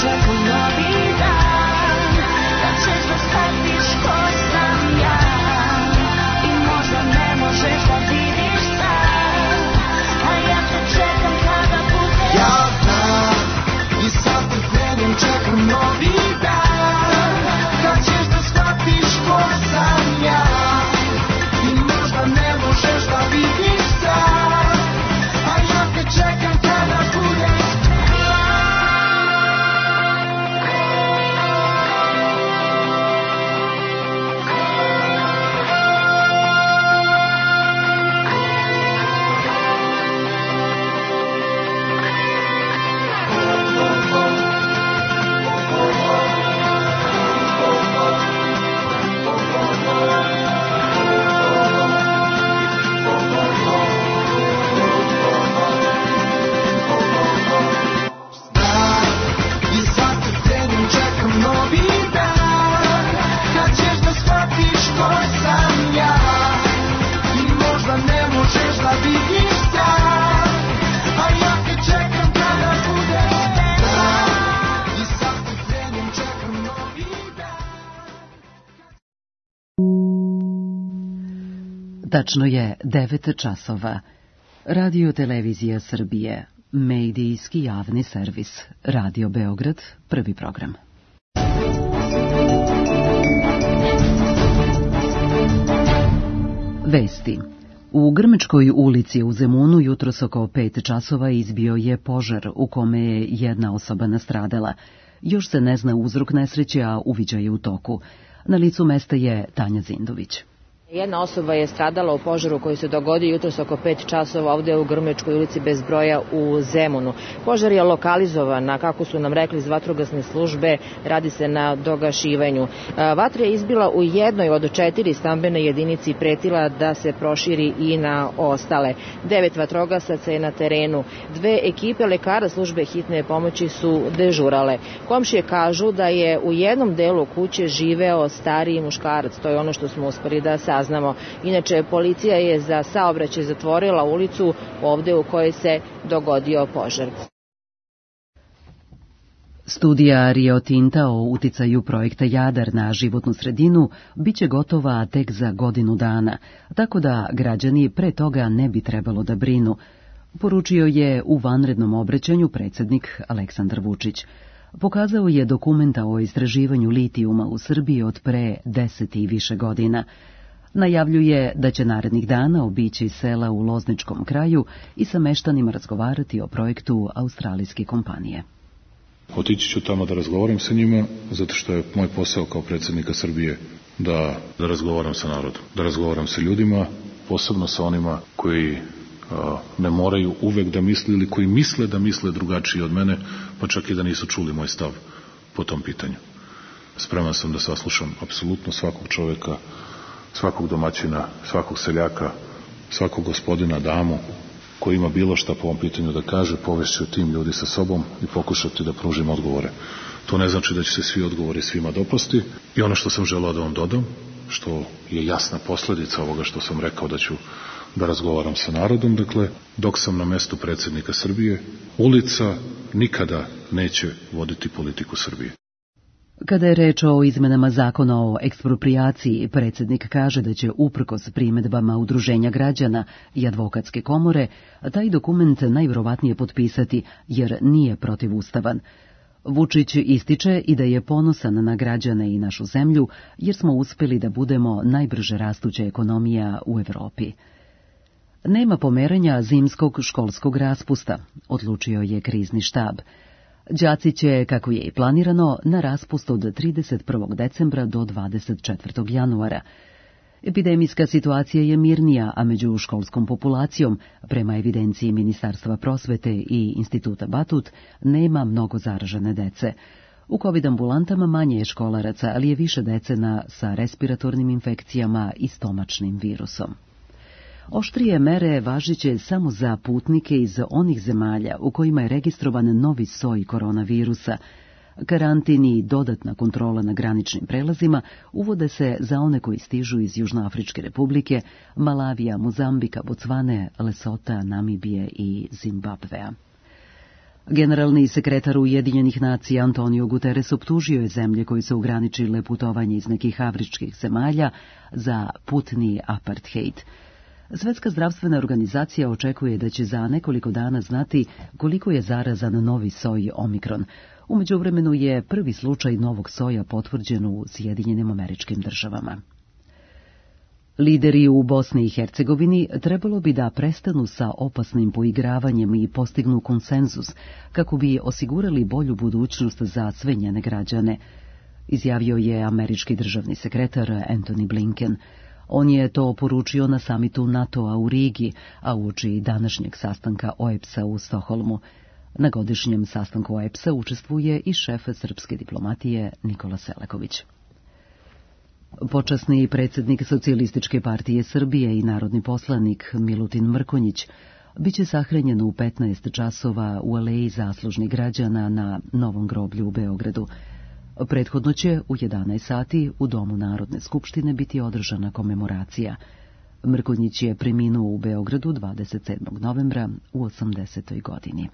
čekam novi dan, kad ćeš da shvatiš ko sam ja i možda ne možeš da vidiš sad, a ja te čekam kada bude. Ja znam i sad te krenem, čekam novi dan, kad ćeš da shvatiš ko sam ja i možda ne možeš da vidiš sad, a ja te čekam kada bude. Tačno je devet časova. Radio Televizija Srbije, medijski javni servis. Radio Beograd, prvi program. Vesti. U Grmečkoj ulici u Zemunu jutros oko pet časova izbio je požar u kome je jedna osoba nastradala. Još se ne zna uzrok nesreće, a uviđaj je u toku. Na licu mesta je Tanja Zindović. Jedna osoba je stradala u požaru koji se dogodio jutros oko pet časova ovde u Grmečkoj ulici bez broja u Zemunu. Požar je lokalizovan, a kako su nam rekli iz vatrogasne službe, radi se na dogašivanju. Vatra je izbila u jednoj od četiri stambene jedinici i pretila da se proširi i na ostale. Devet vatrogasaca je na terenu. Dve ekipe lekara službe hitne pomoći su dežurale. Komšije kažu da je u jednom delu kuće živeo stariji muškarac. To je ono što smo uspeli da saznamo. Inače, policija je za saobraćaj zatvorila ulicu ovde u kojoj se dogodio požar. Studija Rio Tinta o uticaju projekta Jadar na životnu sredinu biće gotova tek za godinu dana, tako da građani pre toga ne bi trebalo da brinu, poručio je u vanrednom obraćanju predsjednik Aleksandar Vučić. Pokazao je dokumenta o istraživanju litijuma u Srbiji od pre deset i više godina. Najavljuje da će narednih dana obići sela u Lozničkom kraju i sa meštanima razgovarati o projektu australijske kompanije. Otići ću tamo da razgovaram sa njima, zato što je moj posao kao predsjednika Srbije da, da razgovaram sa narodom, da razgovaram sa ljudima, posebno sa onima koji a, ne moraju uvek da misle ili koji misle da misle drugačije od mene, pa čak i da nisu čuli moj stav po tom pitanju. Spreman sam da saslušam apsolutno svakog čoveka, svakog domaćina, svakog seljaka, svakog gospodina, damu, koji ima bilo šta po ovom pitanju da kaže, povešću tim ljudi sa sobom i pokušati da pružim odgovore. To ne znači da će se svi odgovori svima dopasti. I ono što sam želeo da vam dodam, što je jasna posledica ovoga što sam rekao da ću da razgovaram sa narodom, dakle, dok sam na mestu predsjednika Srbije, ulica nikada neće voditi politiku Srbije. Kada je reč o izmenama zakona o eksproprijaciji, predsjednik kaže da će uprkos primedbama udruženja građana i advokatske komore taj dokument najvjerovatnije potpisati jer nije protivustavan. Vučić ističe i da je ponosan na građane i našu zemlju jer smo uspjeli da budemo najbrže rastuća ekonomija u Evropi. Nema pomeranja zimskog školskog raspusta, odlučio je krizni štab. Đaci će, kako je i planirano, na raspust od trideset prvog decembra do dvadeset četvrtog januara. Epidemijska situacija je mirnija, a među školskom populacijom, prema evidenciji Ministarstva prosvete i Instituta Batut, nema mnogo zaražene dece. U COVID ambulantama manje je školaraca, ali je više dece na, sa respiratornim infekcijama i stomačnim virusom. Oštrije mere važiće samo za putnike iz onih zemalja u kojima je registrovan novi soj koronavirusa. Karantin i dodatna kontrola na graničnim prelazima uvode se za one koji stižu iz Južnoafričke republike, Malavija, Mozambika, Bocvane, Lesota, Namibije i Zimbabvea. Generalni sekretar Ujedinjenih nacija Antonio Guterres optužio je zemlje koje su ograničile putovanje iz nekih afričkih zemalja za putni apartheid. Svetska zdravstvena organizacija očekuje da će za nekoliko dana znati koliko je zarazan novi soj Omikron. U međuvremenu je prvi slučaj novog soja potvrđen u Sjedinjenim Američkim Državama. Lideri u Bosni i Hercegovini trebalo bi da prestanu sa opasnim poigravanjem i postignu konsenzus kako bi osigurali bolju budućnost za sve njene građane, izjavio je američki državni sekretar Antony Blinken. On je to poručio na samitu NATO-a u Rigi, a uoči današnjeg sastanka O E B S-a u Stokholmu. Na godišnjem sastanku O E B S-a učestvuje i šef srpske diplomatije Nikola Selaković. Počasni predsjednik Socijalističke partije Srbije i narodni poslanik Milutin Mrkonjić biće sahranjen u petnaest časova u aleji zaslužnih građana na Novom groblju u Beogradu. Prethodno će u jedanaest sati u Domu Narodne skupštine biti održana komemoracija. Mrkonjić je preminuo u Beogradu dvadeset sedmog novembra u osamdesetoj godini.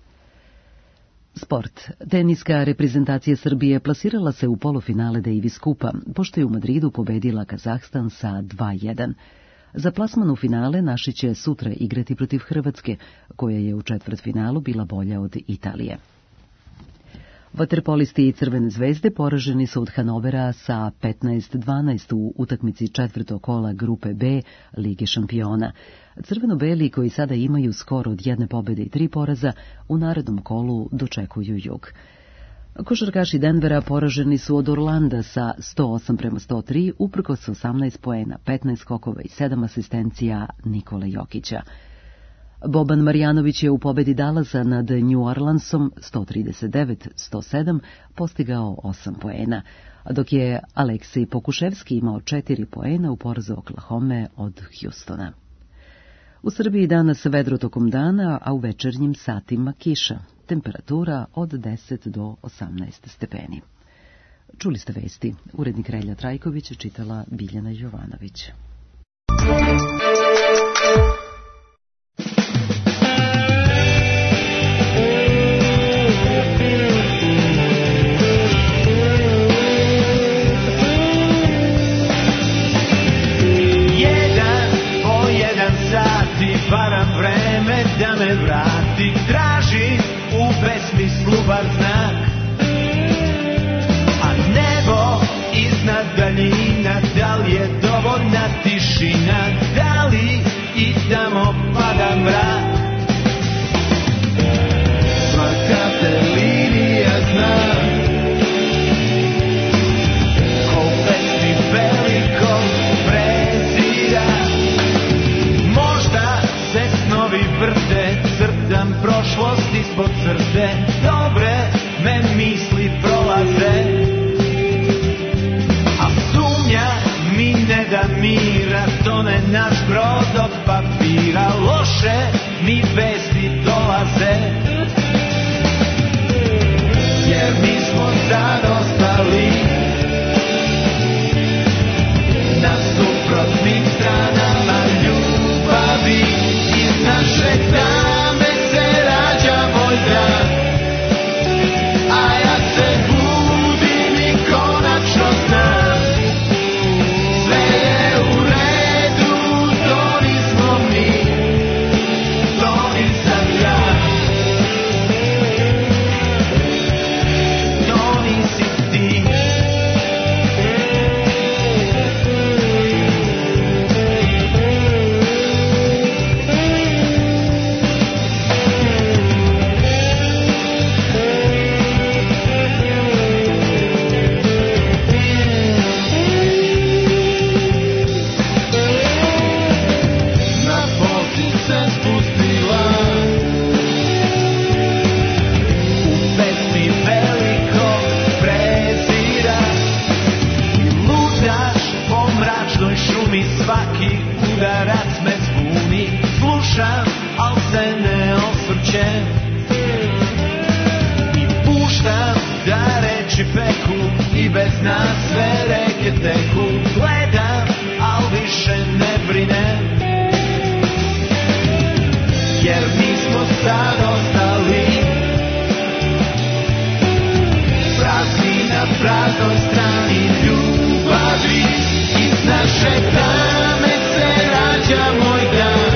Sport. Teniska reprezentacija Srbije plasirala se u polufinale Davis Kupa, pošto je u Madridu pobedila Kazahstan sa dva jedan. Za plasman u finale naši će sutra igrati protiv Hrvatske, koja je u četvrtfinalu bila bolja od Italije. Vaterpolisti i Crvene zvezde poraženi su od Hanovera sa petnaest dvanaest u utakmici četvrtog kola grupe B Lige šampiona. Crveno-beli, koji sada imaju skor od jedne pobjede i tri poraza, u narednom kolu dočekuju Jug. Košarkaši Denvera poraženi su od Orlanda sa sto osam prema sto tri, uprkos osamnaest poena, petnaest skokova i sedam asistencija Nikole Jokića. Boban Marjanović je u pobedi Dallasa nad New Orleansom sto trideset devet sto sedam postigao osam poena, dok je Aleksej Pokuševski imao četiri poena u porazu Oklahome od Houstona. U Srbiji danas vedro tokom dana, a u večernjim satima kiša. Temperatura od deset do osamnaest stepeni. Čuli ste vesti. Urednik Relja Trajković čitala Biljana Jovanović. Varam vreme da me vrati, traži u besmislu bar znak. A nebo iznad daljina, da li je dovoljna tišina, da li i tamo pada mrak. Svaka te linija zna, ko u pesmi velikog prezira. Vrte, crtam prošlost ispod crte, dobre me misli prolaze, a sumnja mi ne da mira, tone naš brod od papira, loše mi vesti dolaze, jer mi smo sad ostali na suprotnim stranama ljubavi. Naše tame se rađa moj dan, a ja se budim i konačno znam, sve je u redu, to nismo mi, to nisam ja, to nisi ti. Svaki udarac me zbuni, slušam, al se ne osvrćem i puštam da reči peku i bez nas sve reke teku. Gledam, al više ne brinem, jer mi smo sad ostali praznoj strani ljubavi. Iz naše tame se rađa moj dan,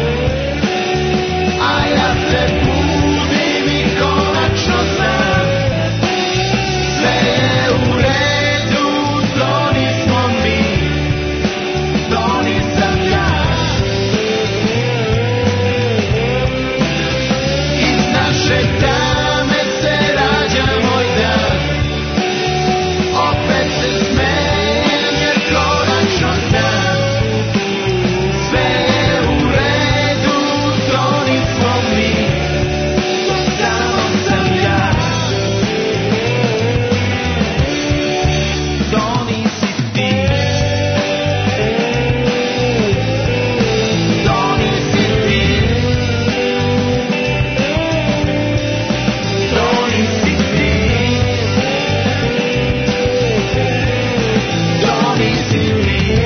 a ja se budim i konačno znam, sve je u redu, to nismo mi, to nisam ja. Iz naše tame se rađa moj dan, opet se smejem jer konačno znam, sve je u redu, to nismo mi, to samo sam ja. To nisi ti, to nisi ti, to nisi ti, to nisi ti.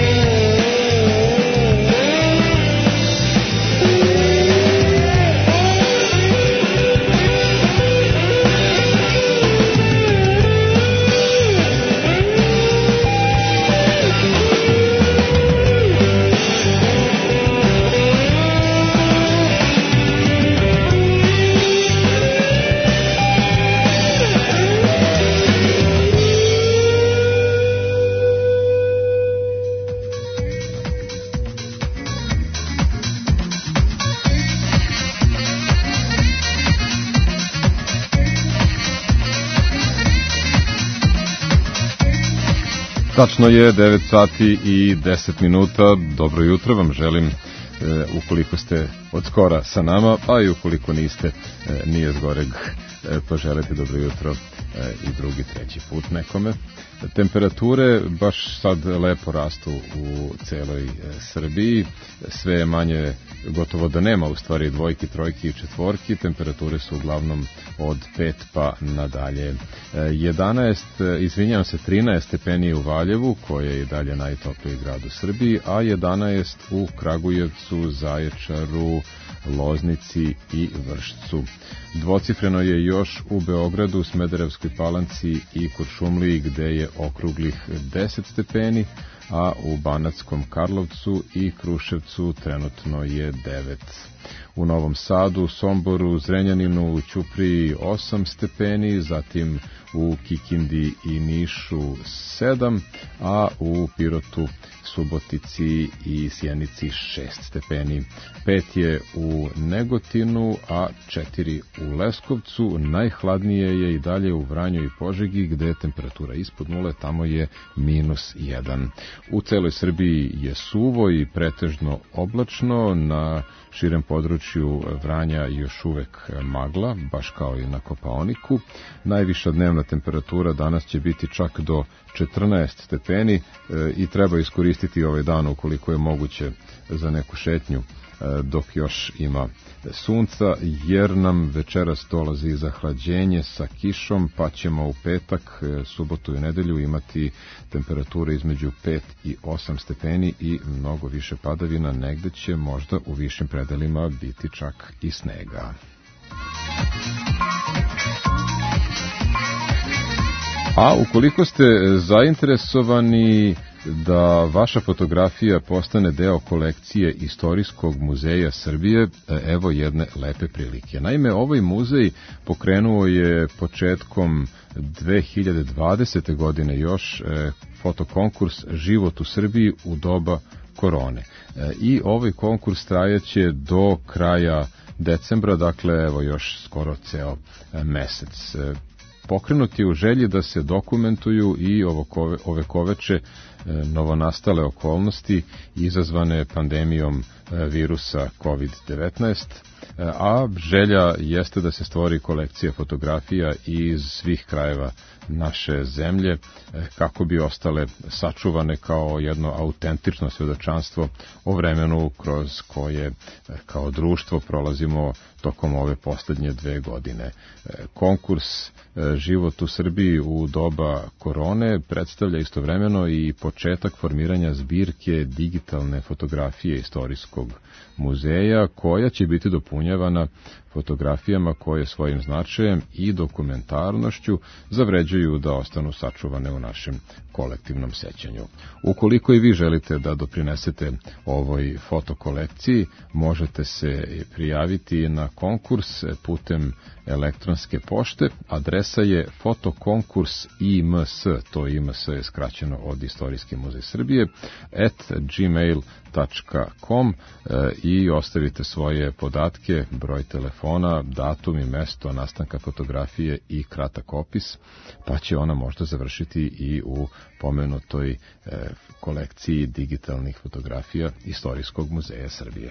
Tačno je devet sati i deset minuta. Dobro jutro vam želim, e, ukoliko ste od skora sa nama, a i ukoliko niste, e, nije zgoreg e, poželite dobro jutro e, i drugi, treći put nekome. Temperature baš sad lepo rastu u celoj e, Srbiji, sve je manje, gotovo da nema u stvari dvojki, trojki i četvorki, temperature su uglavnom od pet pa nadalje. jedanaest, izvinjam se, trinaest stepeni u Valjevu, koje je i dalje najtopliji grad u Srbiji, a jedanaest u Kragujevcu, Zaječaru, Loznici i Vršcu. Dvocifreno je još u Beogradu, Smederevskoj Palanci i Kuršumliji, gde je okruglih deset stepeni, a u Banatskom Karlovcu i Kruševcu trenutno je devet. U Novom Sadu, Somboru, Zrenjaninu, u Ćupriji osam stepeni, zatim u Kikindi i Nišu sedam, a u Pirotu, Subotici i Sjenici šest stepeni. pet je u Negotinu, a četiri u Leskovcu. Najhladnije je i dalje u Vranju i Požegi, gde je temperatura ispod nule, tamo je minus jedan. U celoj Srbiji je suvo i pretežno oblačno, na širem području Vranja još uvek magla, baš kao i na Kopaoniku. Najviša dnevna temperatura danas će biti čak do četrnaest stepeni e, i treba iskoristiti ovaj dan ukoliko je moguće za neku šetnju e, dok još ima sunca, jer nam večeras dolazi zahlađenje sa kišom, pa ćemo u petak, e, subotu i nedelju imati temperature između pet i osam stepeni i mnogo više padavina, negde će možda u višim predelima biti čak i snega. A ukoliko ste zainteresovani da vaša fotografija postane deo kolekcije Istorijskog muzeja Srbije, evo jedne lepe prilike. Naime, ovaj muzej pokrenuo je početkom dve hiljade dvadesete. godine još fotokonkurs Život u Srbiji u doba korone. I ovaj konkurs trajaće do kraja decembra, dakle evo još skoro ceo mesec. Pokrenut je u želji da se dokumentuju i ovekoveče novonastale okolnosti izazvane pandemijom virusa kovid devetnaest, a želja jeste da se stvori kolekcija fotografija iz svih krajeva naše zemlje kako bi ostale sačuvane kao jedno autentično svedočanstvo o vremenu kroz koje kao društvo prolazimo tokom ove poslednje dve godine. Konkurs Život u Srbiji u doba korone predstavlja istovremeno i početak formiranja zbirke digitalne fotografije Istorijskog muzeja, koja će biti dopunjavana fotografijama koje svojim značajem i dokumentarnošću zavređuju da ostanu sačuvane u našem kolektivnom sećanju. Ukoliko i vi želite da doprinesete ovoj fotokolekciji, možete se prijaviti na konkurs putem elektronske pošte. Adresa je fotokonkurs I M S, to I M S je skraćeno od Istorijski muzej Srbije, at gmail dot com i ostavite svoje podatke, broj telefona, datum i mesto nastanka fotografije i kratak opis, pa će ona možda završiti i u pomenutoj kolekciji digitalnih fotografija Istorijskog muzeja Srbije.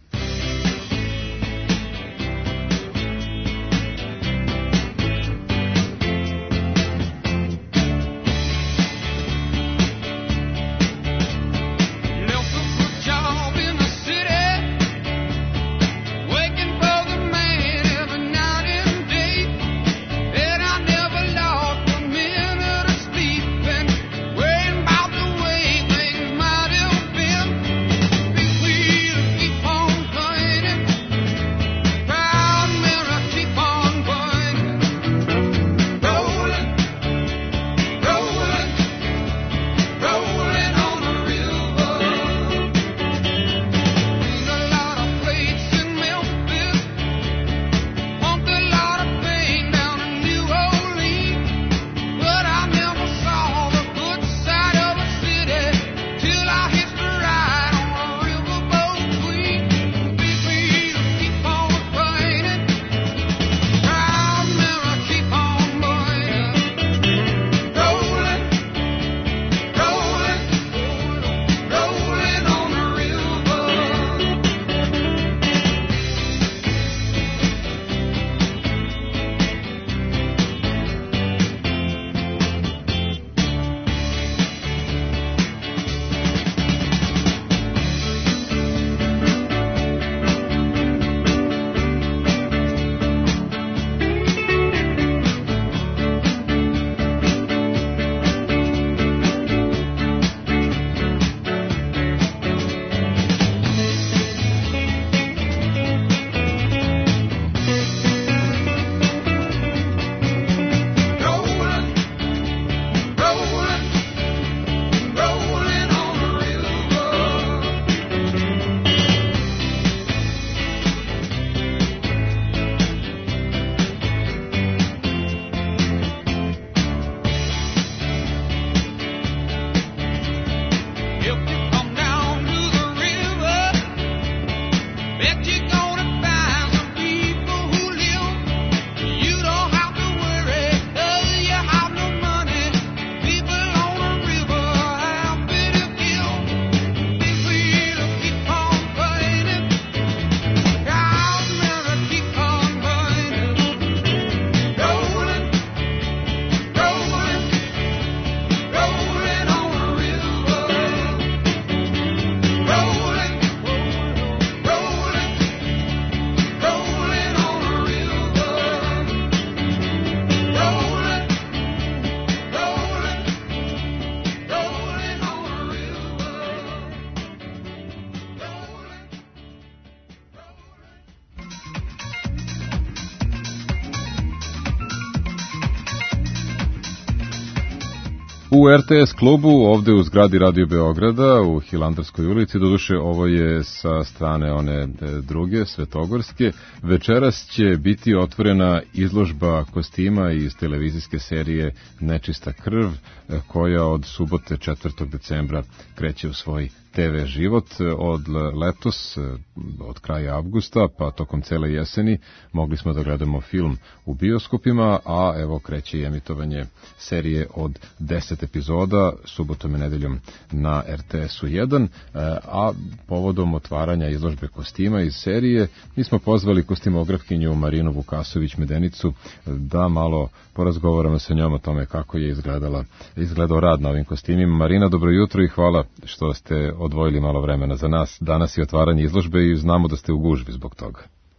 U R T S klubu, ovde u zgradi Radio Beograda, u Hilandarskoj ulici, doduše ovo je sa strane one druge, Svetogorske, večeras će biti otvorena izložba kostima iz televizijske serije Nečista krv, koja od subote četvrtog decembra kreće u svoj te ve život. Od letos, od kraja avgusta, pa tokom cele jeseni, mogli smo da gledamo film u bioskopima, a evo kreće i emitovanje serije od deset epizoda, subotom i nedeljom na R T S u jedan, a povodom otvaranja izložbe kostima iz serije, mi smo pozvali kostimografkinju Marinu Vukasović-Medenicu da malo porazgovaramo sa njom o tome kako je izgledala, izgledao rad na ovim kostimima. Marina, dobro jutro i hvala što ste odvojili malo vremena za nas. Danas je otvaranje izložbe i znamo da ste u gužvi zbog toga.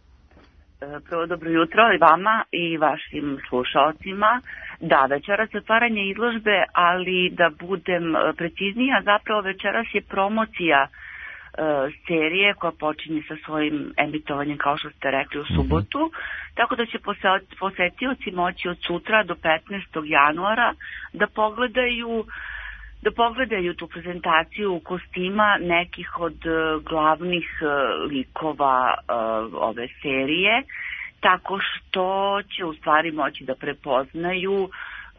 Prvo dobro jutro i vama i vašim slušalcima. Da, večeras je otvaranje izložbe, ali da budem preciznija, zapravo večeras je promocija serije koja počinje sa svojim emitovanjem, kao što ste rekli, u subotu, mm-hmm. tako da će posetioci moći od sutra do petnaestog januara da pogledaju da pogledaju tu prezentaciju kostima nekih od glavnih likova ove serije, tako što će u stvari moći da prepoznaju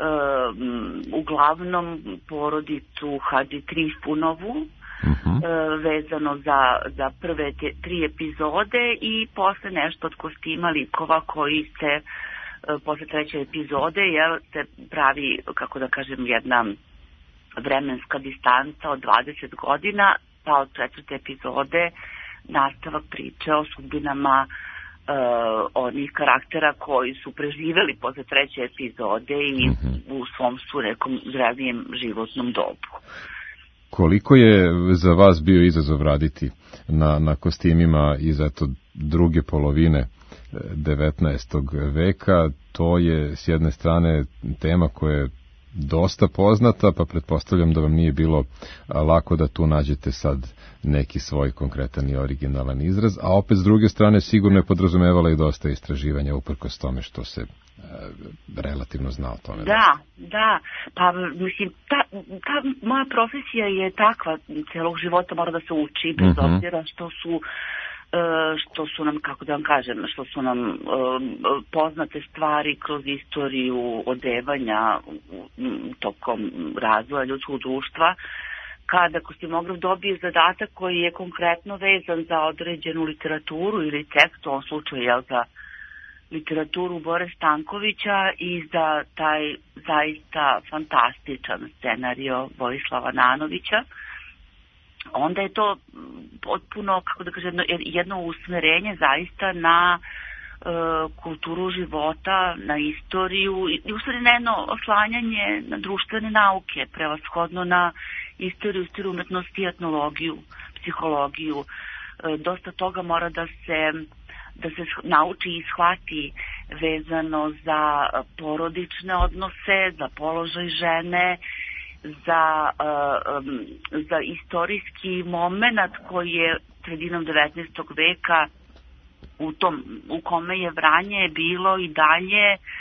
Um, uglavnom porodicu Hadži Trifunovu, uh-huh. uh, vezano za, za prve te, tri epizode i posle nešto od kostima likova koji se uh, posle treće epizode jel, se pravi, kako da kažem, jedna vremenska distanca od dvadeset godina, pa od četvrte epizode nastavak priče o sudbinama Uh, onih karaktera koji su preživeli posle treće epizode i mm-hmm. u svom su nekom zrelijem životnom dobu. Koliko je za vas bio izazov raditi na, na kostimima iz eto druge polovine devetnaestog veka? To je s jedne strane tema koja je dosta poznata, pa pretpostavljam da vam nije bilo lako da tu nađete sad neki svoj konkretan i originalan izraz, a opet s druge strane sigurno je podrazumevala i dosta istraživanja uprkos tome što se e, relativno zna o tome. Da, da, pa mislim, ta, ta moja profesija je takva, celog života mora da se uči, bez mm-hmm. obzira što su što su nam, kako da vam kažem, što su nam poznate stvari kroz istoriju odevanja tokom razvoja ljudskog društva. Kada kostimograf dobije zadatak koji je konkretno vezan za određenu literaturu ili tekst, u ovom slučaju je za literaturu Bore Stankovića i za taj zaista fantastičan scenario Vojislava Nanovića, onda je to potpuno, kako da kažem, jedno usmerenje zaista na e, kulturu života, na istoriju i u stvari na jedno oslanjanje na društvene nauke, prevashodno na istoriju, istoriju umetnosti, etnologiju, psihologiju. E, dosta toga mora da se, da se nauči i shvati vezano za porodične odnose, za položaj žene, za, uh, um, za istorijski moment koji je sredinom devetnaestog veka u, tom, u kome je Vranje bilo i dalje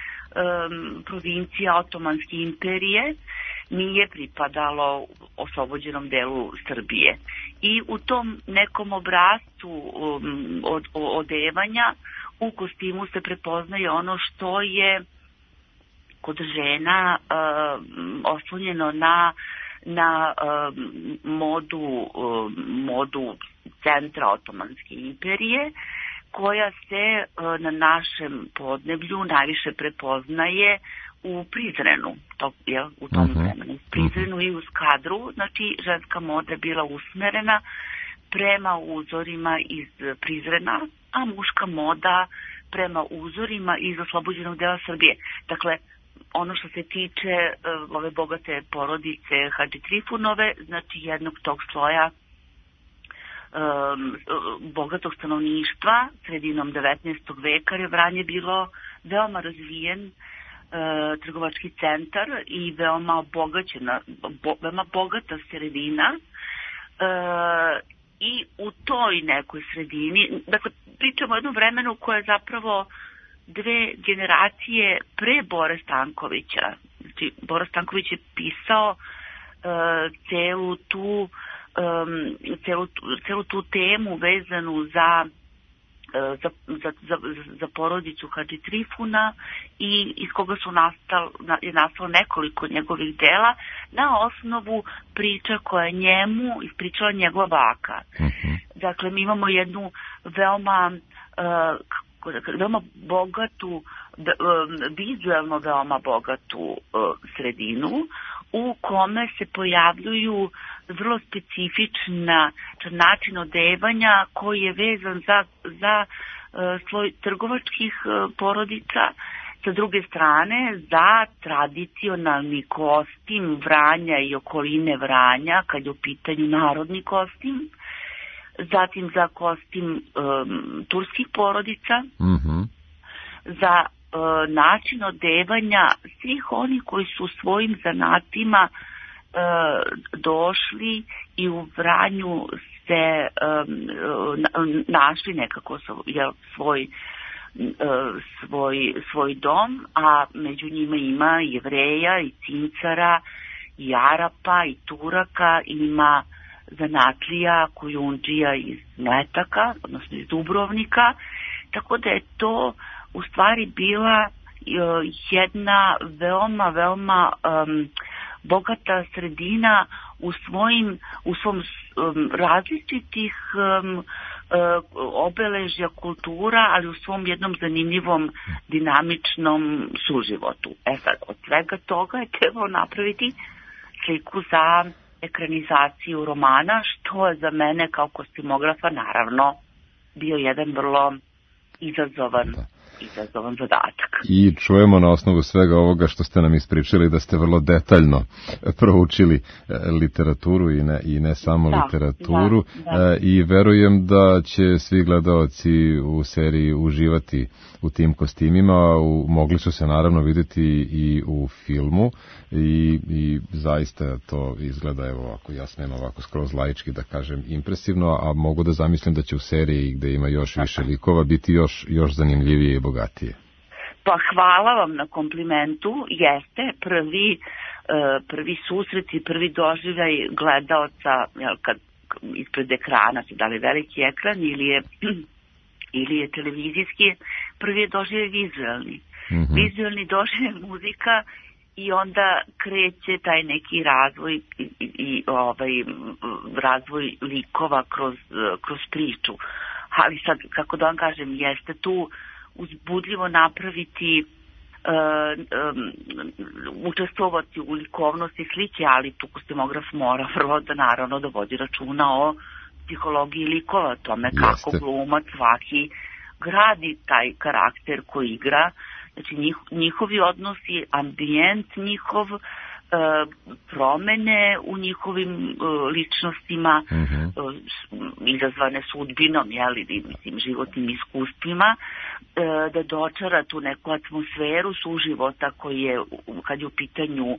um, provincija Otomanske imperije, nije pripadalo oslobođenom delu Srbije. I u tom nekom obrazcu um, od, odevanja u kostimu se prepoznaje ono što je kod žena uh, oslonjeno na, na uh, modu, uh, modu centra Otomanske imperije, koja se uh, na našem podneblju najviše prepoznaje u Prizrenu, to, je, u tom uh-huh. vremenu, u Prizrenu uh-huh. i u Skadru, znači ženska moda je bila usmerena prema uzorima iz Prizrena, a muška moda prema uzorima iz oslobođenog dela Srbije. Dakle, ono što se tiče uh, ove bogate porodice Hadži Trifunove, znači jednog tog sloja um, bogatog stanovništva sredinom devetnaestog veka, je Vranje bilo veoma razvijen uh, trgovački centar i veoma obogaćena, bo, veoma bogata sredina uh, i u toj nekoj sredini, dakle pričamo o jednom vremenu koje je zapravo dve generacije pre Bore Stankovića. Znači, Bora Stanković je pisao uh, celu, tu, um, celu, celu tu temu vezanu za, uh, za, za, za, za porodicu Hadži Trifuna i iz koga su nastal, na, je nastalo nekoliko njegovih dela na osnovu priča koja njemu ispričala njegova baka. Mm-hmm. Dakle, mi imamo jednu veoma uh, veoma bogatu, vizualno veoma bogatu sredinu u kome se pojavljuju vrlo specifična način odevanja koji je vezan za, za sloj trgovačkih porodica, sa druge strane za tradicionalni kostim Vranja i okoline Vranja, kad je u pitanju narodni kostim, zatim za kostim um, turskih porodica, mm-hmm. za uh, način odevanja svih onih koji su svojim zanatima uh, došli i u Vranju se um, našli nekako jel, svoj, uh, svoj, svoj dom, a među njima ima i Jevreja, i Cincara, i Arapa, i Turaka, ima zanatlija, kujundžija iz Mletaka, odnosno iz Dubrovnika, tako da je to u stvari bila jedna veoma, veoma um, bogata sredina u svojim, u svom um, različitih um, uh, obeležja kultura, ali u svom jednom zanimljivom, dinamičnom suživotu. E sad, od svega toga je trebalo napraviti sliku za ekranizaciju romana, što je za mene kao kostimografa naravno bio jedan vrlo izazovan da. izazovan zadatak. I čujemo na osnovu svega ovoga što ste nam ispričali da ste vrlo detaljno proučili literaturu i ne, i ne samo da, literaturu da, da. I verujem da će svi gledaoci u seriji uživati u tim kostimima. U, mogli su se naravno vidjeti i u filmu i, i zaista to izgleda, evo ovako, ja smem ovako skroz laički da kažem, impresivno, a mogu da zamislim da će u seriji gde ima još više likova biti još, još zanimljivije i bogatije. Pa hvala vam na komplimentu, jeste prvi, prvi susret i prvi doživljaj gledaoca, jel, kad ispred ekrana, da li veliki ekran ili je, ili je televizijski, prvi je doživljaj vizualni. Mm-hmm. Vizualni doživljaj muzika i onda kreće taj neki razvoj i, i, i ovaj, razvoj likova kroz, kroz priču. Ali sad, kako da vam kažem, jeste tu uzbudljivo napraviti, uh, um, učestvovati u likovnosti slike, ali tu kostimograf mora vrlo da naravno da vodi računa o psihologiji likova, tome kako Jeste. Glumac svaki gradi taj karakter koji igra, znači njih, njihovi odnosi, ambijent njihov, uh, promene u njihovim uh, ličnostima, mm-hmm. uh, izazvane sudbinom, jeli, mislim, životnim iskustvima, uh, da dočara tu neku atmosferu suživota koji je, kad je u pitanju um,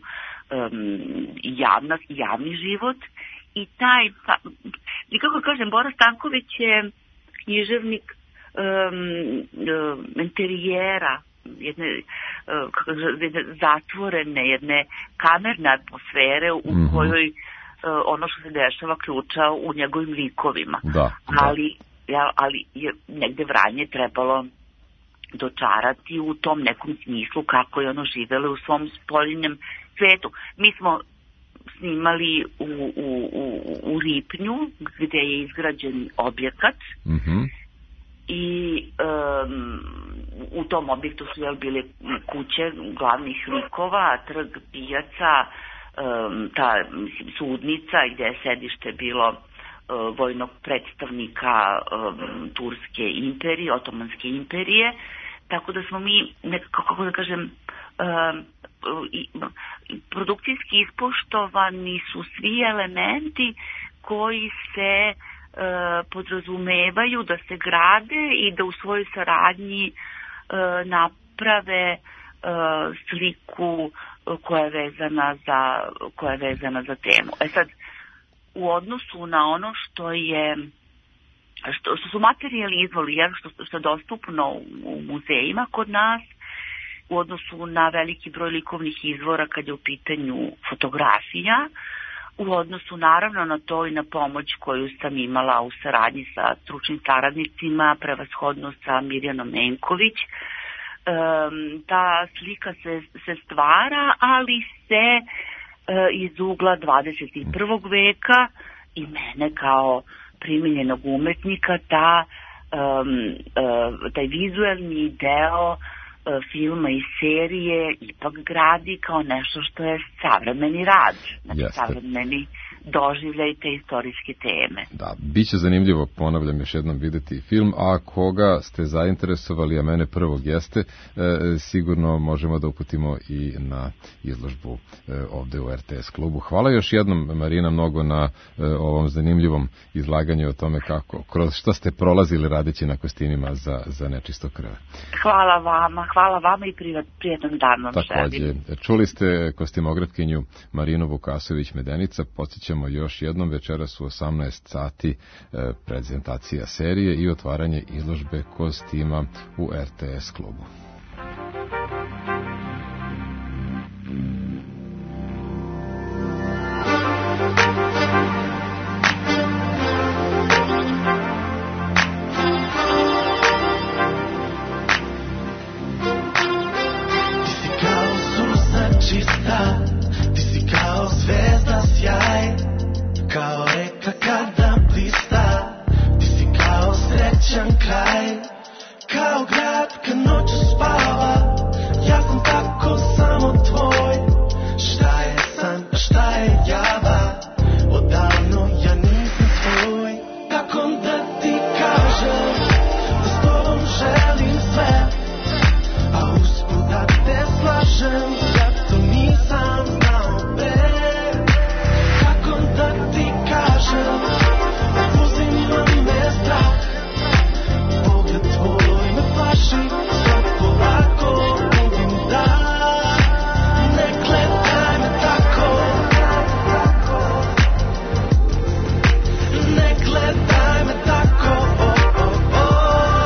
javna, javni život. I taj, pa, i kako kažem, Bora Stanković je književnik um, um, interijera, jedne, uh, jedne zatvorene, jedne kamerne atmosfere u mm-hmm. kojoj uh, ono što se dešava ključa u njegovim likovima. Da, da. Ali, ja, ali je negde Vranje trebalo dočarati u tom nekom smislu kako je ono živelo u svom spoljnom svetu. Mi smo snimali u, u, u, u Ripnju, gde je izgrađen objekat, mm-hmm. i um, u tom objektu su jel, bile kuće glavnih likova, trg, pijaca, um, ta mislim, sudnica gde je sedište bilo uh, vojnog predstavnika um, Turske imperije, Otomanske imperije, tako da smo mi nekako, kako da kažem, um, i, produkcijski ispoštovani su svi elementi koji se uh, podrazumevaju da se grade i da u svojoj saradnji uh, naprave uh, sliku koja je vezana za, koja je vezana za temu. E sad, u odnosu na ono što je što, što su materijali izvoli, što, što je dostupno u, u muzejima kod nas, u odnosu na veliki broj likovnih izvora kad je u pitanju fotografija, u odnosu naravno na to i na pomoć koju sam imala u saradnji sa stručnim saradnicima, prevashodno sa Mirjanom Menković. Um, ta slika se, se stvara, ali se uh, iz ugla dvadeset prvog veka i mene kao primenjenog umetnika ta, um, uh, taj vizuelni deo filma i serije ipak gradi kao nešto što je savremeni rad, znači Jeste. savremeni doživljaj te istorijske teme. Da, bit će zanimljivo, ponavljam još jednom, videti film, a koga ste zainteresovali, a mene prvog jeste, e, sigurno možemo da uputimo i na izložbu e, ovde u R T S klubu. Hvala još jednom, Marina, mnogo na e, ovom zanimljivom izlaganju o tome kako, kroz šta ste prolazili radeći na kostimima za, za Nečisto krve. Hvala vama, hvala vama i prijetan dan vam želim. Takođe, čuli ste kostimografkinju Marinu Vukasović-Medenica, podsjećam ponavljamo još jednom, večeras u osamnaest sati prezentacija serije i otvaranje izložbe kostima u R T S klubu. Čista, ti si kao zvezda sjaj, kao reka kada blista, ti si kao srećan kraj, kao grad kad noću spava, ja sam tako samo tvoj. Šta je san, a šta je java, odavno ja nisam tvoj. Kako da ti kažem, da s tobom želim sve, a usput da te slažem. Nisam znao pre, kako da ti kažem, uzima me strah, pogled tvoj me plaši, sad polako vidim da ne gledaj me tako, ne gledaj me tako, oh, oh, oh.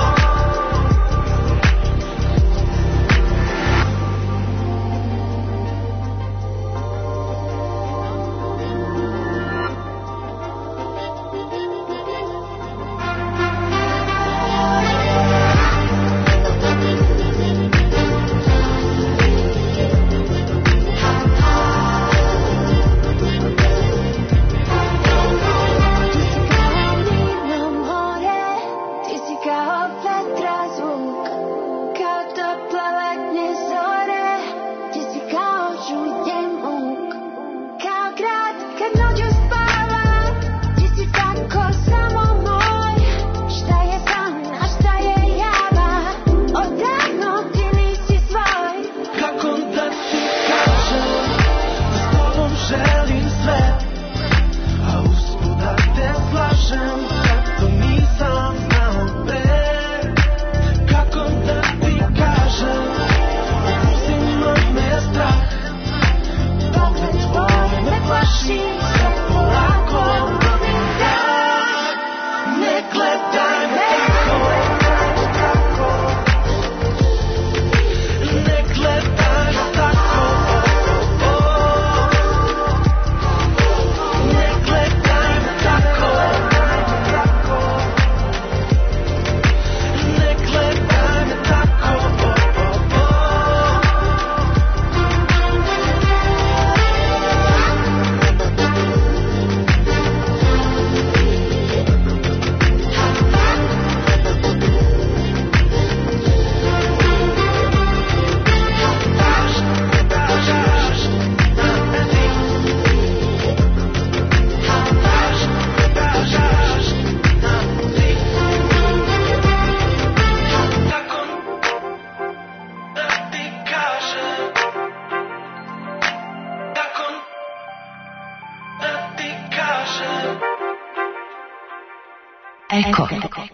Eko.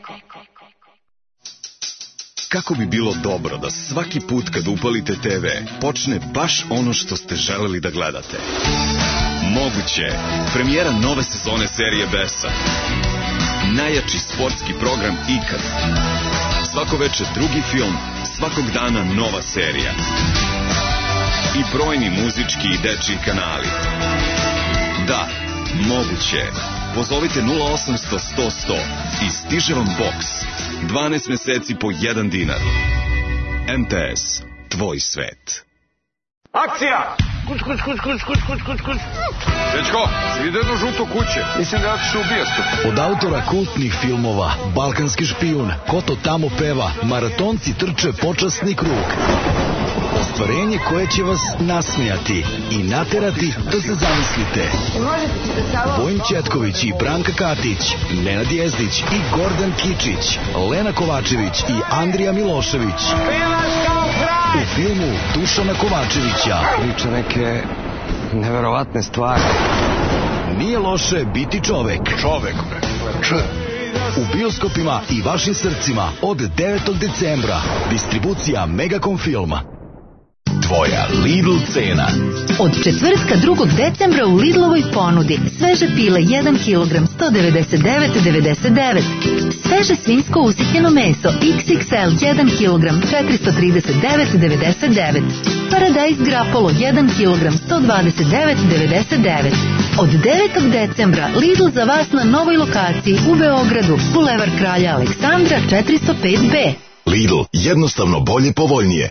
Kako bi bilo dobro da svaki put kad upalite te ve počne baš ono što ste želeli da gledate. Moguće. Premijera nove sezone serije Besa. Najjači sportski program ikad. Svako veče drugi film, svakog dana nova serija. I brojni muzički i dečiji kanali. Da, moguće. Pozovite nula osamsto sto sto i stiže vam boks. dvanaest meseci po jedan dinar. M T S, tvoj svet. Akcija! Kuć, kuć, kuć, kuć, kuć, kuć, kuć, kuć. Dečko, si vidio jednu žutu kuće? Mislim da je otišao u bioskop. Od autora kultnih filmova Balkanski špijun, Ko to tamo peva, maratonci trče počasni krug. Ostvarenje koje će vas nasmijati i naterati da se zamislite. Vojin Ćetković i Branka Katić, Nenad Jezdić i Gordan Kičić, Lena Kovačević i Andrija Milošević. U filmu Dušana Kovačevića. Priča neke neverovatne stvari. Nije loše biti čovek. Čovek, bre. Č. U bioskopima i vašim srcima od devetog decembra. Distribucija Megacom filma. tvoja Lidl cena. Od četvrtka drugog decembra u Lidlovoj ponudi sveže pile jedan kilogram sto devedeset devet devedeset devet, sveže svinjsko usitnjeno meso iks iks el jedan kilogram četiristo trideset devet devedeset devet, paradajz grapolo jedan kilogram sto dvadeset devet devedeset devet. Od devetog decembra Lidl za vas na novoj lokaciji u Beogradu, Bulevar Kralja Aleksandra četiristo pet be. Lidl, jednostavno bolje, povoljnije.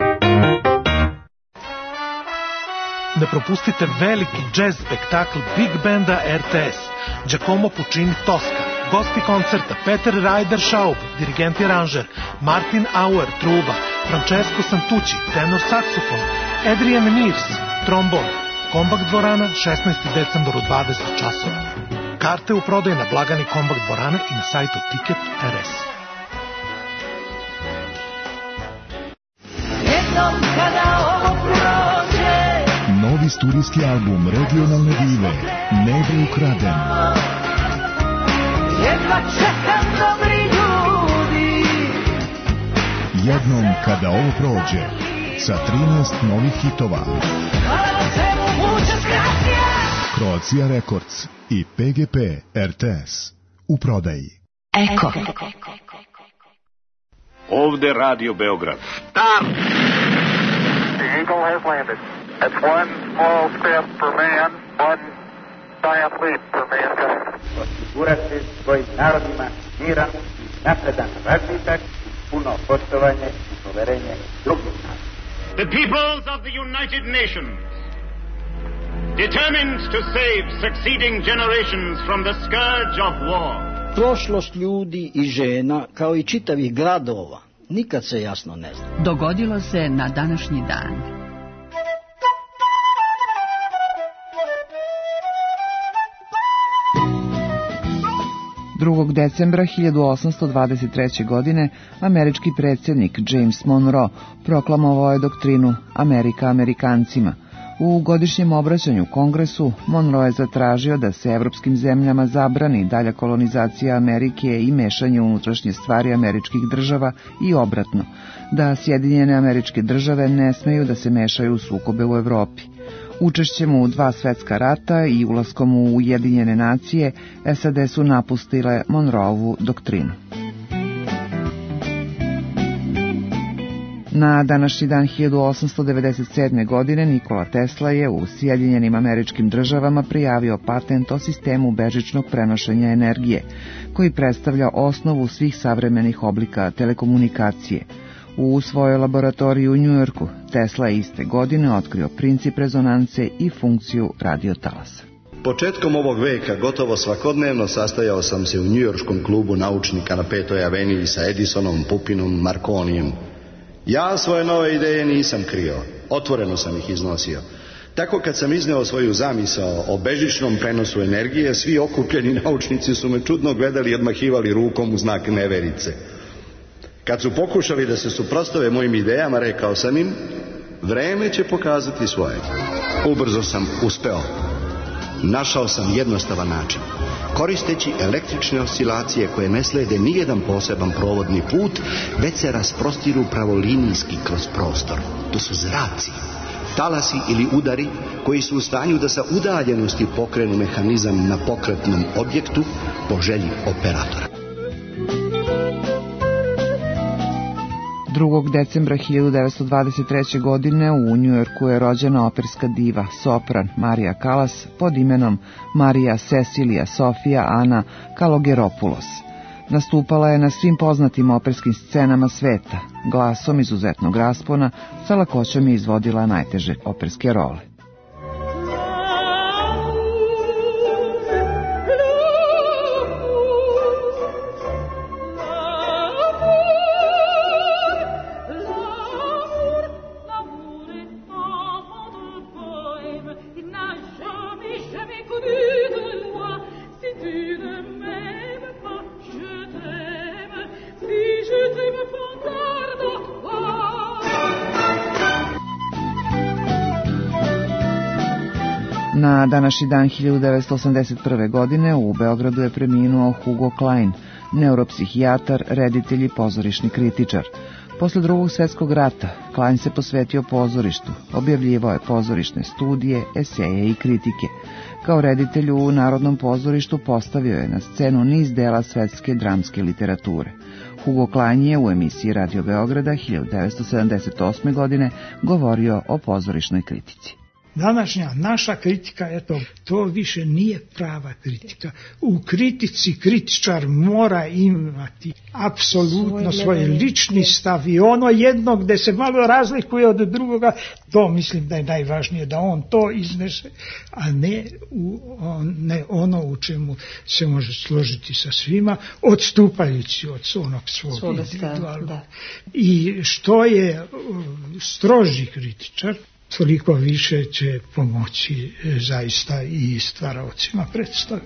Ne propustite veliki jazz spektakl Big Banda er te es, Giacomo Puccini Tosca. Gosti koncerta Peter Ryder Schaub, dirigent i aranžer, Martin Auer, truba, Francesco Santucci, tenor saksofon, Adrian Mears, trombon. Kombakt dvorana, šesnaesti decembar u dvadeset časova. Karte u prodaju na blagani Kombakt dvorane i na sajtu tiket tačka er es. Novi studijski album regionalne dive Nebo ukraden. Jedva čekam dobri ljudi. Jednom kada ovo prođe, sa trinaest novih hitova. Croatia Records i pe ge pe er te es u prodaji. Eko. Ovde Radio Beograd. Stop! The Eagle has landed. That's one small step for man, one giant leap for mankind. Osigurati svojim narodima miran i napredan razvitak i puno poštovanje i poverenje drugih naroda. The peoples of the United Nations, determined to save succeeding generations from the scourge of war. Prošlost ljudi i žena, kao i čitavih gradova, nikad se jasno ne zna. Dogodilo se na današnji dan. drugog decembra hiljadu osamsto dvadeset treće. godine američki predsjednik James Monroe proklamovao je doktrinu Amerika Amerikancima. U godišnjem obraćanju Kongresu Monroe je zatražio da se evropskim zemljama zabrani dalja kolonizacija Amerike i mešanje u unutrašnje stvari američkih država i obratno, da Sjedinjene Američke Države ne smeju da se mešaju u sukobe u Evropi. Učešćem u dva svetska rata i ulaskom u Ujedinjene nacije, es a de su napustile Monroeovu doktrinu. Na današnji dan hiljadu osamsto devedeset sedme. godine Nikola Tesla je u Sjedinjenim Američkim Državama prijavio patent o sistemu bežičnog prenošenja energije, koji predstavlja osnovu svih savremenih oblika telekomunikacije. U svojoj laboratoriji u Njujorku Tesla je iste godine otkrio princip rezonance i funkciju radiotalasa. Početkom ovog veka gotovo svakodnevno sastajao sam se u njujorškom klubu naučnika na Petoj aveniji sa Edisonom, Pupinom, Marconijem. Ja svoje nove ideje nisam krio, otvoreno sam ih iznosio. Tako kad sam izneo svoju zamisao o bežičnom prenosu energije, svi okupljeni naučnici su me čudno gledali i odmahivali rukom u znak neverice. Kad su pokušali da se suprotstave mojim idejama, rekao sam im, vreme će pokazati svoje. Ubrzo sam uspeo. Našao sam jednostavan način. Koristeći električne oscilacije koje ne slede nijedan poseban provodni put, već se rasprostiru pravolinijski kroz prostor. To su zraci, talasi ili udari koji su u stanju da sa udaljenosti pokrenu mehanizam na pokretnom objektu po želji operatora. drugog decembra hiljadu devetsto dvadeset treće. godine u Njujorku je rođena operska diva, sopran Marija Kalas pod imenom Marija Cecilija Sofija Ana Kalogeropoulos. Nastupala je na svim poznatim operskim scenama sveta, glasom izuzetnog raspona, sa lakoćom je izvodila najteže operske role. Na današnji dan hiljadu devetsto osamdeset prve. godine u Beogradu je preminuo Hugo Klein, neuropsihijatar, reditelj i pozorišni kritičar. Posle drugog svjetskog rata Klein se posvetio pozorištu, objavljivao je pozorišne studije, eseje i kritike. Kao reditelj u Narodnom pozorištu postavio je na scenu niz dela svetske dramske literature. Hugo Klein je u emisiji Radio Beograda hiljadu devetsto sedamdeset osme. godine govorio o pozorišnoj kritici. Današnja naša kritika, eto, to više nije prava kritika. U kritici kritičar mora imati apsolutno svoj lični stav i ono jedno gde se malo razlikuje od drugoga, to mislim da je najvažnije, da on to iznese, a ne, u, ne ono u čemu se može složiti sa svima, odstupajući od onog svog individualnog. I što je stroži kritičar, toliko više će pomoći zaista i stvaraocima predstave.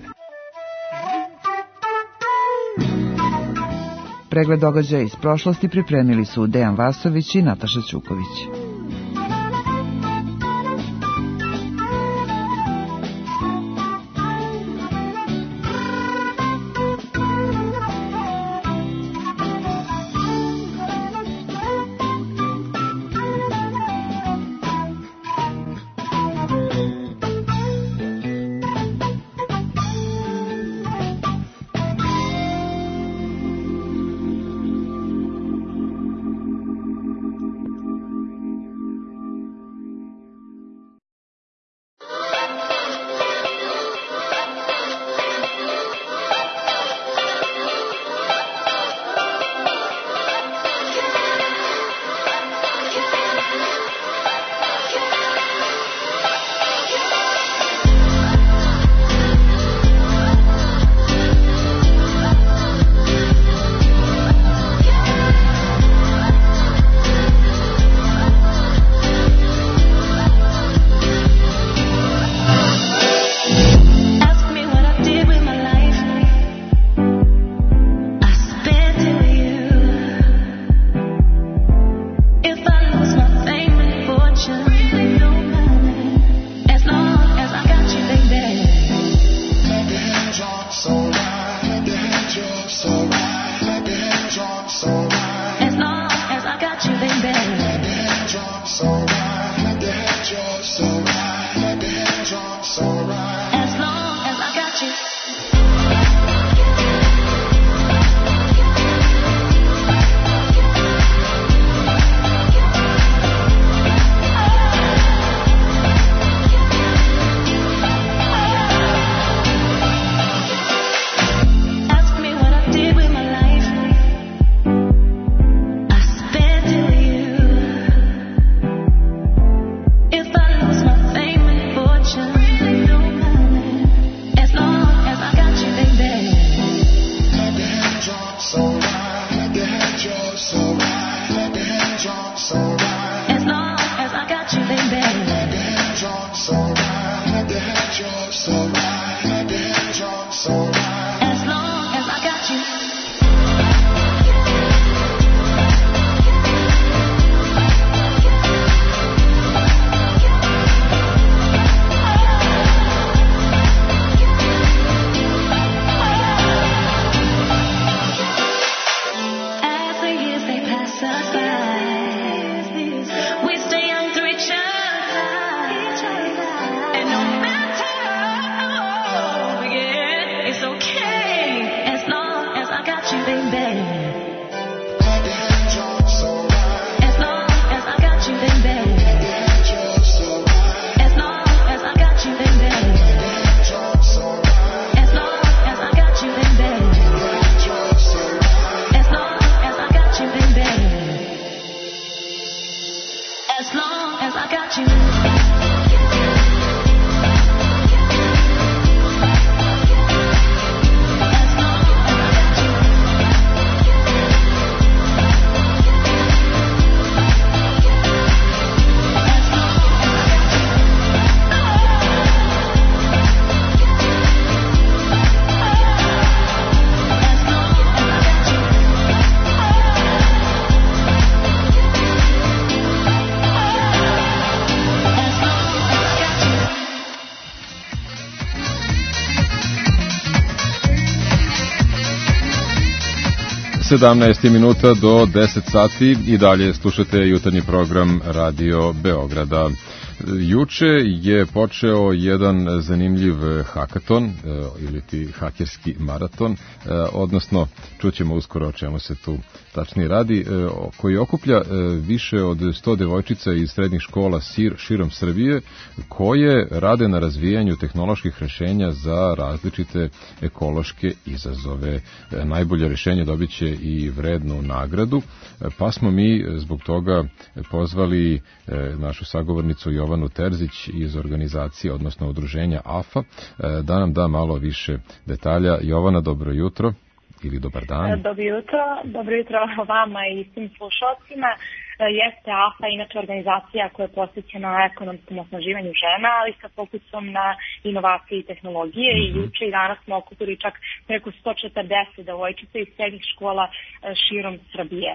Pregled događaja iz prošlosti pripremili su Dejan Vasović i Nataša Ćuković. sedamnaest minuta do deset sati i dalje slušate jutarnji program Radio Beograda. Juče je počeo jedan zanimljiv hakaton ili ti hakerski maraton, odnosno čućemo uskoro o čemu se tu tačnije radi, koji okuplja više od sto devojčica iz srednjih škola širom Srbije koje rade na razvijanju tehnoloških rešenja za različite ekološke izazove. Najbolje rešenje dobit će i vrednu nagradu, pa smo mi zbog toga pozvali našu sagovornicu Jovanu Terzić iz organizacije, odnosno udruženja A F A, da nam da malo više detalja. Jovana, dobro jutro ili dobar dan. Dobro jutro, dobro jutro vama i svim slušalcima. Jeste A F A inače organizacija koja je posvećena ekonomskom osnaživanju žena, ali sa fokusom na inovacije i tehnologije. Mm-hmm. I juče i danas smo okupili čak preko sto četrdeset devojčica iz srednjih škola širom Srbije. E,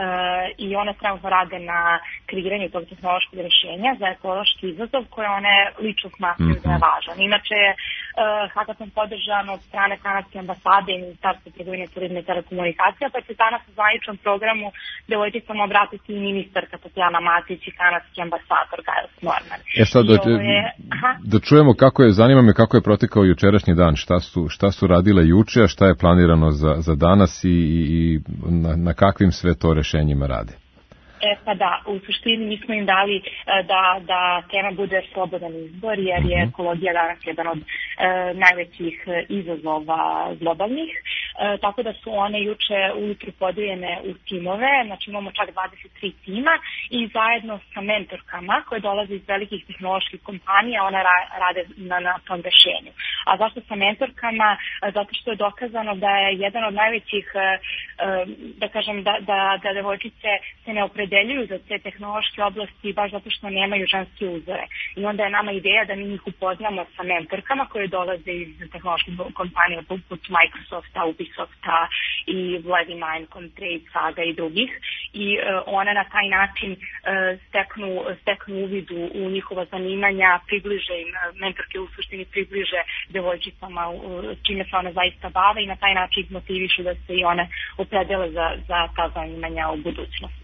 I one trenutno rade na kreiranju tog tehnološkog rešenja za ekološki izazov koje one lično smatraju mm-hmm. da je važan. Inače je hakaton podržan od strane kanadske ambasade i Ministarstva trgovine, turizma i telekomunikacija, pa će danas u zvaničnom programu devojčicama obratiti i ministarka Tatjana Matić i kanadski ambasador Giles Norman. E sad, da, je, da čujemo kako je, zanima me kako je protekao jučerašnji dan, šta su, šta su radile juče, a šta je planirano za, za danas i, i na, na kakvim sve to rešenjima rade. E pa da, u suštini mi smo im dali da, da tema bude slobodan izbor, jer je ekologija danas jedan od e, najvećih izazova globalnih, e, tako da su one juče ujutru podijeljene u timove, znači imamo čak dvadeset tri tima i zajedno sa mentorkama koje dolaze iz velikih tehnoloških kompanija, one ra, rade na, na tom rešenju. A zašto sa mentorkama? Zato što je dokazano da je jedan od najvećih, e, da kažem, da, da, da devojčice se ne opredeljuju za te tehnološke oblasti baš zato što nemaju ženske uzore. I onda je nama ideja da mi njih upoznamo sa mentorkama koje dolaze iz tehnoloških kompanija poput Microsofta, Ubisofta i Bloody Mind, Comtrade, Saga i drugih. I uh, one na taj način uh, steknu, steknu uvid u, u njihova zanimanja, približe im, mentorke u suštini približe devojčicama uh, čime se one zaista bave i na taj način ih motivišu da se i one opredele za, za ta zanimanja u budućnosti.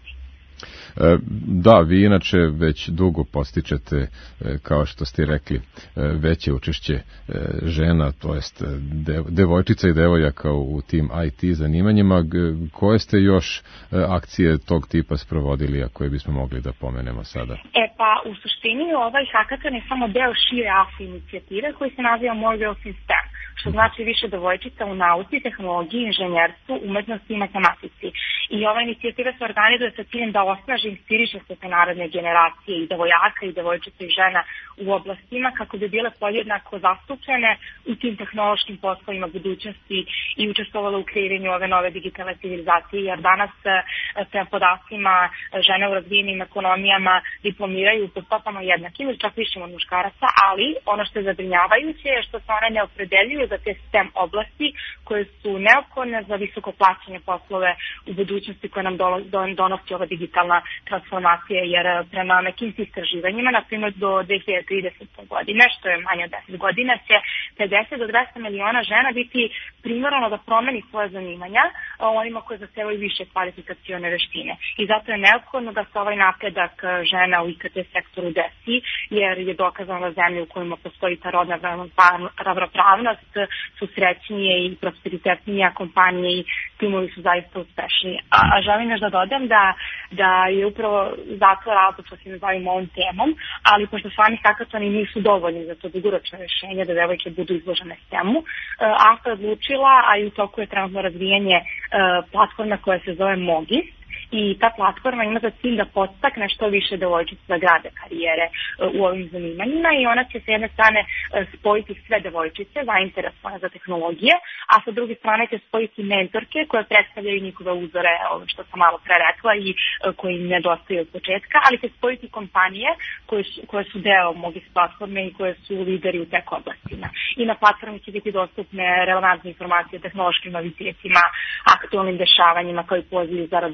Da, vi inače već dugo postičete, kao što ste rekli, veće učešće žena, to jest devojčica i devojaka u tim I T zanimanjima. Koje ste još akcije tog tipa sprovodili, a koje bismo mogli da pomenemo sada? E pa, u suštini ovaj hakaton je samo deo šire A F A inicijative koji se naziva More Girls in STEM, što znači više devojčica u nauci, tehnologiji, inženjerstvu, umetnosti i matematici. I ova inicijativa se organizuje sa ciljem da osnaži i inspiriše se te narodne generacije i devojaka i devojčica i žena u oblastima kako bi bile podjednako zastupljene u tim tehnološkim poslovima budućnosti i učestvovale u kreiranju ove nove digitalne civilizacije, jer danas prema podacima žene u razvijenim ekonomijama diplomiraju po stopama jednakim ili čak višim od muškaraca, ali ono što je zabrinjavajuće je što se one ne opredeljuju za te STEM oblasti koje su neophodne za visoko plaćene poslove u budućnosti koje nam donosi ova digitalna transformacija, jer prema nekim istraživanjima, na primjer do dve hiljade tridesete. godine, što je manje od deset godina, će pedeset do dvesta miliona žena biti primorano da promeni svoje zanimanja onima koje zahtevaju više kvalifikacione veštine. I zato je neophodno da se ovaj napredak žena u I K T sektoru desi, jer je dokazano da zemlje u kojima postoji ta rodna ravnopravnost su srećnije i prosperitetnije, a kompanije i timovi su zaista uspešniji. A, a želim još da dodam da, da je upravo zato razlog što se ne bavimo ovom temom, ali pošto sami hakatoni nisu dovoljni za to dugoročno rešenje da devojke budu izložene STEM-u, A F A je odlučila, a i u toku je trenutno razvijanje platforma koja se zove Mogis, i ta platforma ima za cilj da podstakne što više devojčica da grade karijere u ovim zanimanjima i ona će s jedne strane spojiti sve devojčice zainteresovane za tehnologije, a sa druge strane će spojiti mentorke koje predstavljaju njihove uzore, ovo što sam malo pre rekla i koji im nedostaju od početka, ali će spojiti kompanije koje su, koje su deo Mogis platforme i koje su lideri u tek oblastima. I na platformi će biti dostupne relevantne informacije o tehnološkim novitetima, aktualnim dešavanjima kao i pozivi za radionice,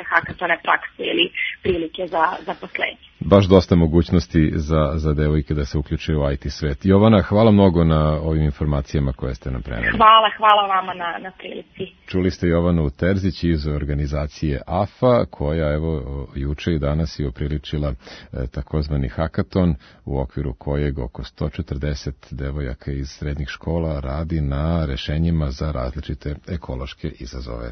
hakatone prakse ili prilike za zaposlenje. Baš dosta mogućnosti za, za devojke da se uključuju u I T svet. Jovana, hvala mnogo na ovim informacijama koje ste nam preneli. Hvala, hvala vama na, na prilici. Čuli ste Jovanu Terzić iz organizacije A F A, koja evo juče i danas je opriličila e, takozvani hakaton, u okviru kojeg oko sto četrdeset devojaka iz srednjih škola radi na rešenjima za različite ekološke izazove.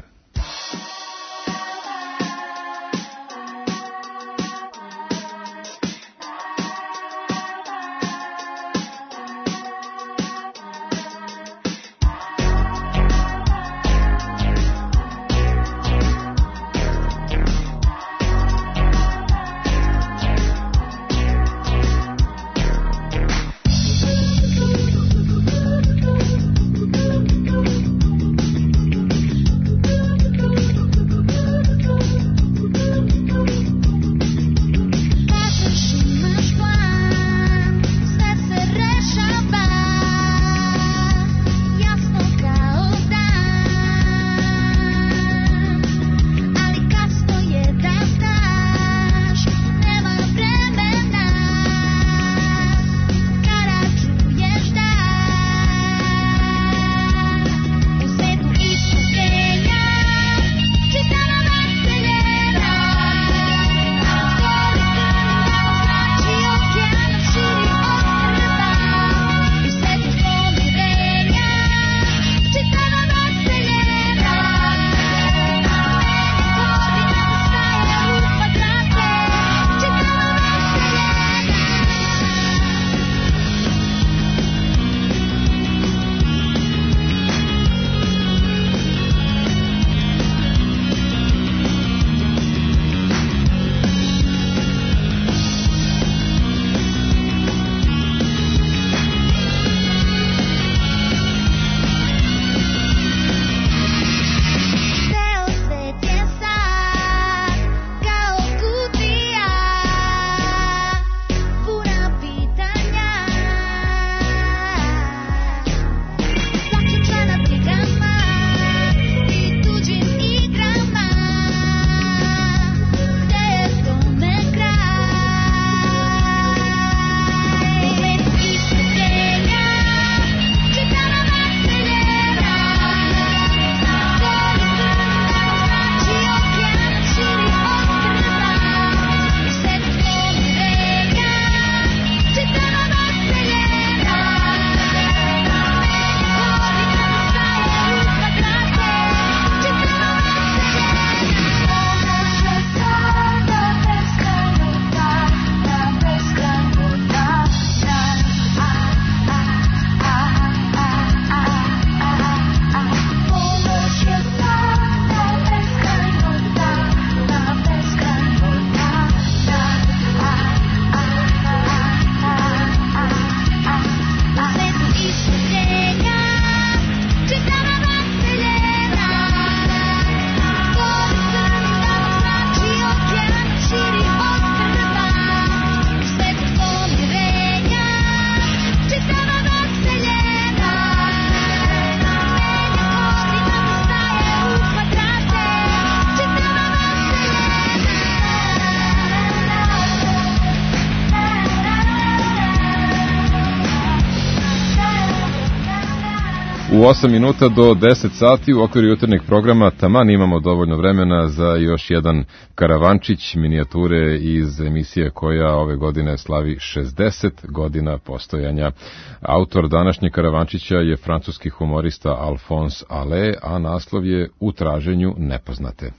U osam minuta do deset sati u okviru jutarnjeg programa taman imamo dovoljno vremena za još jedan karavančić minijature iz emisije koja ove godine slavi šezdeset godina postojanja. Autor današnjeg karavančića je francuski humorista Alphonse Allais, a naslov je U traženju nepoznate.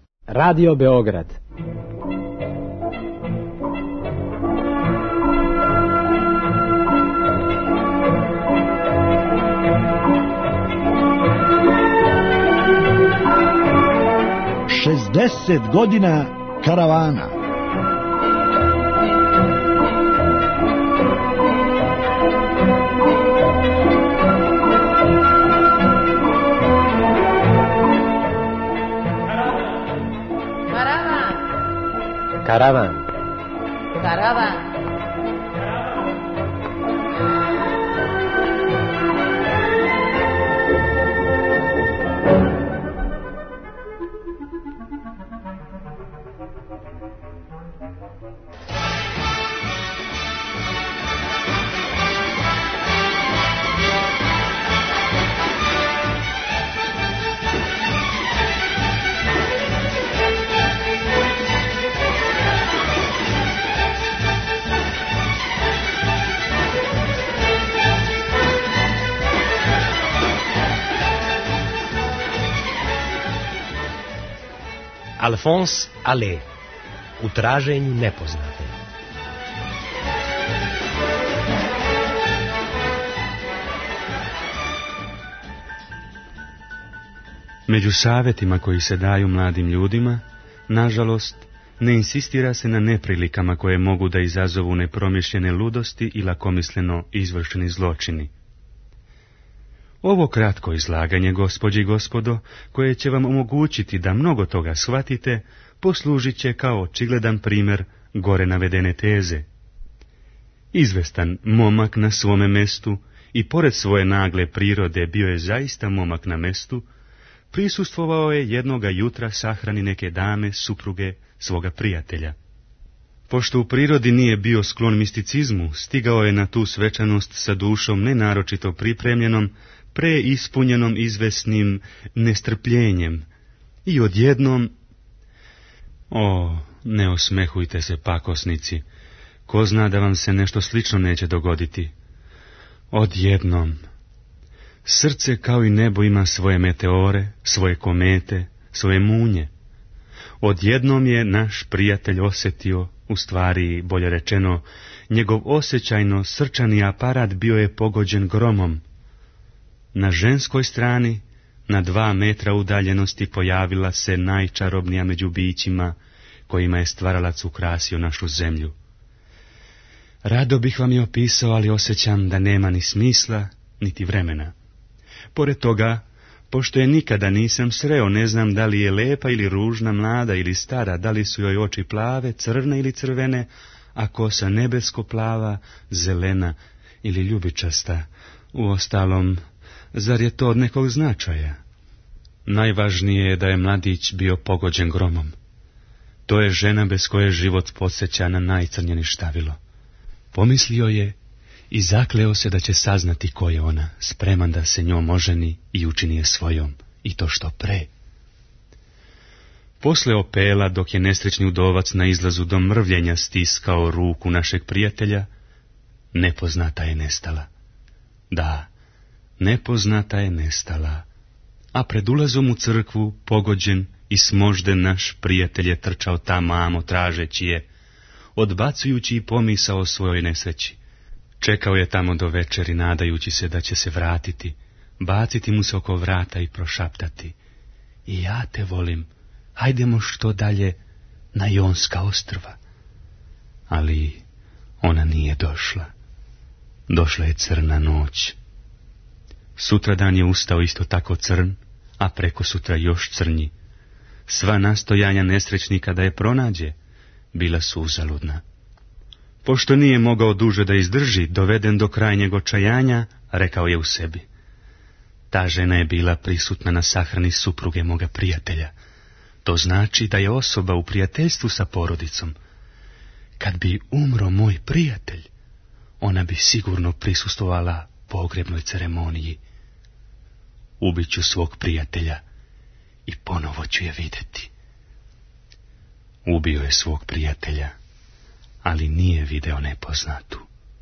Radio Beograd. šezdeset godina karavana. Karavan. Karavan. Karavan. Alphonse Allais, u traženju nepoznate. Među savjetima koji se daju mladim ljudima, nažalost, ne insistira se na neprilikama koje mogu da izazovu nepromišljene ludosti i lakomisleno izvršeni zločini. Ovo kratko izlaganje, gospođe i gospodo, koje će vam omogućiti da mnogo toga shvatite, poslužit će kao očigledan primjer gore navedene teze. Izvestan momak na svome mestu i pored svoje nagle prirode bio je zaista momak na mestu, prisustvovao je jednoga jutra sahrani neke dame, supruge svoga prijatelja. Pošto u prirodi nije bio sklon misticizmu, stigao je na tu svečanost sa dušom nenaročito pripremljenom, preispunjenom izvesnim nestrpljenjem i odjednom... O, ne osmehujte se, pakosnici, ko zna da vam se nešto slično neće dogoditi. Odjednom... Srce kao i nebo ima svoje meteore, svoje komete, svoje munje. Odjednom je naš prijatelj osjetio, u stvari, bolje rečeno, njegov osjećajno srčani aparat bio je pogođen gromom. Na ženskoj strani, na dva metra udaljenosti, pojavila se najčarobnija među bićima kojima je stvaralac ukrasio našu zemlju. Rado bih vam je opisao, ali osjećam da nema ni smisla, niti vremena. Pored toga, pošto je nikada nisam sreo, ne znam da li je lepa ili ružna, mlada ili stara, da li su joj oči plave, crne ili crvene, a kosa nebesko-plava, zelena ili ljubičasta. Uostalom, zar je to od nekog značaja? Najvažnije je da je mladić bio pogođen gromom. To je žena bez koje život podsjeća na najcrnjeni štavilo. Pomislio je i zakleo se da će saznati ko je ona, spreman da se njom oženi i učini je svojom, i to što pre. Posle opela, dok je nesrećni udovac na izlazu do mrvljenja stiskao ruku našeg prijatelja, nepoznata je nestala. Da, nepoznata je nestala, a pred ulazom u crkvu, pogođen i smožden, naš prijatelj je trčao tamamo tražeći je, odbacujući i pomisao o svojoj nesreći. Čekao je tamo do večeri, nadajući se da će se vratiti, baciti mu se oko vrata i prošaptati: i ja te volim, hajdemo što dalje na Jonska ostrva. Ali ona nije došla. Došla je crna noć. Sutradan je ustao isto tako crn, a preko sutra još crnji. Sva nastojanja nesrećnika da je pronađe bila su uzaludna. Pošto nije mogao duže da izdrži, doveden do krajnjeg očajanja, rekao je u sebi: ta žena je bila prisutna na sahrani supruge moga prijatelja. To znači da je osoba u prijateljstvu sa porodicom. Kad bi umro moj prijatelj, ona bi sigurno prisustvovala pogrebnoj ceremoniji. Ubiću svog prijatelja i ponovo ću je vidjeti. Ubio je svog prijatelja, ali nije video nepoznatu.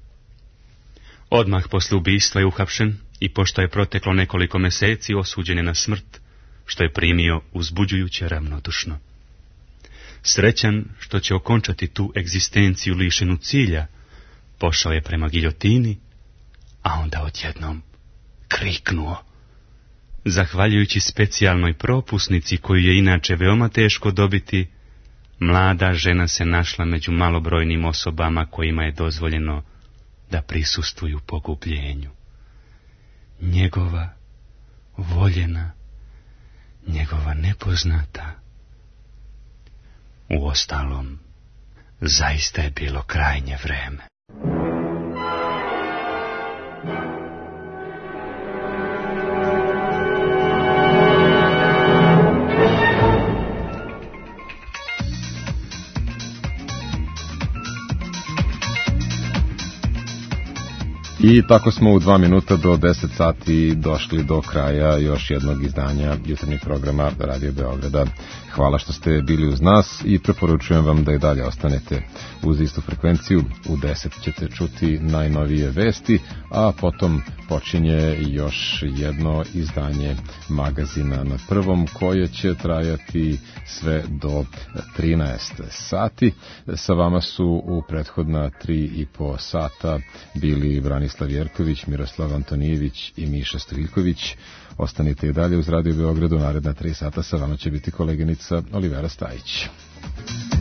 Odmah posle ubistva je uhapšen i pošto je proteklo nekoliko meseci, osuđen je na smrt, što je primio uzbuđujuće ravnodušno. Srećan što će okončati tu egzistenciju lišenu cilja, pošao je prema giljotini, a onda odjednom kriknuo. Zahvaljujući specijalnoj propusnici koju je inače veoma teško dobiti, mlada žena se našla među malobrojnim osobama kojima je dozvoljeno da prisustvuju pogubljenju. Njegova voljena, njegova nepoznata. Uostalom, zaista je bilo krajnje vreme. I tako smo u dva minuta do deset sati došli do kraja još jednog izdanja jutarnjeg programa Radio Beograda. Hvala što ste bili uz nas i preporučujem vam da i dalje ostanete uz istu frekvenciju. U deset ćete čuti najnovije vesti, a potom počinje još jedno izdanje magazina na prvom koje će trajati sve do trinaest sati. Sa vama su u prethodna tri i po sata bili Branislav Jerković, Miroslav Antonijević i Miša Striljković. Ostanite i dalje uz Radio Beogradu, naredna tri sata sa vama će biti koleginica Olivera Stajić.